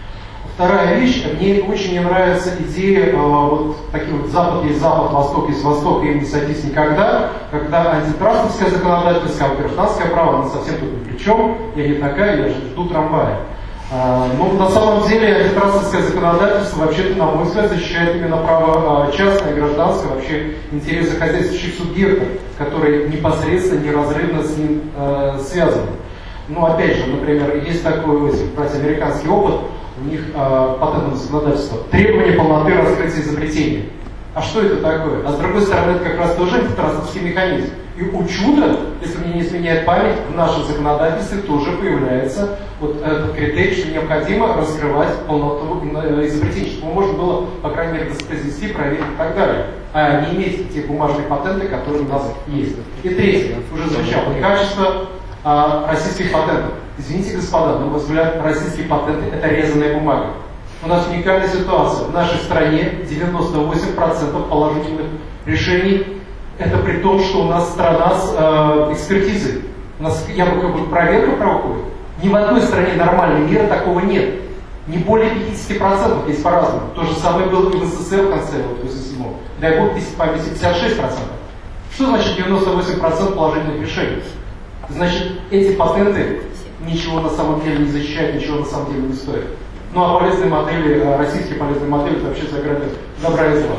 Вторая вещь, мне очень не нравится идея, э, вот такие вот Запад есть Запад, Восток есть Восток, и им не садись никогда, когда антитрастовское законодательство, а гражданское право, оно совсем тут ни при чем, я не такая, я жду трамвая. Э, но на самом деле антитрастовское законодательство вообще-то, на мой взгляд, защищает именно право э, частное, гражданское, вообще интересы хозяйствующих субъектов, которые непосредственно, неразрывно с ним э, связаны. Ну, опять же, например, есть такой, если брать американский опыт, у них э, патентное законодательство, требование полноты раскрытия изобретения. А что это такое? А с другой стороны, это как раз тоже антитрастовский механизм. И у чуда, если мне не изменяет память, в нашем законодательстве тоже появляется вот этот критерий, что необходимо раскрывать полноту изобретения, чтобы можно было, по крайней мере, воспроизвести, проверить и так далее. А не иметь те бумажные патенты, которые у нас есть. И третье, уже звучало, качество а, российских патентов. Извините, господа, на мой взгляд, российские патенты – это резаная бумага. У нас уникальная ситуация. В нашей стране девяносто восемь процентов положительных решений – это при том, что у нас страна с э, экспертизой. У нас якобы как бы проверка проходит. Ни в одной стране нормальной мира такого нет. Не более пятьдесят процентов, есть по-разному. То же самое было и в СССР в конце восемьдесят седьмого. Дай бог, пятьдесят шесть процентов. Что значит девяносто восемь процентов положительных решений? Значит, эти патенты ничего на самом деле не защищают, ничего на самом деле не стоят. Ну а полезные модели, российские полезные модели, это вообще за гранью добра и зла.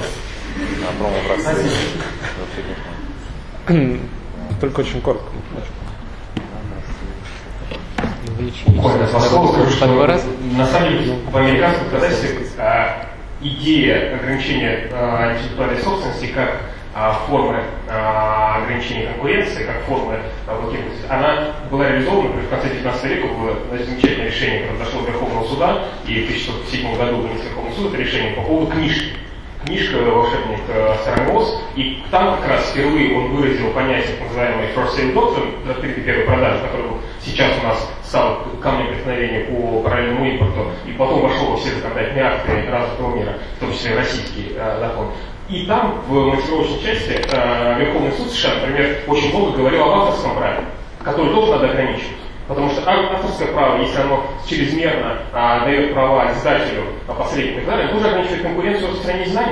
Только очень коротко. Буквально два слова скажу, что на самом деле в американском законодательстве идея ограничения а, интеллектуальной собственности как а, формы а, ограничения конкуренции, как формы а, блокировки, она была реализована, например, в конце девятнадцатого века было замечательное решение, которое дошло до Верховного суда, и в тысяча девятьсот седьмом году вынес Верховный суд это решение по поводу книжки. Книжка «Волшебник Сарангос», и там как раз впервые он выразил понятие, так называемый first sale doctrine, открытой первой продажи, который сейчас у нас стал камнем преткновения по параллельному импорту, и потом вошел во все законодательные акты развитого мира, в том числе российский э, закон. И там, в мотивировочной части, э, Верховный суд США, например, очень много говорил об авторском праве, которое тоже надо ограничивать. Потому что авторское право, если оно чрезмерно а, дает права издателю, а, посреднику и так далее, тоже ограничивает конкуренцию в распространении знаний.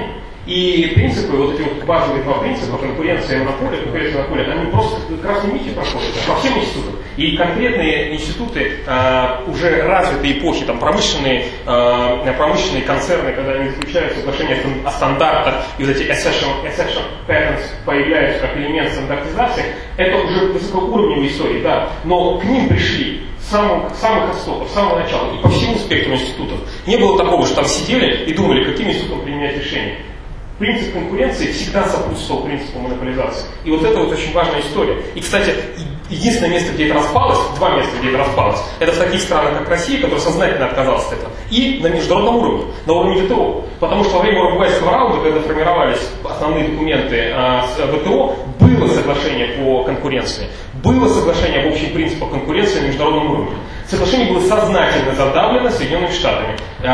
И принципы, вот эти вот базовые два принципа, конкуренция и монополия, конкуренция и монополия, они просто красной нитью проходят по всем институтам. И конкретные институты а, уже развитой эпохи, там, промышленные, а, промышленные концерны, когда они заключают соглашения о стандартах, и вот эти accession, accession patents появляются как элемент стандартизации, это уже высокоуровневые истории, да, но к ним пришли с самых, самых истоков, с самого начала, и по всему спектру институтов. Не было такого, что там сидели и думали, каким институтом применять решения. Принцип конкуренции всегда сопутствовал принципу монополизации. И вот это вот очень важная история. И, кстати, единственное место, где это распалось, два места, где это распалось, это в таких странах, как Россия, которая сознательно отказалась от этого, и на международном уровне, на уровне ВТО. Потому что во время уругвайского раунда, когда формировались основные документы а, с ВТО, было соглашение по конкуренции, было соглашение об общих принципах конкуренции на международном уровне. Соглашение было сознательно задавлено Соединенными Штатами.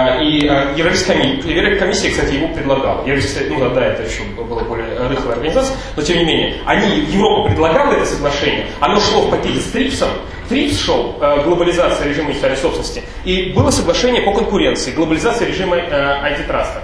И Европейская комиссия, кстати, его предлагала. Европейская, ну да, это еще была более рыхлая организация, но тем не менее, они, Европа предлагала это соглашение, оно шло в пакете с ТРИПСом, ТРИПС шел, глобализация режима интеллектуальной собственности, и было соглашение по конкуренции, глобализация режима антитраста.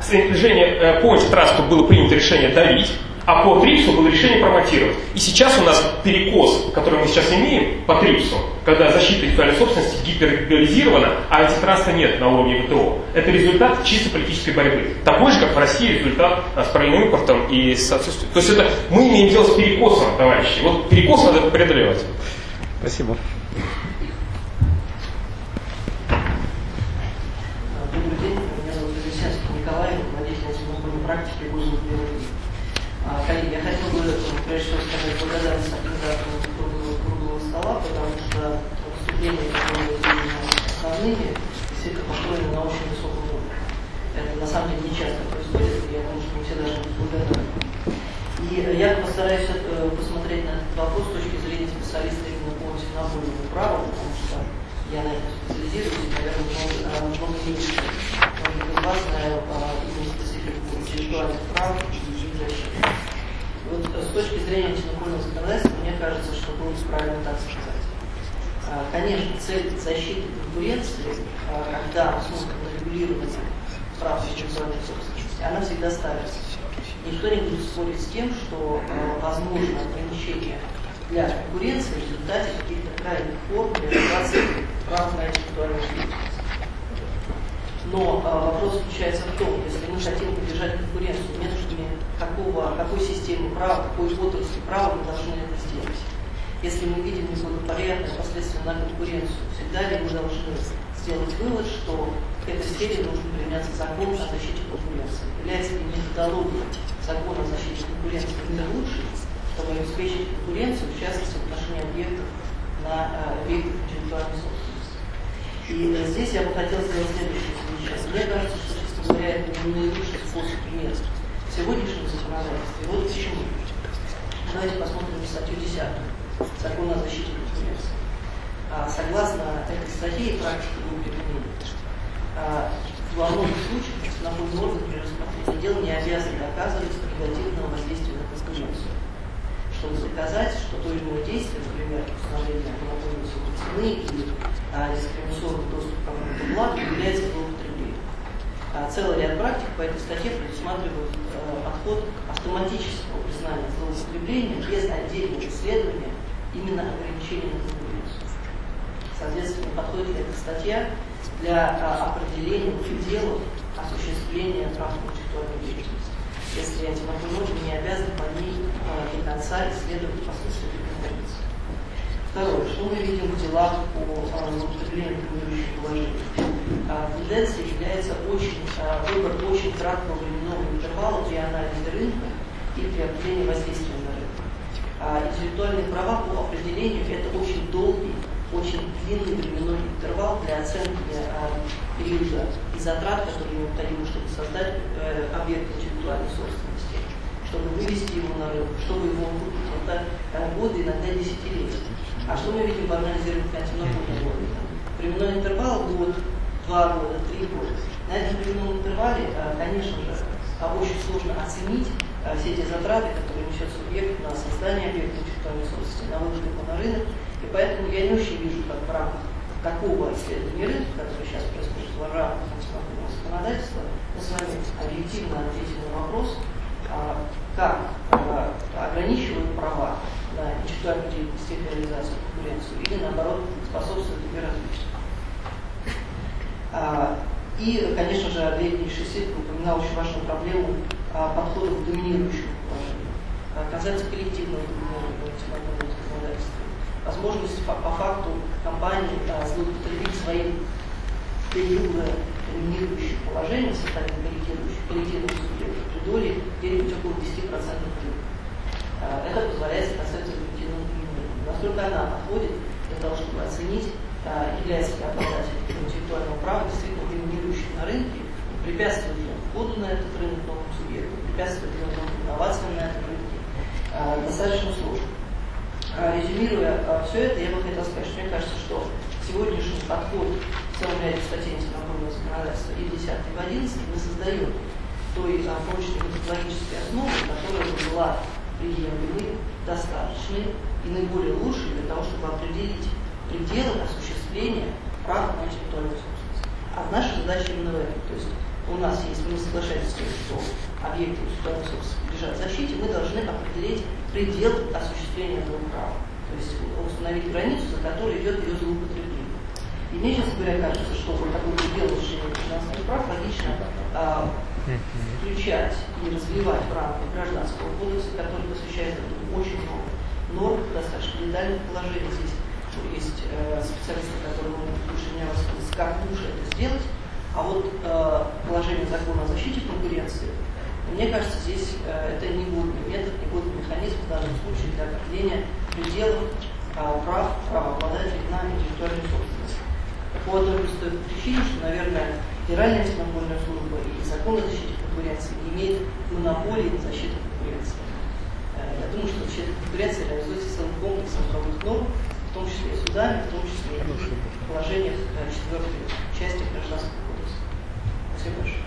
Решение по антитрасту было принято решение давить, а по ТРИПСу было решение промотировать. И сейчас у нас перекос, который мы сейчас имеем по ТРИПСу, когда защита интеллектуальной собственности гиперболизирована, а антитраста нет на уровне ВТО. Это результат чисто политической борьбы. Такой же, как в России, результат с параллельным импортом и с отсутствием. То есть это мы имеем дело с перекосом, товарищи. Вот перекос надо преодолевать. Спасибо. Добрый день, меня зовут Лисянский Николай, руководитель антимонопольной практике госуслуги. Коллеги, я хотел бы, прежде всего, сказать благодарность организаторам круглого, круглого стола, потому что выступления, которые были основными, действительно построены на очень высоком уровне. Это на самом деле не часто происходит, и я думаю, что мы все должны быть благодарны. И я постараюсь посмотреть на этот вопрос с точки зрения специалиста именно по антимонопольному праву, потому что я на этом специализируюсь, и, наверное, много, много меньше, может быть, вас знаю именно специфику интеллектуальных прав и защиты. Вот с точки зрения антимонопольного законодательства, мне кажется, что будет правильно так сказать. Конечно, цель защиты конкуренции, когда мы смотрим на регулирование прав интеллектуальной собственности, она всегда ставится. Никто не будет спорить с тем, что возможно ограничение для конкуренции в результате каких-то крайних форм реализации прав на интеллектуальную собственность. Но а, вопрос заключается в том, если мы хотим поддержать конкуренцию методами какого, какой системы права, какой отрасли права мы должны это сделать. Если мы видим неблагоприятные последствия на конкуренцию, всегда ли мы должны сделать вывод, что к этой сфере нужно применяться закон о защите конкуренции? Является ли методология закона о защите конкуренции лучшей, чтобы обеспечить конкуренцию, в частности, в отношении объектов на а, объектах интеллектуальной собственности? И здесь я бы хотел сделать следующее замечание. Мне кажется, что, честно говоря, это не наилучший способ примера в сегодняшнем законодательстве. Вот почему. Давайте посмотрим на статью десятую Закона о защите конкуренции. А, согласно этой статье и практике его применения, а, во многих случаях антимонопольный орган при рассмотрении дела не обязан доказывать негативного воздействия на конкуренцию, чтобы доказать, что то или иное действие, например, установление монопольной цены или а, дискриминационный доступ к какому-то благу, является злоупотреблением. А, целый ряд практик по этой статье предусматривает а, подход к автоматическому признанию злоупотребления без отдельного исследования именно ограничения на конкуренцию. Соответственно, подходит ли эта статья для а, определения пределов осуществления прав на интеллектуальную деятельность, если антимонопольный орган не обязан по ней а, до конца исследовать последствия конкуренции. Второе. Что мы видим в делах по злоупотреблению доминирующих положений? Тенденцией является очень, а, выбор очень краткого временного интервала при анализе рынка и при определении воздействия на рынок. А, интеллектуальные права по определению это очень долгий, очень длинный временной интервал для оценки а, периода и затрат, которые необходимы, чтобы создать э, объект интеллектуальной собственности, чтобы вывести его на рынок, чтобы его купить. Это э, годы, иногда десятилетия. А что мы видим в анализе рынка антимонопольного органа? Временной интервал год, два года, три года. На этом временном интервале, э, конечно же, очень сложно оценить э, все те затраты, которые несет субъект на создание объекта интеллектуальной собственности, на вывод его на рынок. И поэтому я не очень вижу, как в рамках такого исследования рынка, которое сейчас происходит в рамках антимонопольного законодательства, мы с вами объективно ответим на вопрос, а, как а, ограничивают права на интеллектуальную деятельность и реализацию конкуренцию, или наоборот способствуют ее развитию. А, и, конечно же, Андрей Шесик упоминал очень важную проблему а, подхода к доминирующему положению. А, касается коллективного доминирования антимонопольного законодательства. Возможность по, по факту компании а, злоупотребить своим доминирующим положением, создание коллективных субъектов при доле где-нибудь около десяти процентов рынка. А, это позволяет касаться коллективного доминирования. Насколько она подходит для того, чтобы оценить, а, является ли обладатель интеллектуального права действительно доминирующим на рынке, препятствует ли он входу на этот рынок новым субъектам, препятствует ли он новым инновациям на этом рынке, а, достаточно сложно. Резюмируя а, все это, я бы хотела сказать, что мне кажется, что сегодняшний подход в целом ряде статей антимонопольного законодательства и в десятой, и в одиннадцатой мы создаем той а, прочной методологической основы, которая была приемлемой, достаточной и наиболее лучшей для того, чтобы определить пределы осуществления прав на интеллектуальную собственность. А наша задача именно в этом. То есть у нас, если мы соглашаемся с тем, что объекты интеллектуальной собственности подлежат защите, мы должны определить предел осуществления этого права. То есть установить границу, за которой идет ее злоупотребление. И мне, честно говоря, кажется, что вот такой предел решения гражданских прав логично а, включать и развивать в рамках гражданского кодекса, который посвящает этому очень много норм, достаточно детальных положений. Здесь есть э, специалисты, которые могут лучше меня рассказать, как лучше это сделать. А вот э, положение закона о защите конкуренции Мне кажется, здесь э, это не будет метод, не будет механизм в данном случае для определения пределов э, прав правообладателей на интеллектуальную собственность. По одной простой причине, что, наверное, Федеральная антимонопольная служба и закон о защите конкуренции не имеет монополии на защиту конкуренции. Э, я думаю, что защита конкуренции реализуется целым комплексом правовых норм, в том числе и судами, в том числе и в положениях четвертой части Гражданского кодекса. Спасибо большое.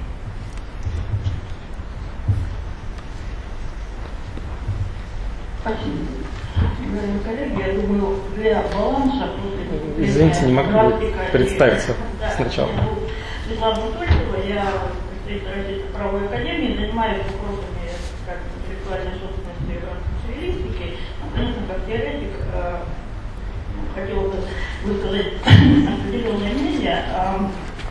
Спасибо. Уважаемые коллеги, я думаю, для баланса... Извините, не могу представиться да, сначала. Светлана Анатольева, я представитель Российской правовой академии, занимаюсь вопросами как интеллектуальной собственности и трансцивилистики. Ну, конечно, как теоретик, э, хотела бы высказать определенное мнение э,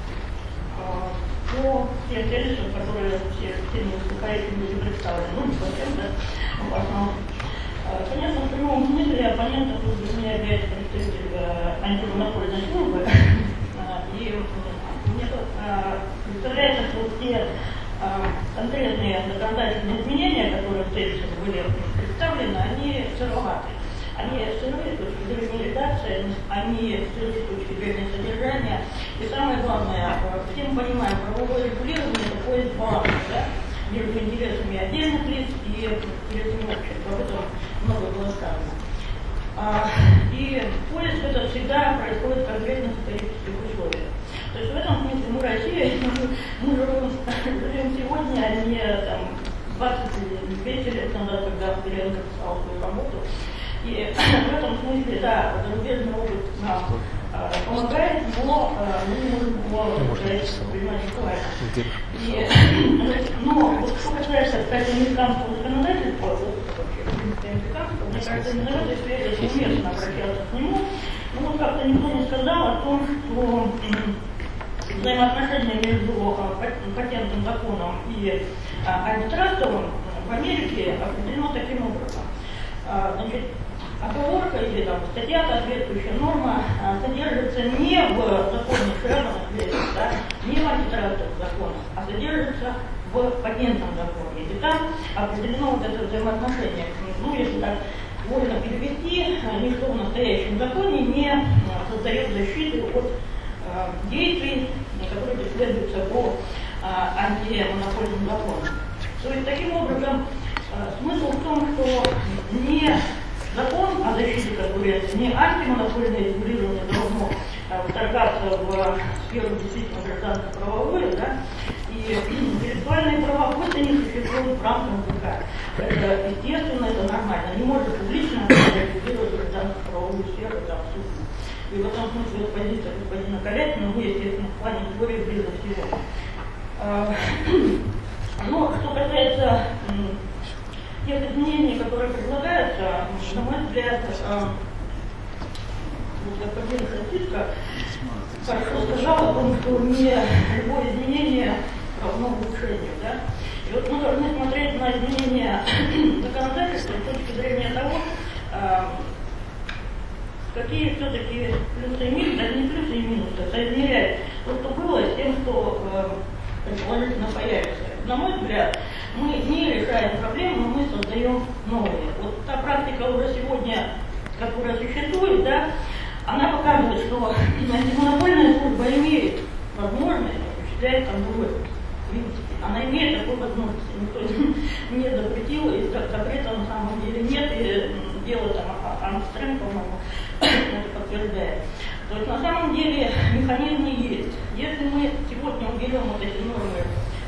э, по тем тезисам, которые все, все выступающие были представлены. Ну, не совсем, да, в основном. Конечно, в прямом смысле оппонентов тут меня является представитель э, антимонопольной службы. И мне представляется, что те конкретные законодательные изменения, которые в тезисах были представлены, они сыроваты. Они сырые с точки зрения редакции, они сырые с точки зрения содержания. И самое главное, все мы понимаем, правовое регулирование такое баланс, да, между интересами отдельных лиц и интересами общества. Об этом много было сказано. А, и поиск это всегда происходит в конкретных исторических условиях. То есть в этом смысле мы Россия, мы, мы живем сегодня, а не там, двадцать или двести лет назад, когда Кириенко писал свою работу. И в этом смысле, да, зарубежный опыт нам а, помогает, но а, мы не можем его принимать буквально. Но вот что касается, кстати, американского законодательства, мне кажется, именно в этой сфере уместно обращаться к нему. Ну вот как-то никто не сказал о том, что взаимоотношения между патентным законом и антитрастовым в Америке определено таким образом. Значит, оговорка или там, статья, соответствующая норма содержится не в законе Шермана, да, не в антитрастовых законах, а содержится в патентном законе. И там определено вот это взаимоотношение. Ну, если так можно перевести, ничто в настоящем законе не создает защиты от э, действий, которые преследуются по э, антимонопольным законам. То есть, таким образом, э, смысл в том, что не закон о защите конкуренции, не антимонопольное регулирование должно э, вторгаться в сферу действительно гражданско-правовую, да, и интеллектуальные права просто не существуют в рамках МК. Это естественно, это нормально. Не может публично регулировать гражданско-правовую сферу, это абсурдно. И в этом смысле позиция господина Калятина, мы, естественно, в плане теории близко всего. Но что касается тех изменений, которые предлагаются, на мой взгляд, господин Франциско хорошо сказал о том, что не любое изменение равно улучшению, да? И вот мы должны смотреть на изменения законодательства с точки зрения того, э, какие все-таки плюсы и минусы, даже не плюсы и минусы, соизмерять то, что было, с тем, что э, предположительно появится. На мой взгляд, мы не решаем проблемы, но мы создаем новые. Вот та практика уже сегодня, которая существует, да, она показывает, что антимонопольная служба имеет возможность осуществлять контроль. В принципе, она имеет такую возможность, никто не запретил, и запрета на самом деле нет, и дело там Армстронг, по-моему, это подтверждает. То есть на самом деле механизмы есть. Если мы сегодня уберем вот эти нормы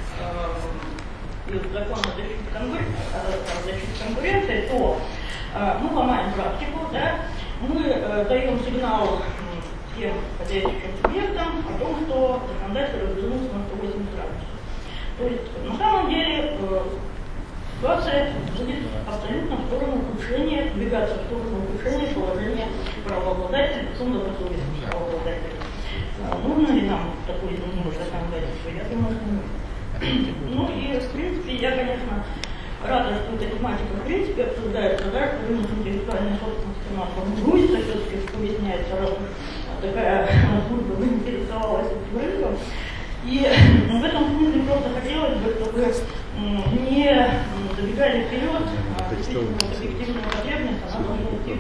э, из закона о защите конкуренции, конкуренции, то э, мы ломаем практику, да, мы э, даем сигнал всем поддерживающим субъектам о том, что законодатель развернулся на сто восемьдесят градусов. То есть, на самом деле, э, ситуация будет абсолютно в сторону ухудшения, двигаться в сторону ухудшения положения правообладателя, сумма совести правообладателя. А нужно ли нам такое изменение законодательства? Я думаю, что нужно. Ну и, в принципе, я, конечно, рада, что эта тематика, в принципе, обсуждается, да, что рынок интеллектуальной собственности у нас формируется, все-таки выясняется, раз такая служба заинтересовалась этим рынком. И в этом смысле просто хотелось бы, чтобы не забегали вперед, действительно, объективная потребность, она должна идти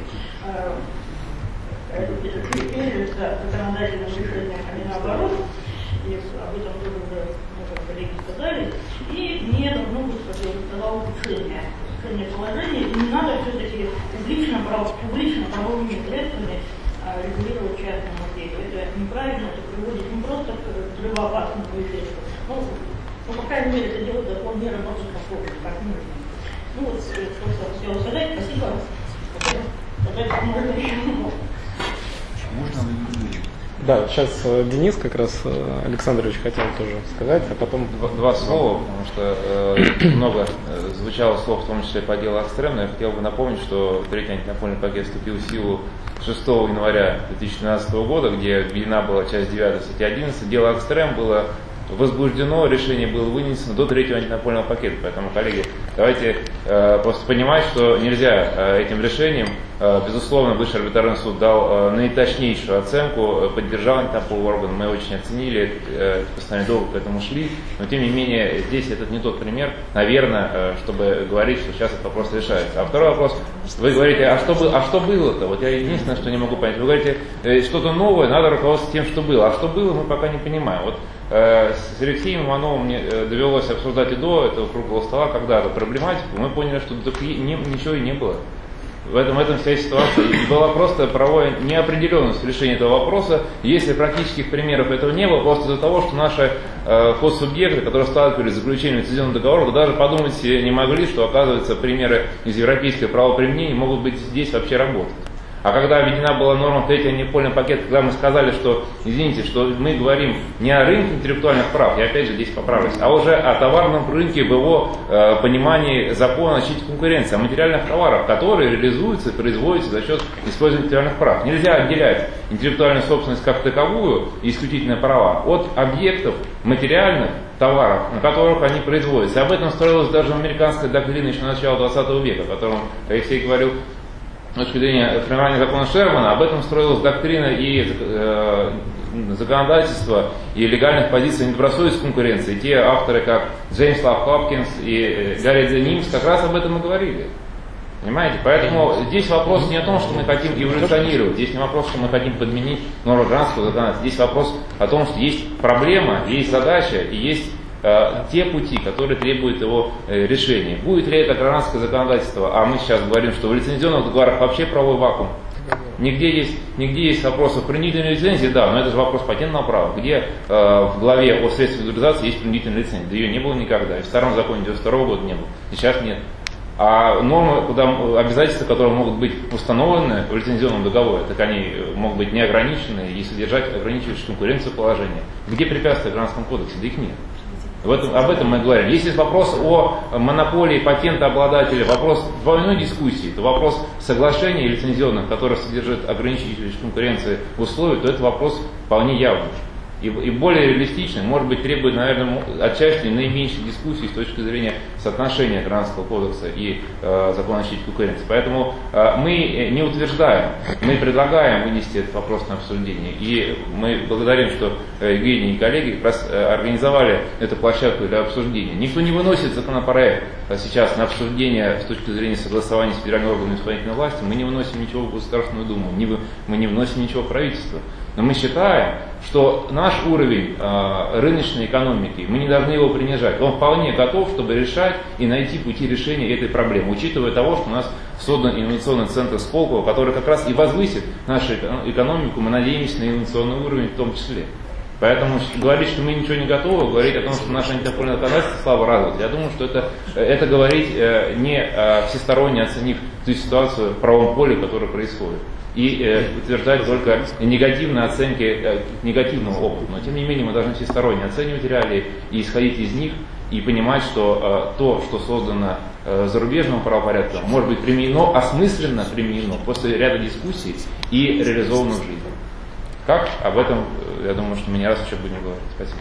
перед законодательным решением, а не наоборот. И об этом тоже уже много коллеги сказали. И не должно быть, как я уже сказала, улучшения, улучшения положения. И не надо все-таки публично-правовыми средствами регулировать частную материю. Это неправильно, это приводит не просто к взрывоопасному эффекту. Ну, ну, по крайней мере, это делает закон не работает как нужно. Ну, вот, что хотела сказать. Спасибо. Можно вы? Да, сейчас Денис как раз Александрович хотел тоже сказать, а потом два, два слова, потому что э, много э, звучало слов, в том числе по делу Акстрем, но я хотел бы напомнить, что третий антимонопольный пакет вступил в силу шестого января две тысячи двенадцатого года, где введена была часть девятая, статья одиннадцать. Дело Акстрем было возбуждено, решение было вынесено до третьего антимонопольного пакета. Поэтому, коллеги, давайте э, просто понимать, что нельзя э, этим решением, э, безусловно, Высший арбитражный суд дал э, наиточнейшую оценку, э, поддержал антимонопольный орган, мы очень оценили, э, постоянно долго к этому шли, но тем не менее здесь этот не тот пример, наверное, э, чтобы говорить, что сейчас этот вопрос решается. А второй вопрос, вы говорите, а что, бы, а что было-то? Вот я единственное, что не могу понять, вы говорите, э, что-то новое, надо руководствоваться тем, что было, а что было, мы пока не понимаем. Вот с Алексеем Ивановым мне довелось обсуждать и до этого круглого стола когда-то проблематику, мы поняли, что ничего и не было. В этом, в этом вся ситуация. И была просто правовая неопределенность в решении этого вопроса. Если практических примеров этого не было, просто из-за того, что наши э, хоссубъекты, которые сталкивались с заключением лицензионного договора, даже подумать себе не могли, что, оказывается, примеры из европейского правоприменения могут быть здесь вообще работать. А когда введена была норма третьего антимонопольного пакета, когда мы сказали, что, извините, что мы говорим не о рынке интеллектуальных прав, я опять же здесь поправлюсь, а уже о товарном рынке в его э, понимании закона о защите конкуренции, о материальных товарах, которые реализуются и производятся за счет использования интеллектуальных прав. Нельзя отделять интеллектуальную собственность как таковую и исключительные права от объектов материальных товаров, на которых они производятся. Об этом строилась даже американская доктрина еще начала двадцатого века, о котором Алексей говорил. С точки зрения формирования закона Шермана, об этом строилась доктрина и э, законодательство, и легальных позиций недобросовестной конкуренции. Те авторы, как Джеймс Лав Хопкинс и э, Гарри Нимс, как раз об этом и говорили. Понимаете? Поэтому здесь вопрос не о том, что мы хотим эволюционировать, здесь не вопрос, что мы хотим подменить норму гражданского законодательства, здесь вопрос о том, что есть проблема, есть задача и есть те пути, которые требуют его решения. Будет ли это гражданское законодательство, а мы сейчас говорим, что в лицензионных договорах вообще правовой вакуум. Нигде есть, нигде есть вопрос о принудительной лицензии, да, но это же вопрос патентного права, где э, в главе о средствах индивидуализации есть принудительная лицензия. Да ее не было никогда, и в старом законе девяносто второго года не было, и сейчас нет. А нормы, куда, обязательства, которые могут быть установлены в лицензионном договоре, так они могут быть неограничены и содержать ограничивающие конкуренцию положения. Где препятствия в Гражданском кодексе? Да их нет. В этом, об этом мы говорим. Если вопрос о монополии патентообладателя, вопрос двойной дискуссии, то вопрос соглашений лицензионных, которые содержат ограничивающие конкуренции условия, то это вопрос вполне явный. И, и более реалистичный, может быть, требует, наверное, отчасти наименьшей дискуссии с точки зрения соотношения Гражданского кодекса и э, закона о защите конкуренции. Поэтому э, мы не утверждаем, мы предлагаем вынести этот вопрос на обсуждение. И мы благодарим, что э, Евгений и коллеги как раз э, организовали эту площадку для обсуждения. Никто не выносит законопроект а сейчас на обсуждение с точки зрения согласования с федеральным органом исполнительной власти. Мы не выносим ничего в Государственную Думу, не, мы не вносим ничего в правительство. Но мы считаем, что наш уровень э, рыночной экономики, мы не должны его принижать. Он вполне готов, чтобы решать и найти пути решения этой проблемы, учитывая того, что у нас создан инновационный центр Сколково, который как раз и возвысит нашу экономику, мы надеемся на инновационный уровень в том числе. Поэтому говорить, что мы ничего не готовы, говорить о том, что наше антимонопольное законодательство слабо развито, я думаю, что это, это говорить э, не э, всесторонне оценив ту ситуацию в правом поле, которая происходит. И э, утверждать только негативные оценки э, негативного опыта. Но тем не менее мы должны всесторонне оценивать реалии и исходить из них и понимать, что э, то, что создано э, зарубежным правопорядком, может быть применено, осмысленно применено после ряда дискуссий и реализовано в жизни. Как? Об этом, я думаю, что мы не раз еще будем говорить. Спасибо.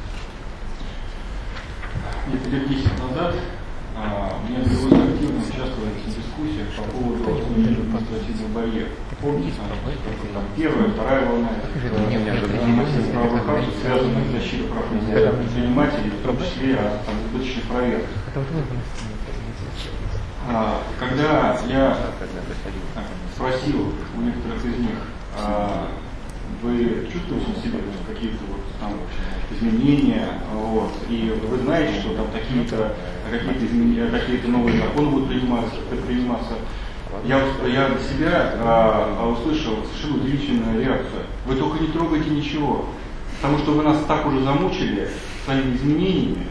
Где-то лет десять назад а, мне довелось активно участвовать в дискуссиях по поводу административного барьера. Помните, там первая, вторая волна правовых актов, связанных с защитой прав предпринимателей, в том числе о избыточных проверках. Когда я спросил у некоторых из них, вы чувствуете на себе какие-то вот там изменения, вот, и вы знаете, что там какие-то какие-то изменения, какие-то новые законы будут приниматься, предприниматься. Я, я для себя а, услышал совершенно удивительную реакцию. Вы только не трогайте ничего, потому что вы нас так уже замучили своими изменениями,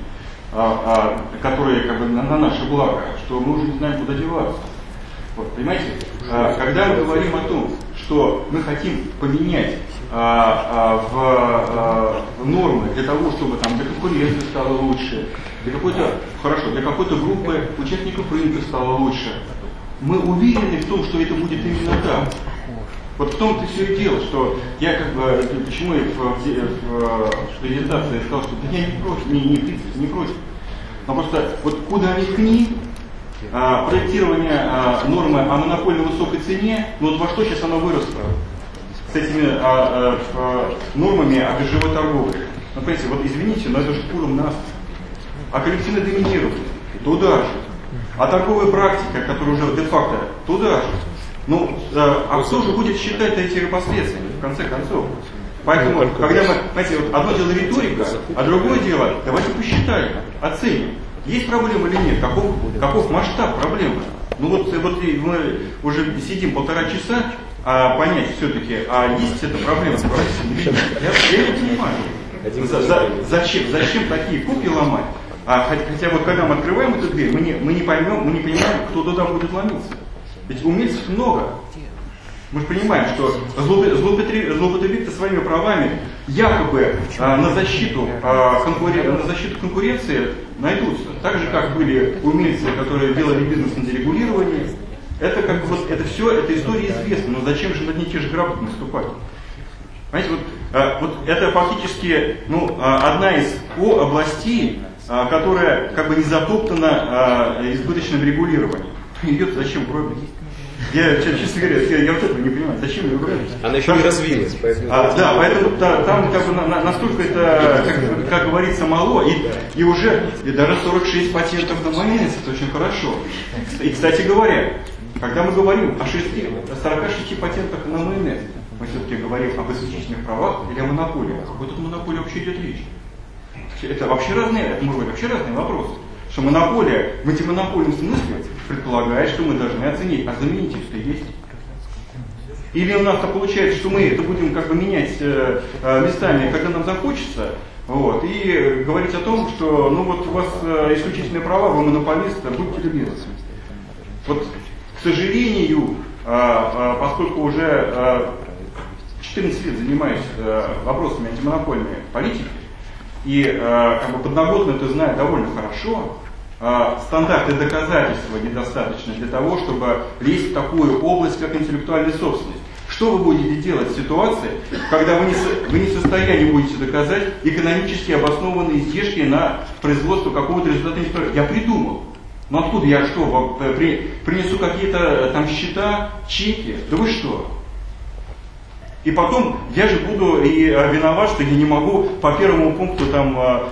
а, а, которые как бы на, на наше благо, что мы уже не знаем, куда деваться. Вот, понимаете, а, когда мы говорим о том, что мы хотим поменять а, а, в, а, в нормы для того, чтобы там для конкуренции стало лучше, для какой-то, хорошо, для какой-то группы участников рынка стало лучше, мы уверены в том, что это будет именно так. Вот в том-то все и дело, что я как бы, почему я в, в, в презентации сказал, что да я не против, не, не, не, не против, но просто вот куда ни ткни, а, проектирование а, нормы о монопольно высокой цене, ну вот во что сейчас оно выросло с этими а, а, нормами о биржевой торговле. Ну, понимаете, вот извините, но это же куром нас. А коллективное доминирование туда же. А торговая практика, которая уже де-факто туда же. Ну, э, а кто же будет считать эти последствия, в конце концов? Поэтому, когда мы, знаете, вот одно дело риторика, а другое дело, давайте посчитаем, оценим, есть проблема или нет, каков, каков масштаб проблемы. Ну вот, вот мы уже сидим полтора часа, а понять все-таки, а есть эта проблема, я, я не понимаю. За, за, зачем, зачем такие копии ломать? А, хотя вот когда мы открываем эту дверь, мы не, мы не поймем, мы не понимаем, кто туда будет ломиться. Ведь умельцев много. Мы же понимаем, что злоупотребить своими правами якобы а, на, защиту, а, конкурен... на защиту конкуренции найдутся. Так же, как были умельцы, которые делали бизнес на дерегулировании. Это как вот это все, эта история известна, но зачем же на одни и те же грабли наступать? Понимаете, вот, а, вот это фактически ну, а, одна из о, областей, а, которая как бы не затоптана а, избыточным регулированием. Ее зачем гробить? Я, честно говоря, я, я вот этого не понимаю, зачем ее гробить? Она еще не развилась, поэтому... А, да, поэтому да, там как бы, на, настолько это, как, как говорится, мало, и, и уже и даже сорок шесть патентов на майонез, это очень хорошо. И, кстати говоря, когда мы говорим о шести, сорока шести патентах на майонез, мы все-таки говорим об исключительных правах или о монополии. О какой тут монополии вообще идет речь? Это вообще разные, это может быть вообще разные вопросы. Что монополия в антимонопольном смысле предполагает, что мы должны оценить, а заменитель-то есть. Или у нас-то получается, что мы это будем как бы менять э, э, местами, когда нам захочется, вот, и говорить о том, что ну вот у вас э, исключительные права, вы монополист, будьте любезны. Вот, к сожалению, э, э, поскольку уже э, четырнадцать лет занимаюсь э, вопросами антимонопольной политики, и э, как бы подноготно это знаю довольно хорошо, э, стандарты доказательства недостаточно для того, чтобы лезть в такую область, как интеллектуальная собственность. Что вы будете делать в ситуации, когда вы не, вы не в состоянии будете доказать экономически обоснованные издержки на производство какого-то результата? Я придумал. Но откуда я что, при, принесу какие-то там счета, чеки? Да вы что? И потом я же буду и виноват, что я не могу по первому пункту там, а,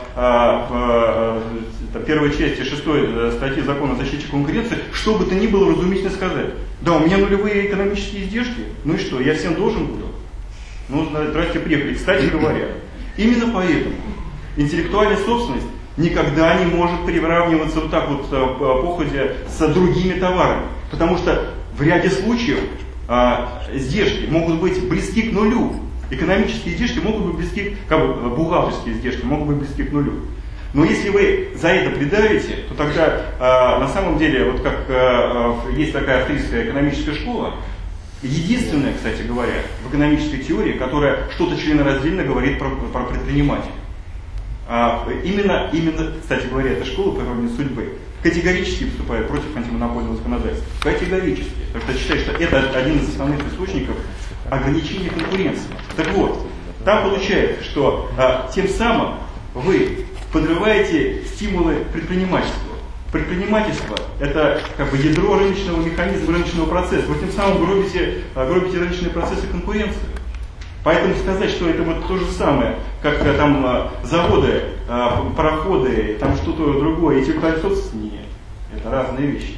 а, а, первой части шестой статьи закона о защите конкуренции, что бы то ни было разумительно сказать. Да, у меня нулевые экономические издержки, ну и что, я всем должен буду? Ну, здрасте, приехали. Кстати говоря, именно поэтому интеллектуальная собственность никогда не может приравниваться вот так вот по походе с другими товарами. Потому что в ряде случаев а, издержки могут быть близки к нулю. Экономические издержки могут быть близки, как бы бухгалтерские издержки могут быть близки к нулю. Но если вы за это придавите, то тогда а, на самом деле, вот как а, есть такая австрийская экономическая школа, единственная, кстати говоря, в экономической теории, которая что-то членораздельно говорит про, про предпринимателя. А, именно, именно, кстати говоря, эта школа по иронии судьбы категорически выступает против антимонопольного законодательства. Категорически. Потому что считает, что это один из основных источников ограничения конкуренции. Так вот, там получается, что а, тем самым вы подрываете стимулы предпринимательства. Предпринимательство – это как бы ядро рыночного механизма, рыночного процесса. Вы тем самым гробите, гробите рыночные процессы конкуренции. Поэтому сказать, что это вот то же самое, как там заводы, пароходы, там что-то другое, интеллектуальная собственность, нет. Это разные вещи.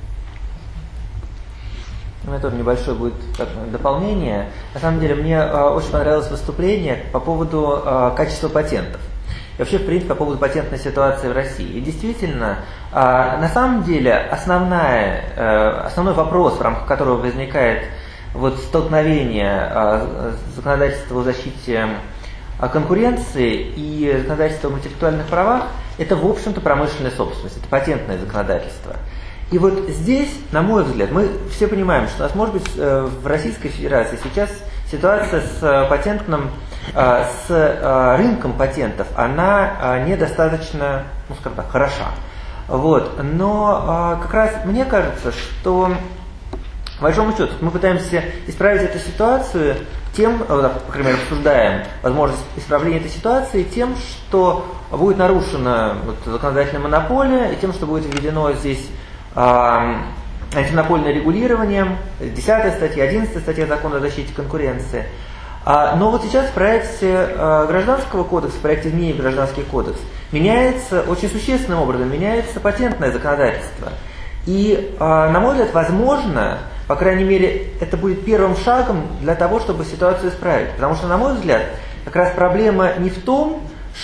У меня тоже небольшое будет дополнение. На самом деле, мне э, очень понравилось выступление по поводу э, качества патентов. И вообще, в принципе, по поводу патентной ситуации в России. И действительно, э, на самом деле, основная, э, основной вопрос, в рамках которого возникает вот столкновение э, законодательства о защите э, конкуренции и законодательства об интеллектуальных правах, это, в общем-то, промышленная собственность, это патентное законодательство. И вот здесь, на мой взгляд, мы все понимаем, что у нас, может быть, в Российской Федерации сейчас ситуация с патентным, с рынком патентов, она недостаточно, ну, скажем так, хороша. Вот. Но как раз мне кажется, что, по большому счету, мы пытаемся исправить эту ситуацию тем, по крайней мере, обсуждаем возможность исправления этой ситуации тем, что будет нарушена вот, законодательная монополия, и тем, что будет введено здесь антимонопольное регулирование, десятая статья, одиннадцатая статья Закона о защите конкуренции. Но вот сейчас в проекте Гражданского кодекса, в проекте изменений в Гражданский кодекс, меняется очень существенным образом, меняется патентное законодательство. И, на мой взгляд, возможно, по крайней мере, это будет первым шагом для того, чтобы ситуацию исправить. Потому что, на мой взгляд, как раз проблема не в том,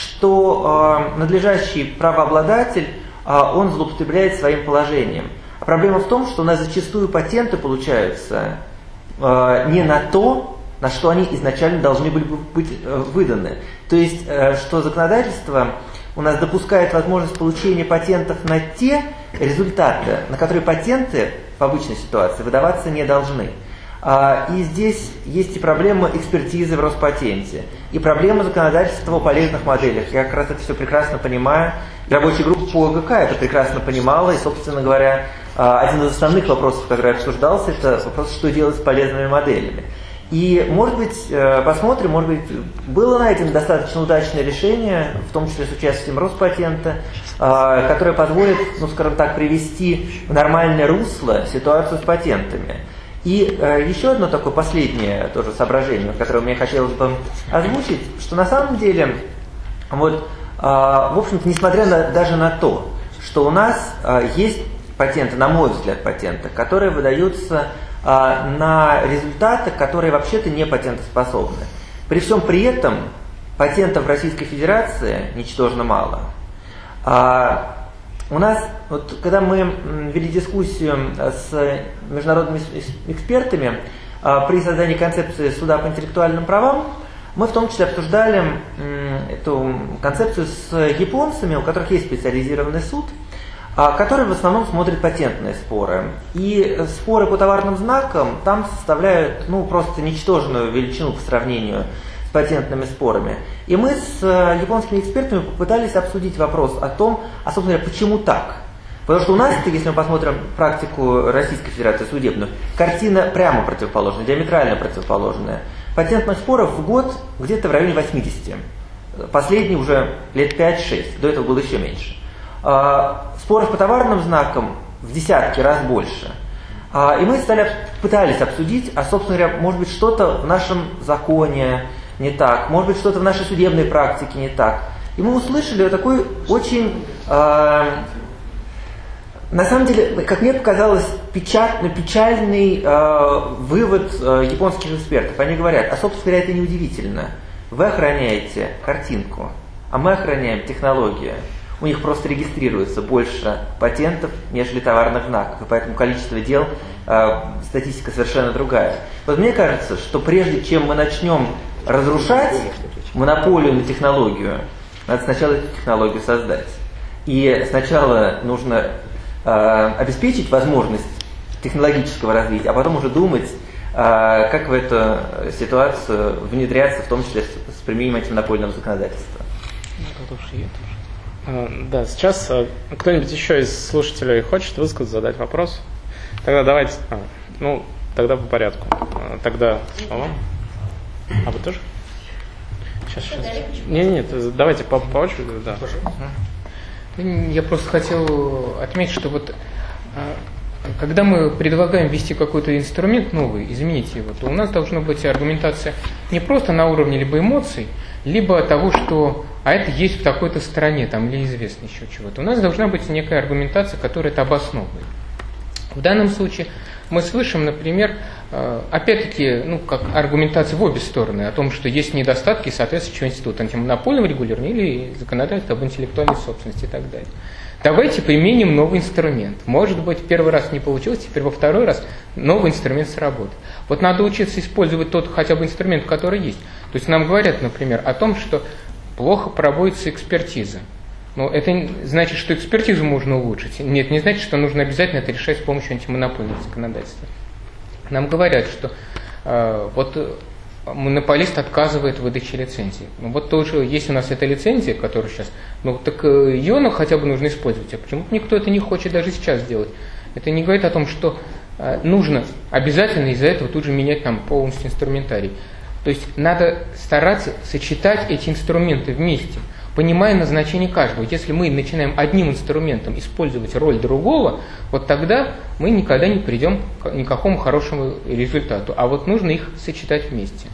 что надлежащий правообладатель он злоупотребляет своим положением. А проблема в том, что у нас зачастую патенты получаются э, не на то, на что они изначально должны были бы быть э, выданы. То есть, э, что законодательство у нас допускает возможность получения патентов на те результаты, на которые патенты в обычной ситуации выдаваться не должны. А, и здесь есть и проблема экспертизы в Роспатенте, и проблема законодательства о полезных моделях. Я как раз это все прекрасно понимаю. Рабочая группа по ОГК это прекрасно понимала, и, собственно говоря, один из основных вопросов, который обсуждался, это вопрос, что делать с полезными моделями. И, может быть, посмотрим, может быть, было найдено достаточно удачное решение, в том числе с участием Роспатента, которое позволит, ну, скажем так, привести в нормальное русло ситуацию с патентами. И э, еще одно такое последнее тоже соображение, которое мне хотелось бы озвучить, что на самом деле, вот, э, в общем-то, несмотря на, даже на то, что у нас э, есть патенты, на мой взгляд, патенты, которые выдаются э, на результаты, которые вообще-то не патентоспособны. При всем при этом патентов в Российской Федерации ничтожно мало. А, у нас, вот, когда мы вели дискуссию с международными экспертами а, при создании концепции суда по интеллектуальным правам, мы в том числе обсуждали м, эту концепцию с японцами, у которых есть специализированный суд, а, который в основном смотрит патентные споры. И споры по товарным знакам там составляют, ну, просто ничтожную величину по сравнению с патентными спорами. И мы с японскими экспертами попытались обсудить вопрос о том, а, собственно говоря, почему так. Потому что у нас, если мы посмотрим практику Российской Федерации судебную, картина прямо противоположная, диаметрально противоположная. Патентных споров в год где-то в районе восьмидесяти. Последний уже лет пять-шесть, до этого было еще меньше. Споров по товарным знакам в десятки раз больше. И мы стали, пытались обсудить, а, собственно говоря, может быть, что-то в нашем законе не так, может быть, что-то в нашей судебной практике не так. И мы услышали такой очень, э, на самом деле, как мне показалось, печальный, печальный э, вывод э, японских экспертов. Они говорят, а, собственно говоря, это неудивительно. Вы охраняете картинку, а мы охраняем технологию. У них просто регистрируется больше патентов, нежели товарных знаков, и поэтому количество дел, э, статистика совершенно другая. Вот мне кажется, что прежде чем мы начнем разрушать монополию на технологию, надо сначала эту технологию создать. И сначала нужно э, обеспечить возможность технологического развития, а потом уже думать, э, как в эту ситуацию внедряться, в том числе с, с применением антимонопольного законодательства. Да, сейчас кто-нибудь еще из слушателей хочет высказать, задать вопрос? Тогда давайте, а, ну, тогда по порядку. Тогда слово. А вы тоже? Сейчас, сейчас. Нет, нет, давайте по, по очереди, да. Я просто хотел отметить, что вот когда мы предлагаем ввести какой-то инструмент новый, изменить его, то у нас должна быть аргументация не просто на уровне либо эмоций, либо того, что а это есть в такой-то стране, там, или известно еще чего-то. У нас должна быть некая аргументация, которая это обосновывает. В данном случае мы слышим, например, опять-таки, ну, как аргументация в обе стороны, о том, что есть недостатки соответствующего института антимонопольного регулирования или законодательства об интеллектуальной собственности и так далее. Давайте применим новый инструмент. Может быть, первый раз не получилось, теперь во второй раз новый инструмент сработает. Вот надо учиться использовать тот хотя бы инструмент, который есть. То есть нам говорят, например, о том, что плохо проводится экспертиза. Но это значит, что экспертизу можно улучшить. Нет, не значит, что нужно обязательно это решать с помощью антимонопольного законодательства. Нам говорят, что э, вот монополист отказывает в выдаче лицензии. Ну вот тоже есть у нас эта лицензия, которая сейчас, ну так ее ну, хотя бы нужно использовать. А почему-то никто это не хочет даже сейчас сделать. Это не говорит о том, что э, нужно обязательно из-за этого тут же менять нам полностью инструментарий. То есть надо стараться сочетать эти инструменты вместе, понимая назначение каждого. Если мы начинаем одним инструментом использовать роль другого, вот тогда мы никогда не придем к никакому хорошему результату. А вот нужно их сочетать вместе.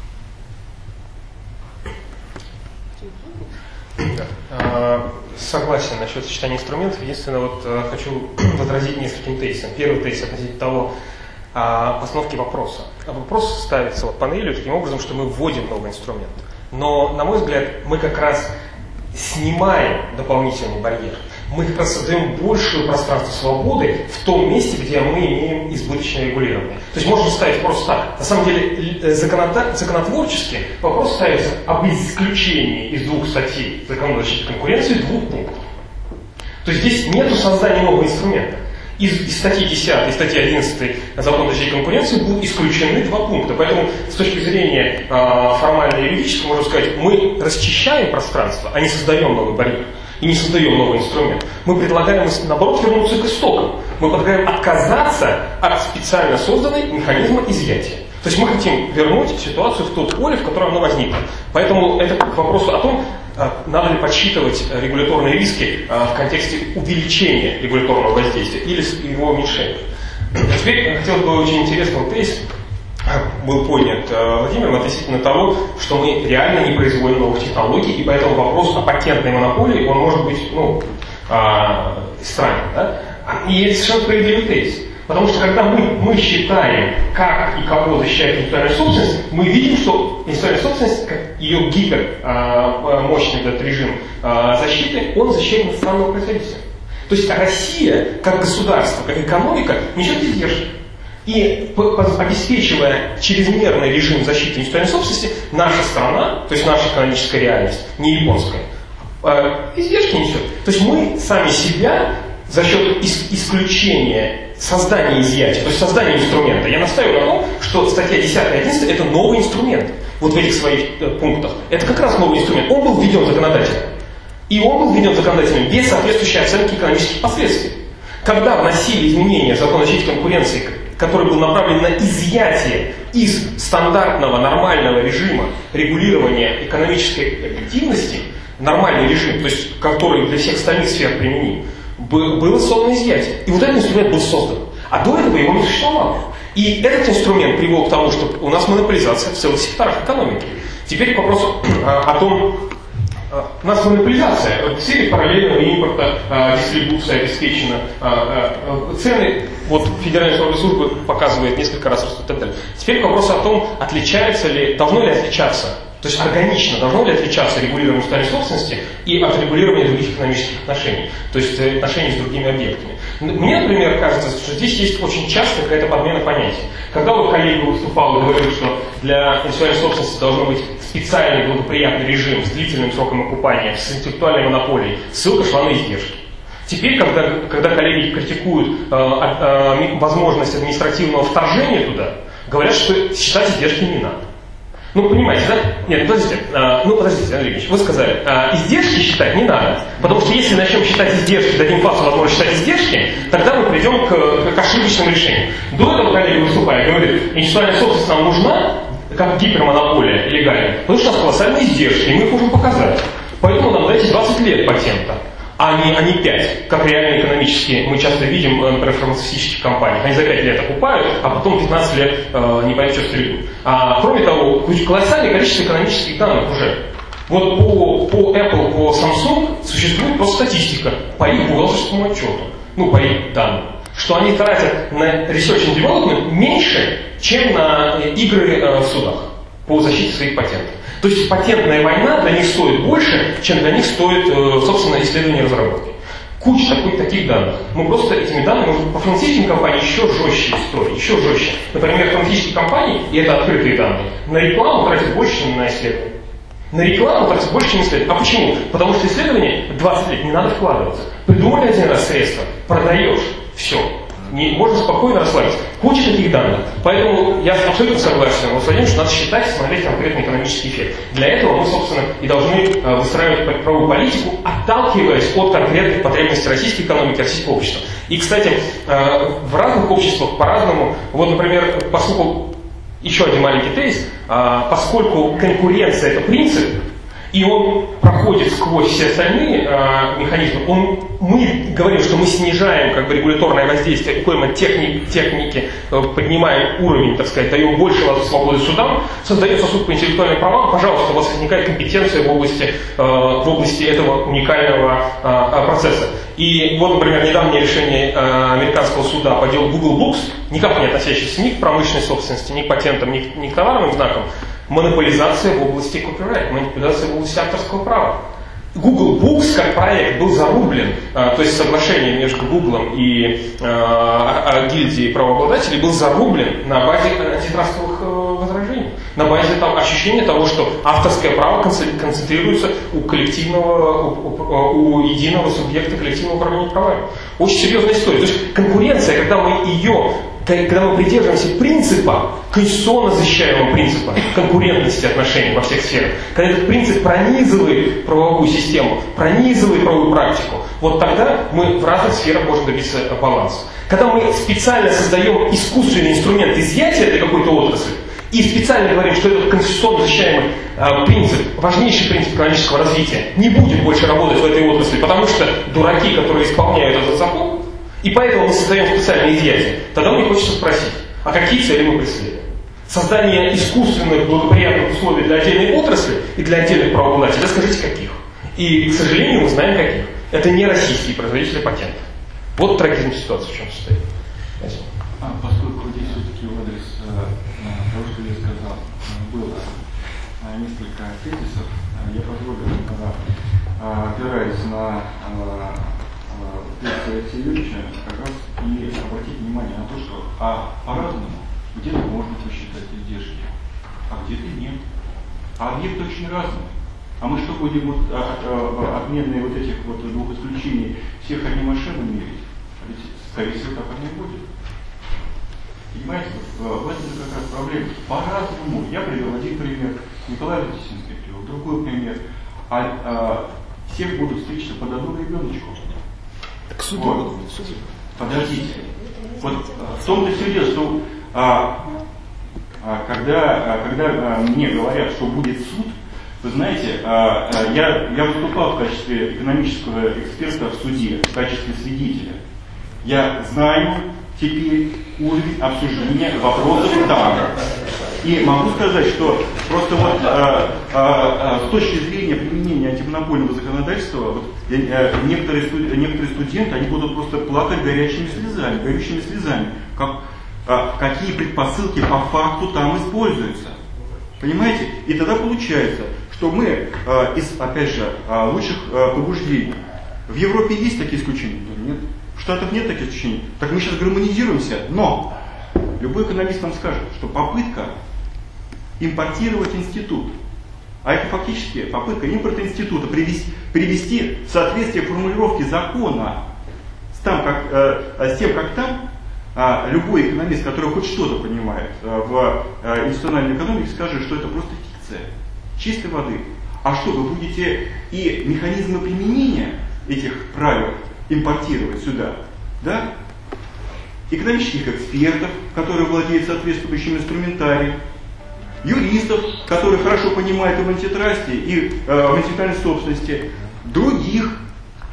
Согласен насчет сочетания инструментов. Единственное, вот хочу возразить нескольким тезисам. Первый тезис относительно того, постановки вопроса. Вопрос ставится вот панелью таким образом, что мы вводим новый инструмент. Но, на мой взгляд, мы как раз снимаем дополнительный барьер. Мы как раз создаем большее пространство свободы в том месте, где мы имеем избыточное регулирование. То есть можно ставить вопрос так. На самом деле, законотворчески вопрос ставится об исключении из двух статей Закона о защите конкуренции двух пунктов. То есть здесь нет создания нового инструмента. Из, из статьи десятой и статьи одиннадцатой Закона о защите конкуренции будут исключены два пункта. Поэтому с точки зрения э, формально юридической, можно сказать, мы расчищаем пространство, а не создаем новый барьер и не создаем новый инструмент. Мы предлагаем, наоборот, вернуться к истокам. Мы предлагаем отказаться от специально созданной механизма изъятия. То есть мы хотим вернуть ситуацию в тот поле, в котором она возникла. Поэтому это к вопросу о том, надо ли подсчитывать регуляторные риски в контексте увеличения регуляторного воздействия или его уменьшения. Теперь хотелось бы очень интересный тезис был поднят Владимиром относительно того, что мы реально не производим новых технологий, и поэтому вопрос о патентной монополии, он может быть ну, странен. Да? И это совершенно справедливый тезис. Потому что когда мы, мы считаем, как и кого защищает интеллектуальная собственность, мы видим, что интеллектуальная собственность, как ее гипермощный этот режим защиты, он защищает национального производителя. То есть Россия, как государство, как экономика, несет издержки. И обеспечивая чрезмерный режим защиты интеллектуальной собственности, наша страна, то есть наша экономическая реальность, не японская, издержки несет. То есть мы сами себя за счет исключения создания изъятия, то есть создания инструмента. Я настаиваю на том, что статья десятая и одиннадцатая это новый инструмент. Вот в этих своих пунктах. Это как раз новый инструмент. Он был введен законодательно. И он был введен законодательно без соответствующей оценки экономических последствий. Когда вносили изменения в закон о защите конкуренции, который был направлен на изъятие из стандартного нормального режима регулирования экономической активности, нормальный режим, то есть который для всех остальных сфер применим, было создано изъятие. И вот этот инструмент был создан. А до этого его не существовало. И этот инструмент привел к тому, что у нас монополизация в целых секторах экономики. Теперь к вопросу а, о том, а, у нас монополизация в сфере параллельного импорта, а, дистрибуция обеспечена, а, а, цены, вот Федеральная налоговая служба показывает несколько раз растут и так далее. Теперь к вопросу о том, отличается ли, должно ли отличаться, то есть органично должно ли отличаться регулирование интеллектуальной собственности и от регулирования других экономических отношений, то есть отношений с другими объектами. Мне, например, кажется, что здесь есть очень часто какая-то подмена понятий. Когда вот коллега выступал и говорил, что для интеллектуальной собственности должен быть специальный благоприятный режим с длительным сроком окупания, с интеллектуальной монополией, ссылка шла на издержки. Теперь, когда, когда коллеги критикуют э, э, возможность административного вторжения туда, говорят, что считать издержки не надо. Ну, понимаете, да? Нет, подождите. А, ну, подождите, Андрей Ильич, вы сказали, а, издержки считать не надо. Потому что если начнем считать издержки, дадим классу возможность считать издержки, тогда мы придем к, к ошибочным решениям. До этого коллега выступая говорит, интеллектуальная собственность нам нужна, как гипермонополия легальная, потому что у нас колоссальные издержки, и мы их можем показать. Поэтому нам дайте двадцать лет патента. а не, а не пять, как реально экономически мы часто видим, например, в фармацевтических компаниях. Они за пять лет окупают, а потом пятнадцать лет э, не понятно, что стрельбут. А, кроме того, колоссальное количество экономических данных уже. Вот по, по Apple, по Samsung существует просто статистика по их бухгалтерскому отчету, ну, по их данным, что они тратят на research and development меньше, чем на игры э, в судах по защите своих патентов. То есть патентная война для них стоит больше, чем для них стоит, э, собственно, исследование и разработки. Куча таких, таких данных. Мы просто этими данными можем по фармацевтическим компаниям еще жестче истории, еще жестче. Например, фармацевтические компании, и это открытые данные, на рекламу тратят больше, чем на исследование. На рекламу тратят больше, чем исследование. А почему? Потому что исследование двадцать лет не надо вкладываться. Придумали один раз средства, продаешь, все. Не, можно спокойно расслабиться. Куча таких данных. Поэтому я абсолютно согласен вот с Владимиром, что надо считать и смотреть конкретный экономический эффект. Для этого мы, собственно, и должны э, выстраивать правовую политику, отталкиваясь от конкретных потребностей российской экономики, российского общества. И, кстати, э, в разных обществах по-разному. Вот, например, поскольку, еще один маленький тезис, э, поскольку конкуренция – это принцип, и он проходит сквозь все остальные э, механизмы, он, мы говорим, что мы снижаем как бы, регуляторное воздействие, уходим от техники, техники э, поднимаем уровень, так сказать, даем больше свободы судам, создается суд по интеллектуальным правам, пожалуйста, у вас возникает компетенция в области, э, в области этого уникального э, процесса. И вот, например, недавнее решение э, американского суда по делу Google Books, никак не относящееся ни к промышленной собственности, ни к патентам, ни к, ни к товарным знакам, монополизация в области копирайта, манипуляция в области авторского права. Google Books как проект был зарублен, э, то есть соглашение между Google и э, гильдией правообладателей был зарублен на базе антитрастовых э, возражений, на базе там, ощущения того, что авторское право концентрируется у коллективного, у, у единого субъекта коллективного управления правами. Очень серьезная история. То есть конкуренция, когда мы ее когда мы придерживаемся принципа, конституционно защищаемого принципа конкурентности отношений во всех сферах, когда этот принцип пронизывает правовую систему, пронизывает правовую практику, вот тогда мы в разных сферах можем добиться баланса. Когда мы специально создаем искусственный инструмент изъятия для какой-то отрасли, и специально говорим, что этот конституционно защищаемый э, принцип, важнейший принцип экономического развития, не будет больше работать в этой отрасли, потому что дураки, которые исполняют этот закон, и поэтому мы создаем специальное изъятие. Тогда мне хочется спросить, а какие цели мы преследуем? Создание искусственных благоприятных условий для отдельной отрасли и для отдельных правообладателей, да скажите, каких? И, к сожалению, мы знаем, каких. Это не российские производители патентов. Вот трагизм ситуации в чем состоит. Спасибо. А, поскольку здесь все-таки в адрес э, того, что я сказал, было э, несколько тезисов, э, я позволю, э, э, опираясь на э, Алексея Алексеевича, как раз и обратить внимание на то, что а по-разному где-то можно посчитать издержки, а где-то нет. А объекты очень разные. А мы что будем вот, от, от, отменные вот этих вот двух исключений всех одним машинам мерить? Ведь, скорее всего, так оно и будет. Понимаете, в этом как раз проблема. По-разному. Я привел один пример, Николай Летисинский привел другой пример. А, а всех будут стричься под одну ребеночку. Так суд вот. будут, суд. Подождите. Вот в том-то все дело, что а, а, когда, а, когда а, мне говорят, что будет суд, вы знаете, а, а, я, я выступал в качестве экономического эксперта в суде, в качестве свидетеля. Я знаю теперь уровень обсуждения вопросов там. И могу сказать, что просто вот а, а, а, с точки зрения применения антимонопольного законодательства, вот, а, некоторые, некоторые студенты, они будут просто плакать горячими слезами, горючими слезами, как, а, какие предпосылки по факту там используются. Понимаете? И тогда получается, что мы а, из, опять же, а, лучших а, побуждений. В Европе есть такие исключения? Нет. В Штатах нет таких исключений. Так мы сейчас гармонизируемся, но любой экономист нам скажет, что попытка импортировать институт, а это фактически попытка импорта института привести, привести в соответствие формулировки закона с, там, как, э, с тем, как там, э, любой экономист, который хоть что-то понимает э, в э, институциональной экономике, скажет, что это просто фикция, чистой воды. А что, вы будете и механизмы применения этих правил импортировать сюда, да? Экономических экспертов, которые владеют соответствующим инструментарием, юристов, которые хорошо понимают и в антитрасте, и э, в интеллектуальной собственности, других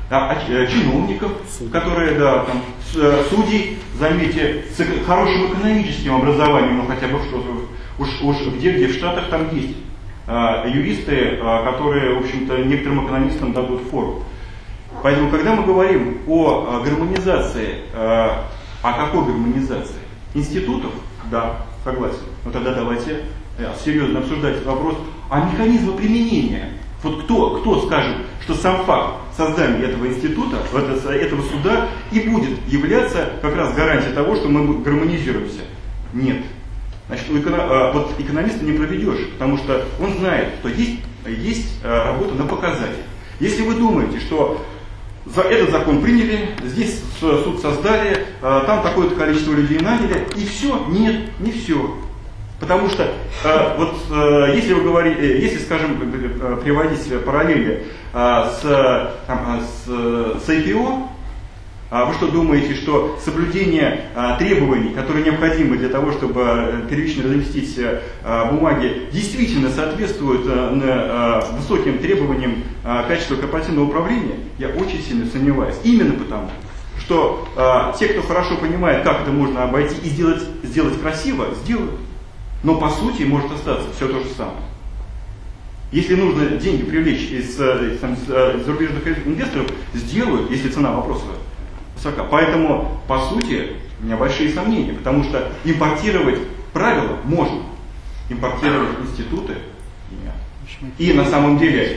да, чиновников, которые, да, там, судей, заметьте, с хорошим экономическим образованием, ну хотя бы что-то, уж, уж где-где в Штатах там есть а, юристы, а, которые, в общем-то, некоторым экономистам дадут фору. Поэтому, когда мы говорим о а, гармонизации, а, о какой гармонизации? Институтов? Да, согласен. Но тогда давайте а, серьезно обсуждать этот вопрос. А механизмы применения? Вот кто, кто скажет, что сам факт создания этого института, этого суда и будет являться как раз гарантией того, что мы гармонизируемся? Нет. Значит, у эко... вот экономиста не проведешь, потому что он знает, что есть, есть работа на показатель. Если вы думаете, что за этот закон приняли, здесь суд создали, там такое-то количество людей наняли, и все, нет, не все. Потому что, э, вот, э, если вы говорите, если, скажем, приводить параллели э, с, там, с, с ай пи о, э, вы что думаете, что соблюдение э, требований, которые необходимы для того, чтобы первично разместить э, бумаги, действительно соответствует э, э, высоким требованиям э, качества корпоративного управления, я очень сильно сомневаюсь. Именно потому, что э, те, кто хорошо понимает, как это можно обойти и сделать, сделать красиво, сделают. Но по сути может остаться все то же самое. Если нужно деньги привлечь из, там, из зарубежных инвесторов, сделают, если цена вопроса высока. Поэтому, по сути, у меня большие сомнения, потому что импортировать правила можно, импортировать институты нет. И на самом деле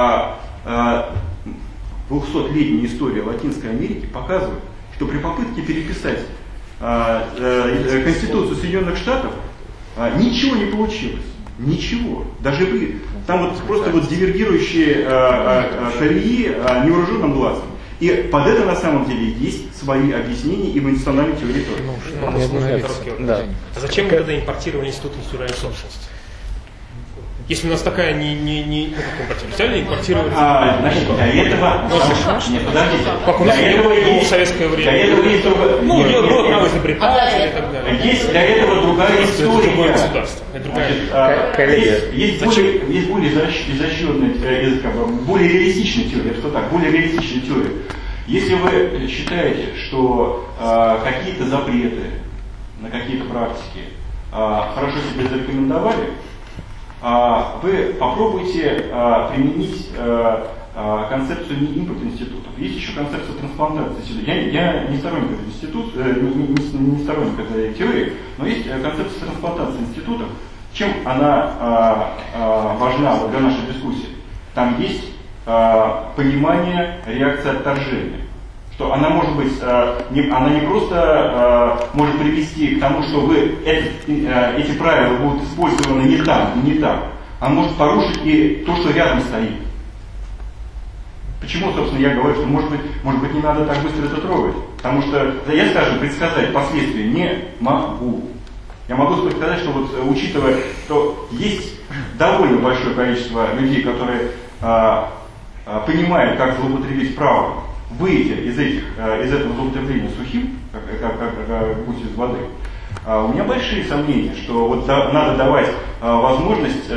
двухсотлетняя история Латинской Америки показывает, что при попытке переписать Конституцию Соединенных Штатов ничего не получилось. Ничего. Даже вы. Там вот просто вот дивергирующие колеи невооруженным глазом. И под это на самом деле есть свои объяснения и в институциональной теории тоже. Ну, ну, да. А зачем мы тогда импортировали институт институциональной собственности? Если у нас такая не, не, не, ну, как импортировали, взяли импортировали. А, значит, для этого... Нет, подождите. Как у нас для этого есть, в советское время. Для этого есть другая... Ну, нет, было право изобретателя и так далее. Есть для этого другая история. Это другое государство. Это другая... Значит, а, есть, есть, более, есть более изощренная, более реалистичная теория, что так, более реалистичная теория. Если вы считаете, что а, какие-то запреты на какие-то практики а, хорошо себя зарекомендовали, вы попробуйте а, применить а, а, концепцию не импорта институтов. Есть еще концепция трансплантации. Я, я не сторонник этого института, э, не, не, не сторонник этой теории, но есть концепция трансплантации институтов. Чем она а, а, важна для нашей дискуссии? Там есть а, понимание реакции отторжения. Что она может быть, э, не, она не просто э, может привести к тому, что вы это, э, эти правила будут использованы не там, не так. Она может порушить и то, что рядом стоит. Почему, собственно, я говорю, что может быть, может быть не надо так быстро это трогать? Потому что я, скажем, предсказать последствия не могу. Я могу только сказать, что вот учитывая, что есть довольно большое количество людей, которые э, э, понимают, как злоупотребить правом, выйти из, этих, из этого злоупотребления сухим, как, как, как, как путь из воды, у меня большие сомнения, что вот да, надо давать возможность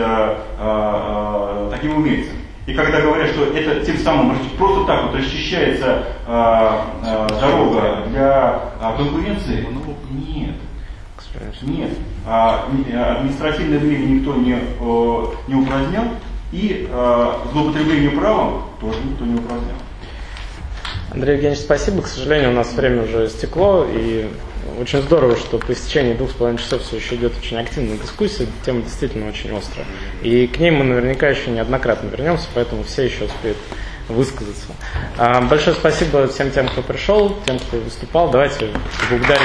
таким умельцам. И когда говорят, что это тем самым просто так вот расчищается дорога для конкуренции, ну нет. Нет. Административное время никто не, не упразднял, и злоупотребление правом тоже никто не упразднял. Андрей Евгеньевич, спасибо. К сожалению, у нас время уже стекло, и очень здорово, что по истечении двух с половиной часов все еще идет очень активная дискуссия, тема действительно очень острая. И к ней мы наверняка еще неоднократно вернемся, поэтому все еще успеют высказаться. Большое спасибо всем тем, кто пришел, тем, кто выступал. Давайте поблагодарим.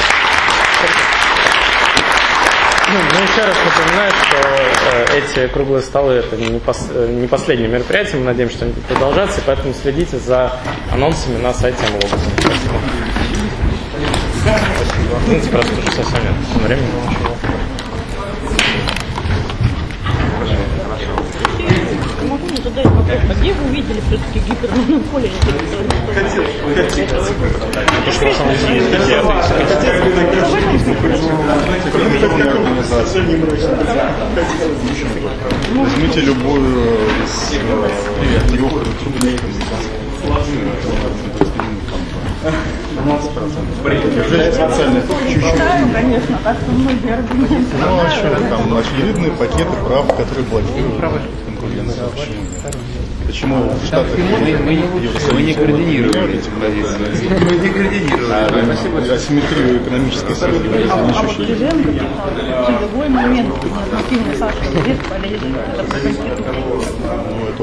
Ну, еще раз напоминаю, что эти круглые столы это не, пос, не последнее мероприятие, мы надеемся, что они будут продолжаться, поэтому следите за анонсами на сайте Амлога. Спасибо. В принципе, раз уже совсем нет времени. Могу не задать вопрос, а где вы увидели все-таки гипермонополию? Хотел, хотел. То, что на самом деле есть Возьмите любую из трех двенадцать процентов. Читаю, конечно, так что многие аргументы. Ну, а что там, очевидные пакеты прав, которые блокируют конкуренцию вообще. Почему в Штатах мы не координируем эти позиции. Мы не координируем. Асимметрию экономической справедливости. А вот Леженко писал, что любой момент, неадмиссивный Саша, полезен. Это